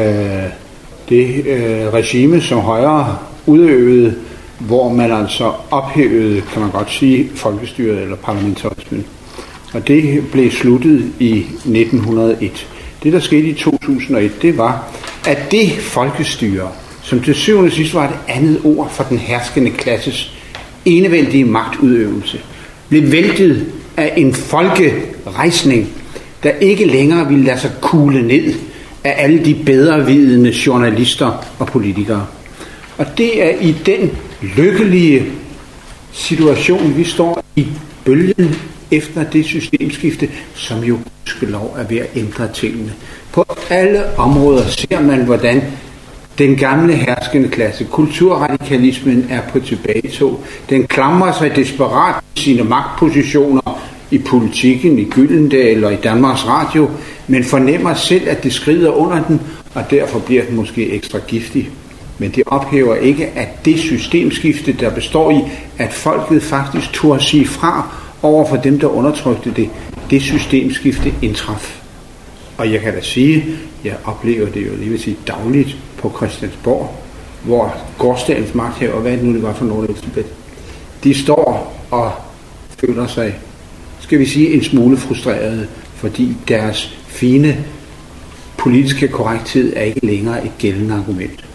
det øh, regime, som Højre udøvede, hvor man altså ophævede, kan man godt sige, folkestyret eller parlamentarismen. Og det blev sluttet i nitten hundrede og et. Det, der skete i to tusind og et, det var, at det folkestyre, som til syvende og sidst var et andet ord for den herskende klasses enevældige magtudøvelse, blev væltet af en folkerejsning, der ikke længere ville lade sig kugle ned af alle de bedrevidende journalister og politikere. Og det er i den lykkelige situation, vi står i bølgen efter det systemskifte, som jo skal lov at være ændre tingene. På alle områder ser man, hvordan den gamle herskende klasse, kulturradikalismen, er på tilbagetog. Den klamrer sig desperat i sine magtpositioner i politikken, i Gyldendal og i Danmarks Radio, men fornemmer selv, at det skrider under den, og derfor bliver den måske ekstra giftig. Men det ophæver ikke, at det systemskifte, der består i, at folket faktisk turde sige fra over for dem, der undertrykte det, det systemskifte indtraf. Og jeg kan da sige, jeg oplever det jo lige ved sige dagligt på Christiansborg, hvor gårdsdagens magthaver, hvad er det nu, det var for nogen, Elisabeth, de står og føler sig, skal vi sige, en smule frustrerede, fordi deres fine politiske korrekthed er ikke længere et gældende argument.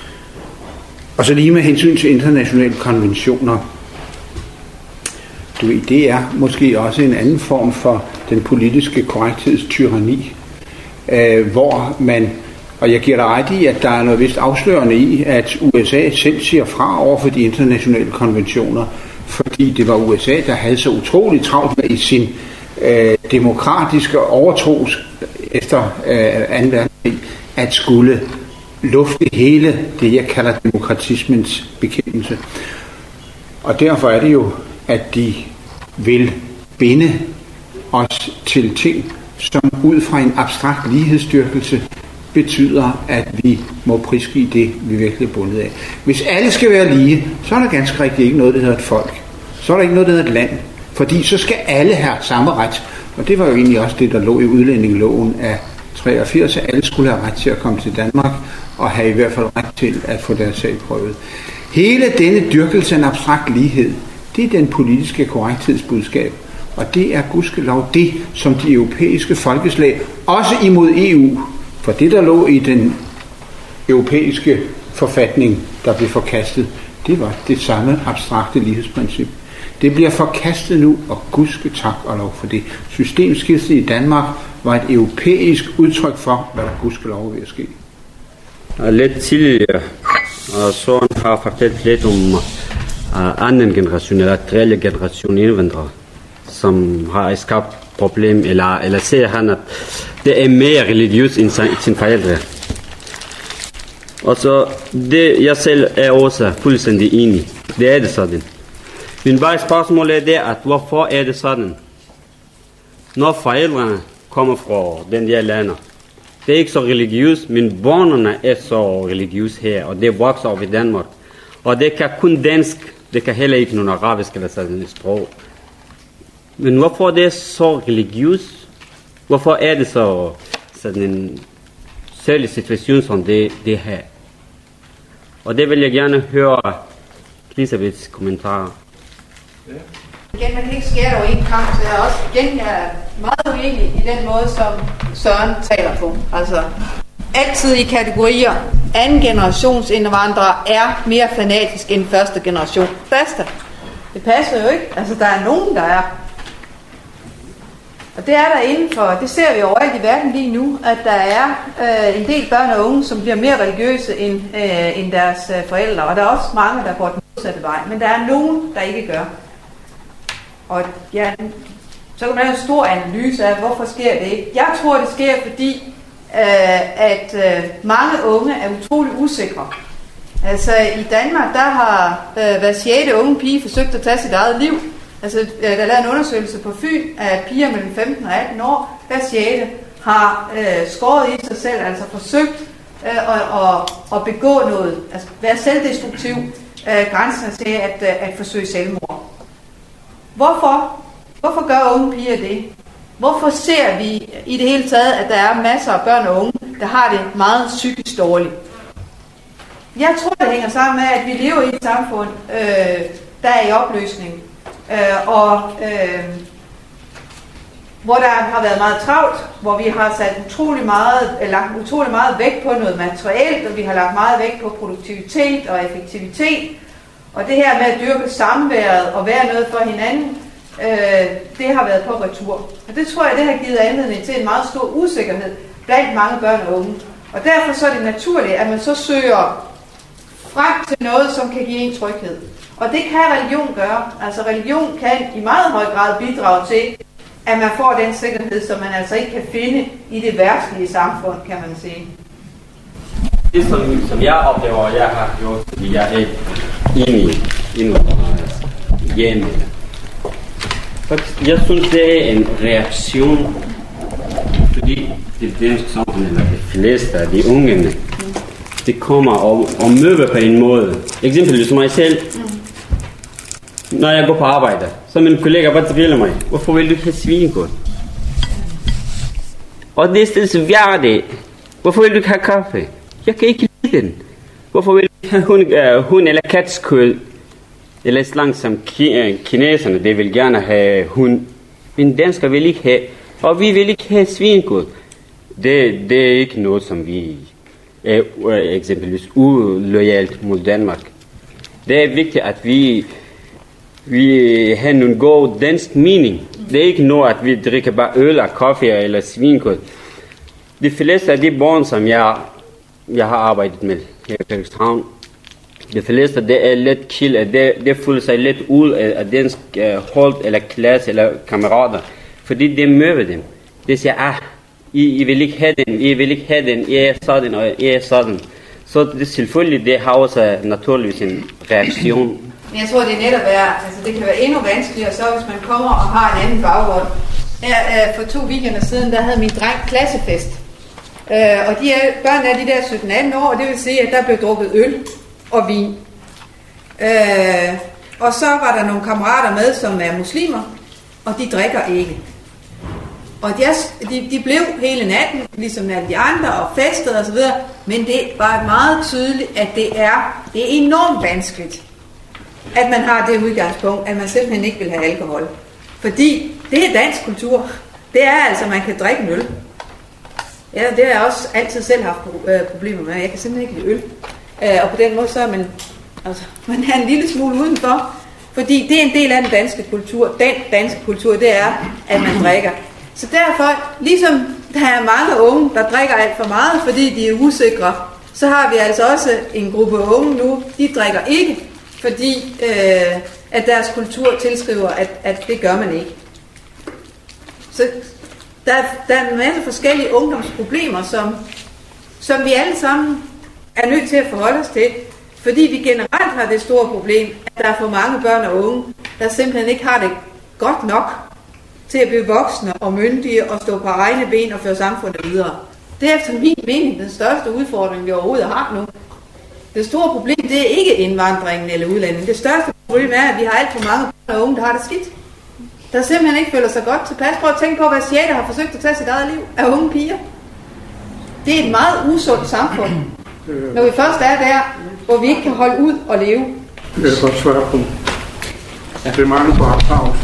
Og så lige med hensyn til internationale konventioner, du ved, det er måske også en anden form for den politiske korrektheds tyranni, øh, hvor man, og jeg giver dig ret i, at der er noget vist afslørende i, at U S A selv siger fra over for de internationale konventioner, fordi det var U S A, der havde så utroligt travlt med i sin øh, demokratiske overtro efter øh, anden verdenskrig, at skulle lufte hele det, jeg kalder demokratismens bekæmpelse. Og derfor er det jo, at de vil binde os til ting, som ud fra en abstrakt lighedsstyrkelse betyder, at vi må prisgive det, vi virkelig er bundet af. Hvis alle skal være lige, så er der ganske rigtigt ikke noget, der hedder et folk. Så er der ikke noget, der hedder et land. Fordi så skal alle have samme ret. Og det var jo egentlig også det, der lå i udlændingeloven af treogfirs, at alle skulle have ret til at komme til Danmark, og have i hvert fald ret til at få deres sag prøvet. Hele denne dyrkelse af en abstrakt lighed, det er den politiske korrekthedsbudskab. Og det er gudskelov det, som de europæiske folkeslag, også imod E U, for det der lå i den europæiske forfatning, der blev forkastet, det var det samme abstrakte lighedsprincip. Det bliver forkastet nu, og gudske tak og lov for det. Systemskiftet i Danmark var et europæisk udtryk for, hvad der gudskelov er ved at ske. lidt tidligere, og Søren har fortalt lidt om uh, anden generation, eller tredje generation indvandrere, som har skabt problem, eller, eller ser han, at det er mere religiøst end sine forældre. Og så det, jeg selv er også fuldstændig enig. Det er det sådan. Men bare spørgsmålet er det, at hvorfor er det sådan? Når forældrene kommer fra den der lande, det er ikke så religiøst, men børnene er så religiøse her, og det vokser op i Danmark. Og det kan kun dansk, det kan heller ikke nogen arabisk eller sådan et sprog. Men hvorfor det er så religiøst? Hvorfor er det så sådan en særlig situation som det, det her? Og det vil jeg gerne høre Elisabeths kommentarer. Igen, man kan ikke skære over en kamp, så jeg er også igen jeg er meget uenig i den måde, som Søren taler på. Altså, altid i kategorier, anden generations indvandrere er mere fanatisk end første generation. Basta. Det passer jo ikke. Altså, der er nogen, der er. Og det er der indenfor, det ser vi overalt i verden lige nu, at der er øh, en del børn og unge, som bliver mere religiøse end, øh, end deres øh, forældre. Og der er også mange, der går den modsatte vej. Men der er nogen, der ikke gør. Og ja, så kan man have en stor analyse af, hvorfor sker det ikke. Jeg tror, det sker, fordi øh, at øh, mange unge er utrolig usikre. Altså i Danmark, der har øh, hver sjette unge pige forsøgt at tage sit eget liv. Altså, der er lavet en undersøgelse på Fyn af piger mellem femten og atten år. Hver sjette har øh, skåret i sig selv, altså forsøgt øh, at, at, at begå noget, altså være selvdestruktiv, øh, grænsen til at, øh, at forsøge selvmord. Hvorfor? Hvorfor gør unge piger det? Hvorfor ser vi i det hele taget, at der er masser af børn og unge, der har det meget psykisk dårligt? Jeg tror, det hænger sammen med, at vi lever i et samfund, øh, der er i opløsning. Øh, og øh, hvor der har været meget travlt, hvor vi har sat utrolig meget, lagt utrolig meget vægt på noget materielt, og vi har lagt meget vægt på produktivitet og effektivitet. Og det her med at dyrke samværet og være noget for hinanden, øh, det har været på retur. Og det tror jeg, det har givet anledning til en meget stor usikkerhed blandt mange børn og unge. Og derfor så er det naturligt, at man så søger frem til noget, som kan give en tryghed. Og det kan religion gøre. Altså religion kan i meget høj grad bidrage til, at man får den sikkerhed, som man altså ikke kan finde i det verdslige samfund, kan man sige. Det som, som jeg oplever, jeg har gjort, fordi jeg er enig i hjemme. Jeg synes, det er en reaktion, fordi det danske samfund, eller de fleste af de unge, det kommer og, og møder på en måde. Eksempelvis mig selv. Når jeg går på arbejde, så min kollega bare driller mig. Hvorfor vil du ikke have svinekål? Og det er stedet svært. Hvorfor vil du ikke have kaffe? Jeg kan ikke lide den. Hvorfor vil du ikke have hund, uh, hund eller katskål? Eller slang som ki- kineserne, de vil gerne have hund. Men danskere vil ikke have. Og vi vil ikke have svinekål. Det, det er ikke noget, som vi er uh, eksempelvis uloyalt mod Danmark. Det er vigtigt, at vi Vi har en god dansk mening. Det er ikke noget, at vi drikker bare øl og kaffe eller svinkål. De fleste af de børn, som jeg, jeg har arbejdet med her i Frederikshavn, de fleste, det er lidt chill, det, det føler sig lidt ud af dansk uh, hold eller klasse eller kammerater. Fordi det møder dem. Det siger, ah, I, I vil ikke have den, I vil ikke have den, I er sådan og I er sådan. Så det, selvfølgelig, det har også naturligvis en reaktion. Men jeg tror, det netop er, altså det kan være endnu vanskeligere, så hvis man kommer og har en anden baggrund. Her, øh, for to weekender siden, der havde min dreng klassefest. Øh, og de er, børn er de der sytten atten år, og det vil sige, at der blev drukket øl og vin. Øh, og så var der nogle kammerater med, som er muslimer, og de drikker ikke. Og de, de, de blev hele natten, ligesom alle de andre, og festede osv., men det var meget tydeligt, at det er, det er enormt vanskeligt, at man har det udgangspunkt, at man simpelthen ikke vil have alkohol. Fordi det er dansk kultur. Det er altså, at man kan drikke en øl. Ja, det har jeg også altid selv haft problemer med. Jeg kan simpelthen ikke lide øl. Og på den måde, så er man, altså, man er en lille smule udenfor. Fordi det er en del af den danske kultur. Den danske kultur, det er, at man drikker. Så derfor, ligesom der er mange unge, der drikker alt for meget, fordi de er usikre, så har vi altså også en gruppe unge nu, de drikker ikke, fordi øh, at deres kultur tilskriver, at, at det gør man ikke. Så der, der er en masse forskellige ungdomsproblemer, som, som vi alle sammen er nødt til at forholde os til, fordi vi generelt har det store problem, at der er for mange børn og unge, der simpelthen ikke har det godt nok til at blive voksne og myndige og stå på egne ben og føre samfundet videre. Det er efter min mening den største udfordring, vi overhovedet har nu. Det store problem, det er ikke indvandringen eller udlændingen. Det største problem er, at vi har alt for mange børn og unge, der har det skidt. Der simpelthen ikke føler sig godt tilpas. Prøv at tænke på, hvad sjældent har forsøgt at tage sit eget liv af unge piger. Det er et meget usundt samfund, når vi først er der, hvor vi ikke kan holde ud og leve. Det er godt svare på. Det er mange på opdragelse.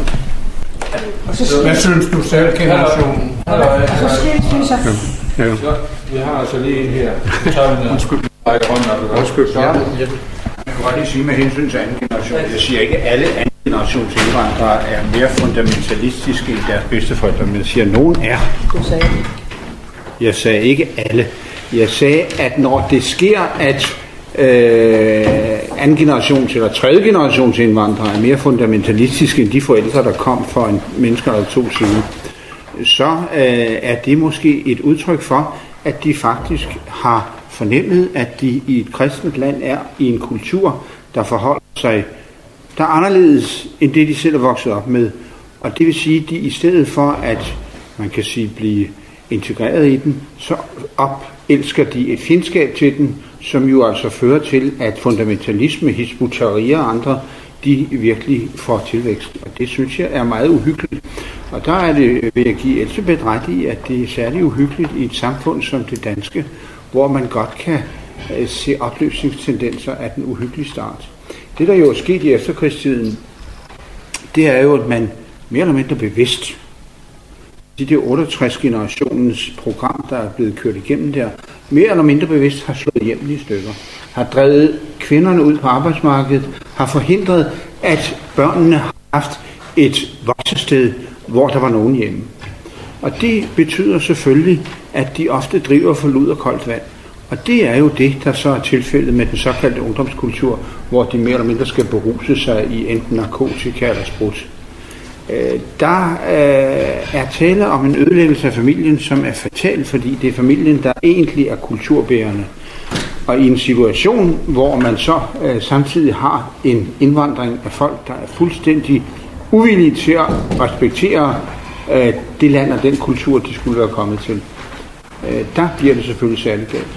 Hvad synes du selv, generationen? Så skilsmisse. Ja. Ja. Så, vi har altså lige en her. Undskyld. Undskyld. Ja. Jeg kan godt lige sige med hensyn til anden generation. Jeg siger ikke, at alle anden generations indvandrere er mere fundamentalistiske end deres bedsteforældre, men jeg siger, at nogen er. Du sagde det. Jeg sagde ikke alle. Jeg sagde, at når det sker, at øh, anden generations eller tredje generations indvandrere er mere fundamentalistiske end de forældre, der kom for en menneske eller to siden, så øh, er det måske et udtryk for, at de faktisk har fornemmet, at de i et kristent land er i en kultur, der forholder sig, der er anderledes end det, de selv er vokset op med. Og det vil sige, at de i stedet for at, man kan sige, blive integreret i den, så opelsker de et fjendskab til den, som jo altså fører til, at fundamentalisme, Hizb ut-Tahrir og andre, de virkelig får tilvækst. Og det synes jeg er meget uhyggeligt. Og der er det, vil jeg give Elsebeth ret i, at det er særlig uhyggeligt i et samfund som det danske, hvor man godt kan uh, se opløsningstendenser af den uhyggelige start. Det, der jo er sket i efterkrigstiden, det er jo, at man mere eller mindre bevidst, de der otteogtres generationens program, der er blevet kørt igennem der, mere eller mindre bevidst har slået hjem i stykker, har drevet kvinderne ud på arbejdsmarkedet, har forhindret, at børnene har haft et voksested, hvor der var nogen hjemme. Og det betyder selvfølgelig, at de ofte driver for lud og koldt vand. Og det er jo det, der så er tilfældet med den såkaldte ungdomskultur, hvor de mere eller mindre skal beruse sig i enten narkotika eller sprut. Øh, der øh, er tale om en ødelæggelse af familien, som er fatal, fordi det er familien, der egentlig er kulturbærende. Og i en situation, hvor man så øh, samtidig har en indvandring af folk, der er fuldstændig uvillige til at respektere øh, det land og den kultur, de skulle være kommet til, øh, der bliver det selvfølgelig særligt galt.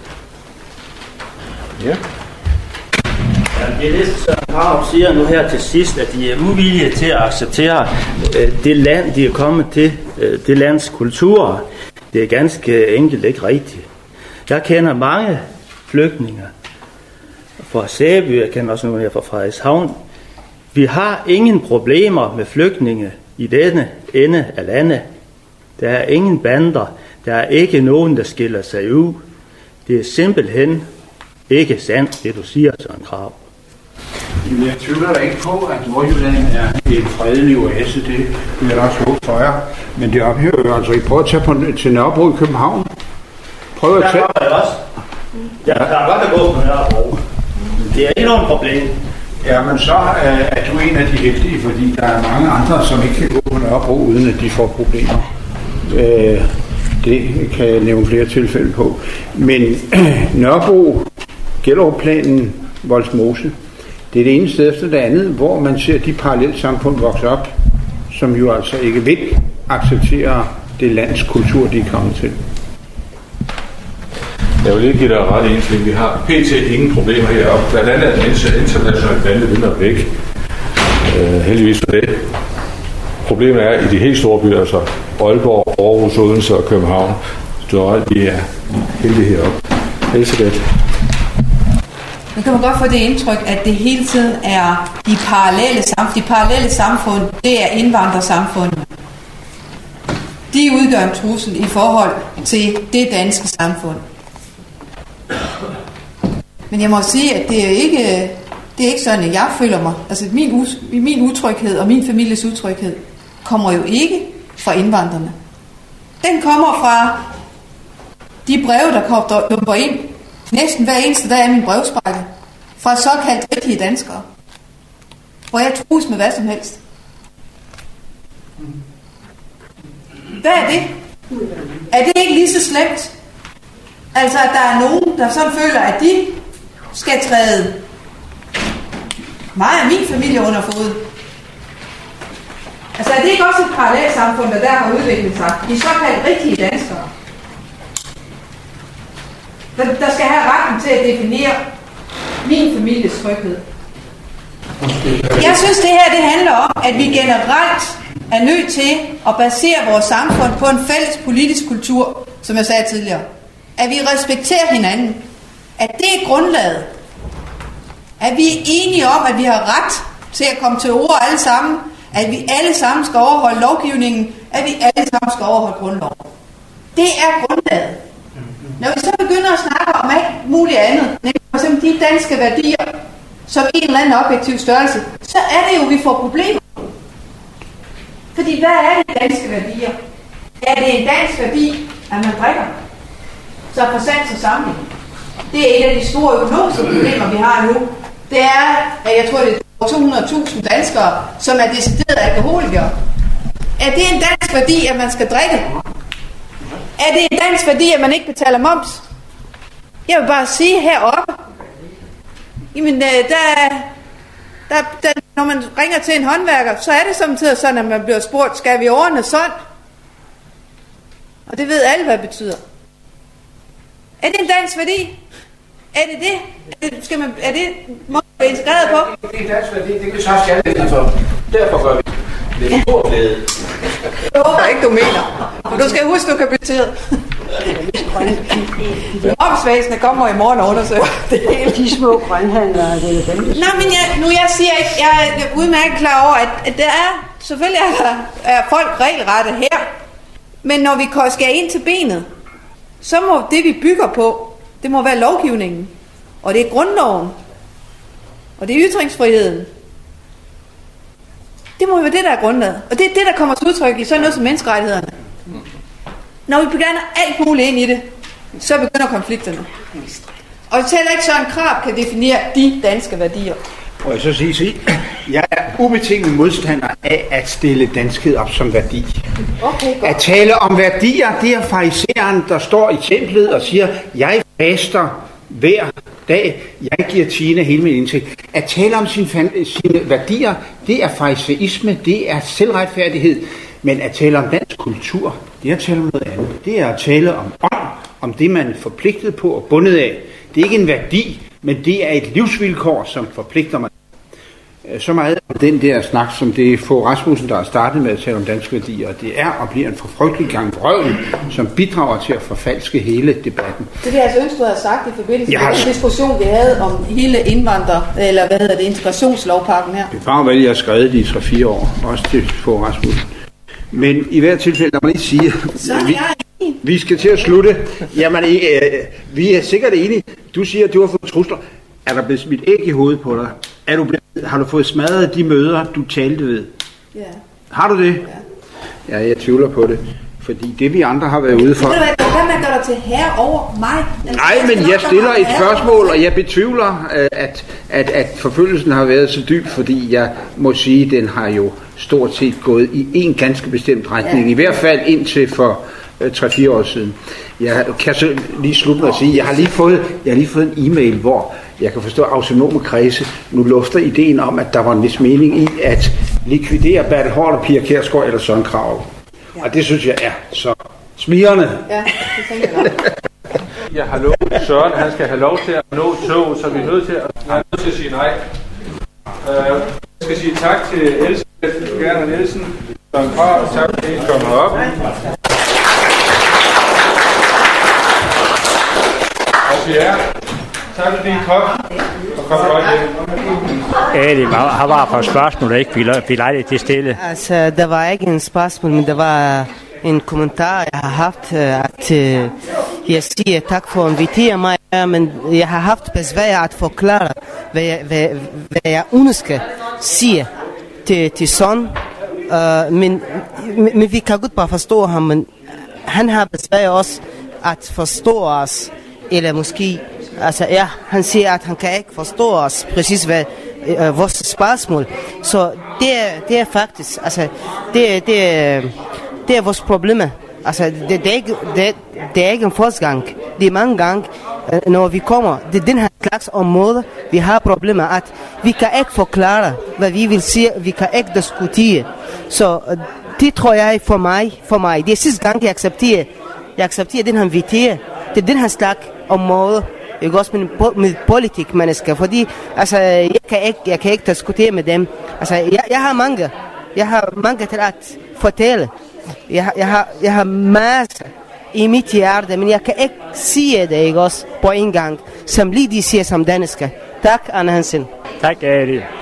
Ja. Ja, det er det, som Krarup siger nu her til sidst, at de er uvillige til at acceptere øh, det land, de er kommet til, øh, det lands kultur. Det er ganske enkelt ikke rigtigt. Jeg kender mange flygtninge fra Sæby, jeg kender også nogle her fra Frederikshavn. Vi har ingen problemer med flygtninge i denne ende af landet. Der er ingen bander. Der er ikke nogen, der skiller sig ud. Det er simpelthen ikke sandt, det du siger, Søren Krarup. Jeg tvivler da ikke på, at Nordjylland er en fredelig oase. Det vil jeg da også håbe for jer. Men det ophører jo altså. I prøver at tage på, til Nørrebro i København. Prøv at tage... Der er også. Jeg kan godt at gå på Nørrebro. Det er ikke noget problem. Ja, men så øh, er du en af de heldige, fordi der er mange andre, som ikke kan gå på Nørrebro, uden at de får problemer. Øh, det kan jeg nævne flere tilfælde på. Men øh, Nørrebro, Gellerupplanen, Vollsmose, det er det ene sted efter det andet, hvor man ser de parallelt samfund vokse op, som jo altså ikke vil acceptere det lands kultur, de er kommet til. Jeg vil lige give dig ret i en ting. Vi har pt. Ingen problemer heroppe. Blandt andet er den internationale bande vinder væk. Uh, heldigvis for det. Problemet er i de helt store byer, altså Aalborg, Aarhus, Odense og København. Så vi er heldige heroppe. Elsebeth. Nu kan man godt få det indtryk, at det hele tiden er de parallelle samfund. De parallelle samfund, det er indvandrersamfund. De udgør en trussel i forhold til det danske samfund. Men jeg må sige, at det er ikke, det er ikke sådan, at jeg føler mig. Altså min, min utryghed og min families utryghed kommer jo ikke fra indvandrerne. Den kommer fra de breve, der kommer, der dumper ind næsten hver eneste dag af min brevsprække fra såkaldt rigtige danskere, hvor jeg trues med hvad som helst. Hvad er det? Er det ikke lige så slemt? Altså, at der er nogen, der sådan føler, at de skal træde mig og min familie under fod. Altså, er det ikke også et parallelt samfund, der der har udviklet sig? De såkaldt rigtige danskere, der, der skal have retten til at definere min families tryghed. Jeg synes, det her det handler om, at vi generelt er nødt til at basere vores samfund på en fælles politisk kultur, som jeg sagde tidligere. At vi respekterer hinanden. At det er grundlaget. At vi er enige om, at vi har ret til at komme til ord alle sammen. At vi alle sammen skal overholde lovgivningen. At vi alle sammen skal overholde grundloven. Det er grundlaget. Når vi så begynder at snakke om alt muligt andet, nemlig for eksempel de danske værdier, som en eller anden objektiv størrelse, så er det jo, vi får problemer. Fordi hvad er de danske værdier? Er det en dansk værdi, at man drikker? Så for sans og samling. Det er et af de store økonomiske problemer, vi har nu. Det er, at jeg tror, det er to hundrede tusind danskere, som er decideret alkoholikere. Er det en dansk værdi, at man skal drikke? Er det en dansk værdi, at man ikke betaler moms? Jeg vil bare sige heroppe, jamen der, der, der, når man ringer til en håndværker, så er det samtidig sådan, at man bliver spurgt, skal vi ordne sådan? Og det ved alle, hvad det betyder. Er det en dansk værdi? Er det det? Er det, skal man, er det måde at være integreret på? Det er en dansk værdi, det kan vi så have skalle for. Derfor gør vi det. Er stor glæde. Jeg håber ikke, du mener. For du skal huske, du kan betyde. Momsvæsenet kommer i morgen og undersøger det hele. De små grønhandlere, det er dem. Nej, men jeg, nu jeg siger ikke, jeg er udmærket klar over, at, at der er, selvfølgelig er, der, er folk regelrette her, men når vi skal ind til benet, så må det, vi bygger på, det må være lovgivningen, og det er grundloven, og det er ytringsfriheden. Det må være det, der er grundlaget, og det er det, der kommer til udtryk i sådan noget som menneskerettighederne. Når vi begynder alt muligt ind i det, så begynder konflikterne. Og selv ikke Søren Krab kan definere de danske værdier. Og jeg så sige, sige, jeg er ubetinget modstander af at stille danskhed op som værdi. Okay, at tale om værdier, det er fariseren, der står i templet og siger, jeg faster hver dag, jeg giver tiende hele min indtægt. At tale om sine, sine værdier, det er fariseisme, det er selvretfærdighed. Men at tale om dansk kultur, det er at tale om noget andet. Det er at tale om ånd, om det man er forpligtet på og bundet af. Det er ikke en værdi, men det er et livsvilkår, som forpligter mig. Så meget om den der snak, som det er Fogh Rasmussen, der har startet med at tale om danske værdier, og det er og bliver en forfrygtelig gang vrøvl, som bidrager til at forfalske hele debatten. Det vil jeg altså ønske, du havde sagt i forbindelse med har... den diskussion, vi havde om hele indvandrer, eller hvad hedder det, integrationslovpakken her. Det var vel, jeg har skrevet det i tre fire år, også til Fogh Rasmussen. Men i hvert tilfælde, lad mig lige sige, vi, vi skal til at slutte. Jamen, øh, vi er sikkert enige. Du siger, at du har fået trusler. Er der blevet smidt æg i hovedet på dig? Er du blevet, har du fået smadret de møder, du talte ved? Ja. Har du det? Ja. Ja, jeg tvivler på det. Fordi det vi andre har været ude for... Ved du hvad, kan man gøre dig til herre over mig? Altså, Nej, men jeg stiller et spørgsmål, og jeg betvivler, at, at, at forfølgelsen har været så dyb, fordi jeg må sige, at den har jo stort set gået i en ganske bestemt retning. Ja. I hvert fald indtil for tre fire år siden. Jeg kan så lige slutte med at sige, at jeg har lige fået, jeg har lige fået en e-mail, hvor jeg kan forstå, at autonome kredse nu lufter ideen om, at der var en vis mening i at likvidere Bertel Haarder, Pia Kjærsgaard eller Søren Krarup. Ja. Og det synes jeg er så smirrende. Ja, det tænker jeg. Jeg har lovet Søren, han skal have lov til at nå tog, så vi er nødt til at, jeg er nødt til at sige nej. Uh, jeg skal sige tak til Elsebeth Gerner Nielsen, Søren Krarup, tak fordi I kommer op. Og til jer, tak fordi I kom, og kom godt hjem. Ja, det var, har bare for spørgsmål, ikke? Vi, vi lejede til stille. Altså, der var ikke en spørgsmål, men der var en kommentar, jeg har haft, at jeg siger tak for at invitere mig, men jeg har haft besvær at forklare, hvad jeg, hvad, hvad jeg ønsker siger til, til Søren. Uh, men, men vi kan godt bare forstå ham, men han har besvær også at forstå os, eller måske altså ja, han siger, at han kan ikke forstå os præcis, hvad øh, vores spørgsmål. Så det er, det er faktisk, altså, det, det, er, det er vores problemer. Altså, det, det, er ikke, det, det er ikke en første gang. Det er mange gange, når vi kommer. Det er den her slags område, vi har problemer, at vi kan ikke forklare, hvad vi vil sige. Vi kan ikke diskutere. Så det tror jeg for mig, for mig. Det er sidste gang, jeg accepterer, jeg accepterer den her vitae. Det er den her slags område, ikke også med, med politikmennesker. Fordi, altså, jeg kan ikke, jeg kan ikke diskutere med dem. Altså, jeg, jeg har mange, jeg har mange til at fortælle. Jeg, jeg, har, jeg har masser i mit hjerte, men jeg kan ikke sige det, ikke også, på en gang, som lige de siger som dansker. Tak, Anne Hansen. Tak, Adi.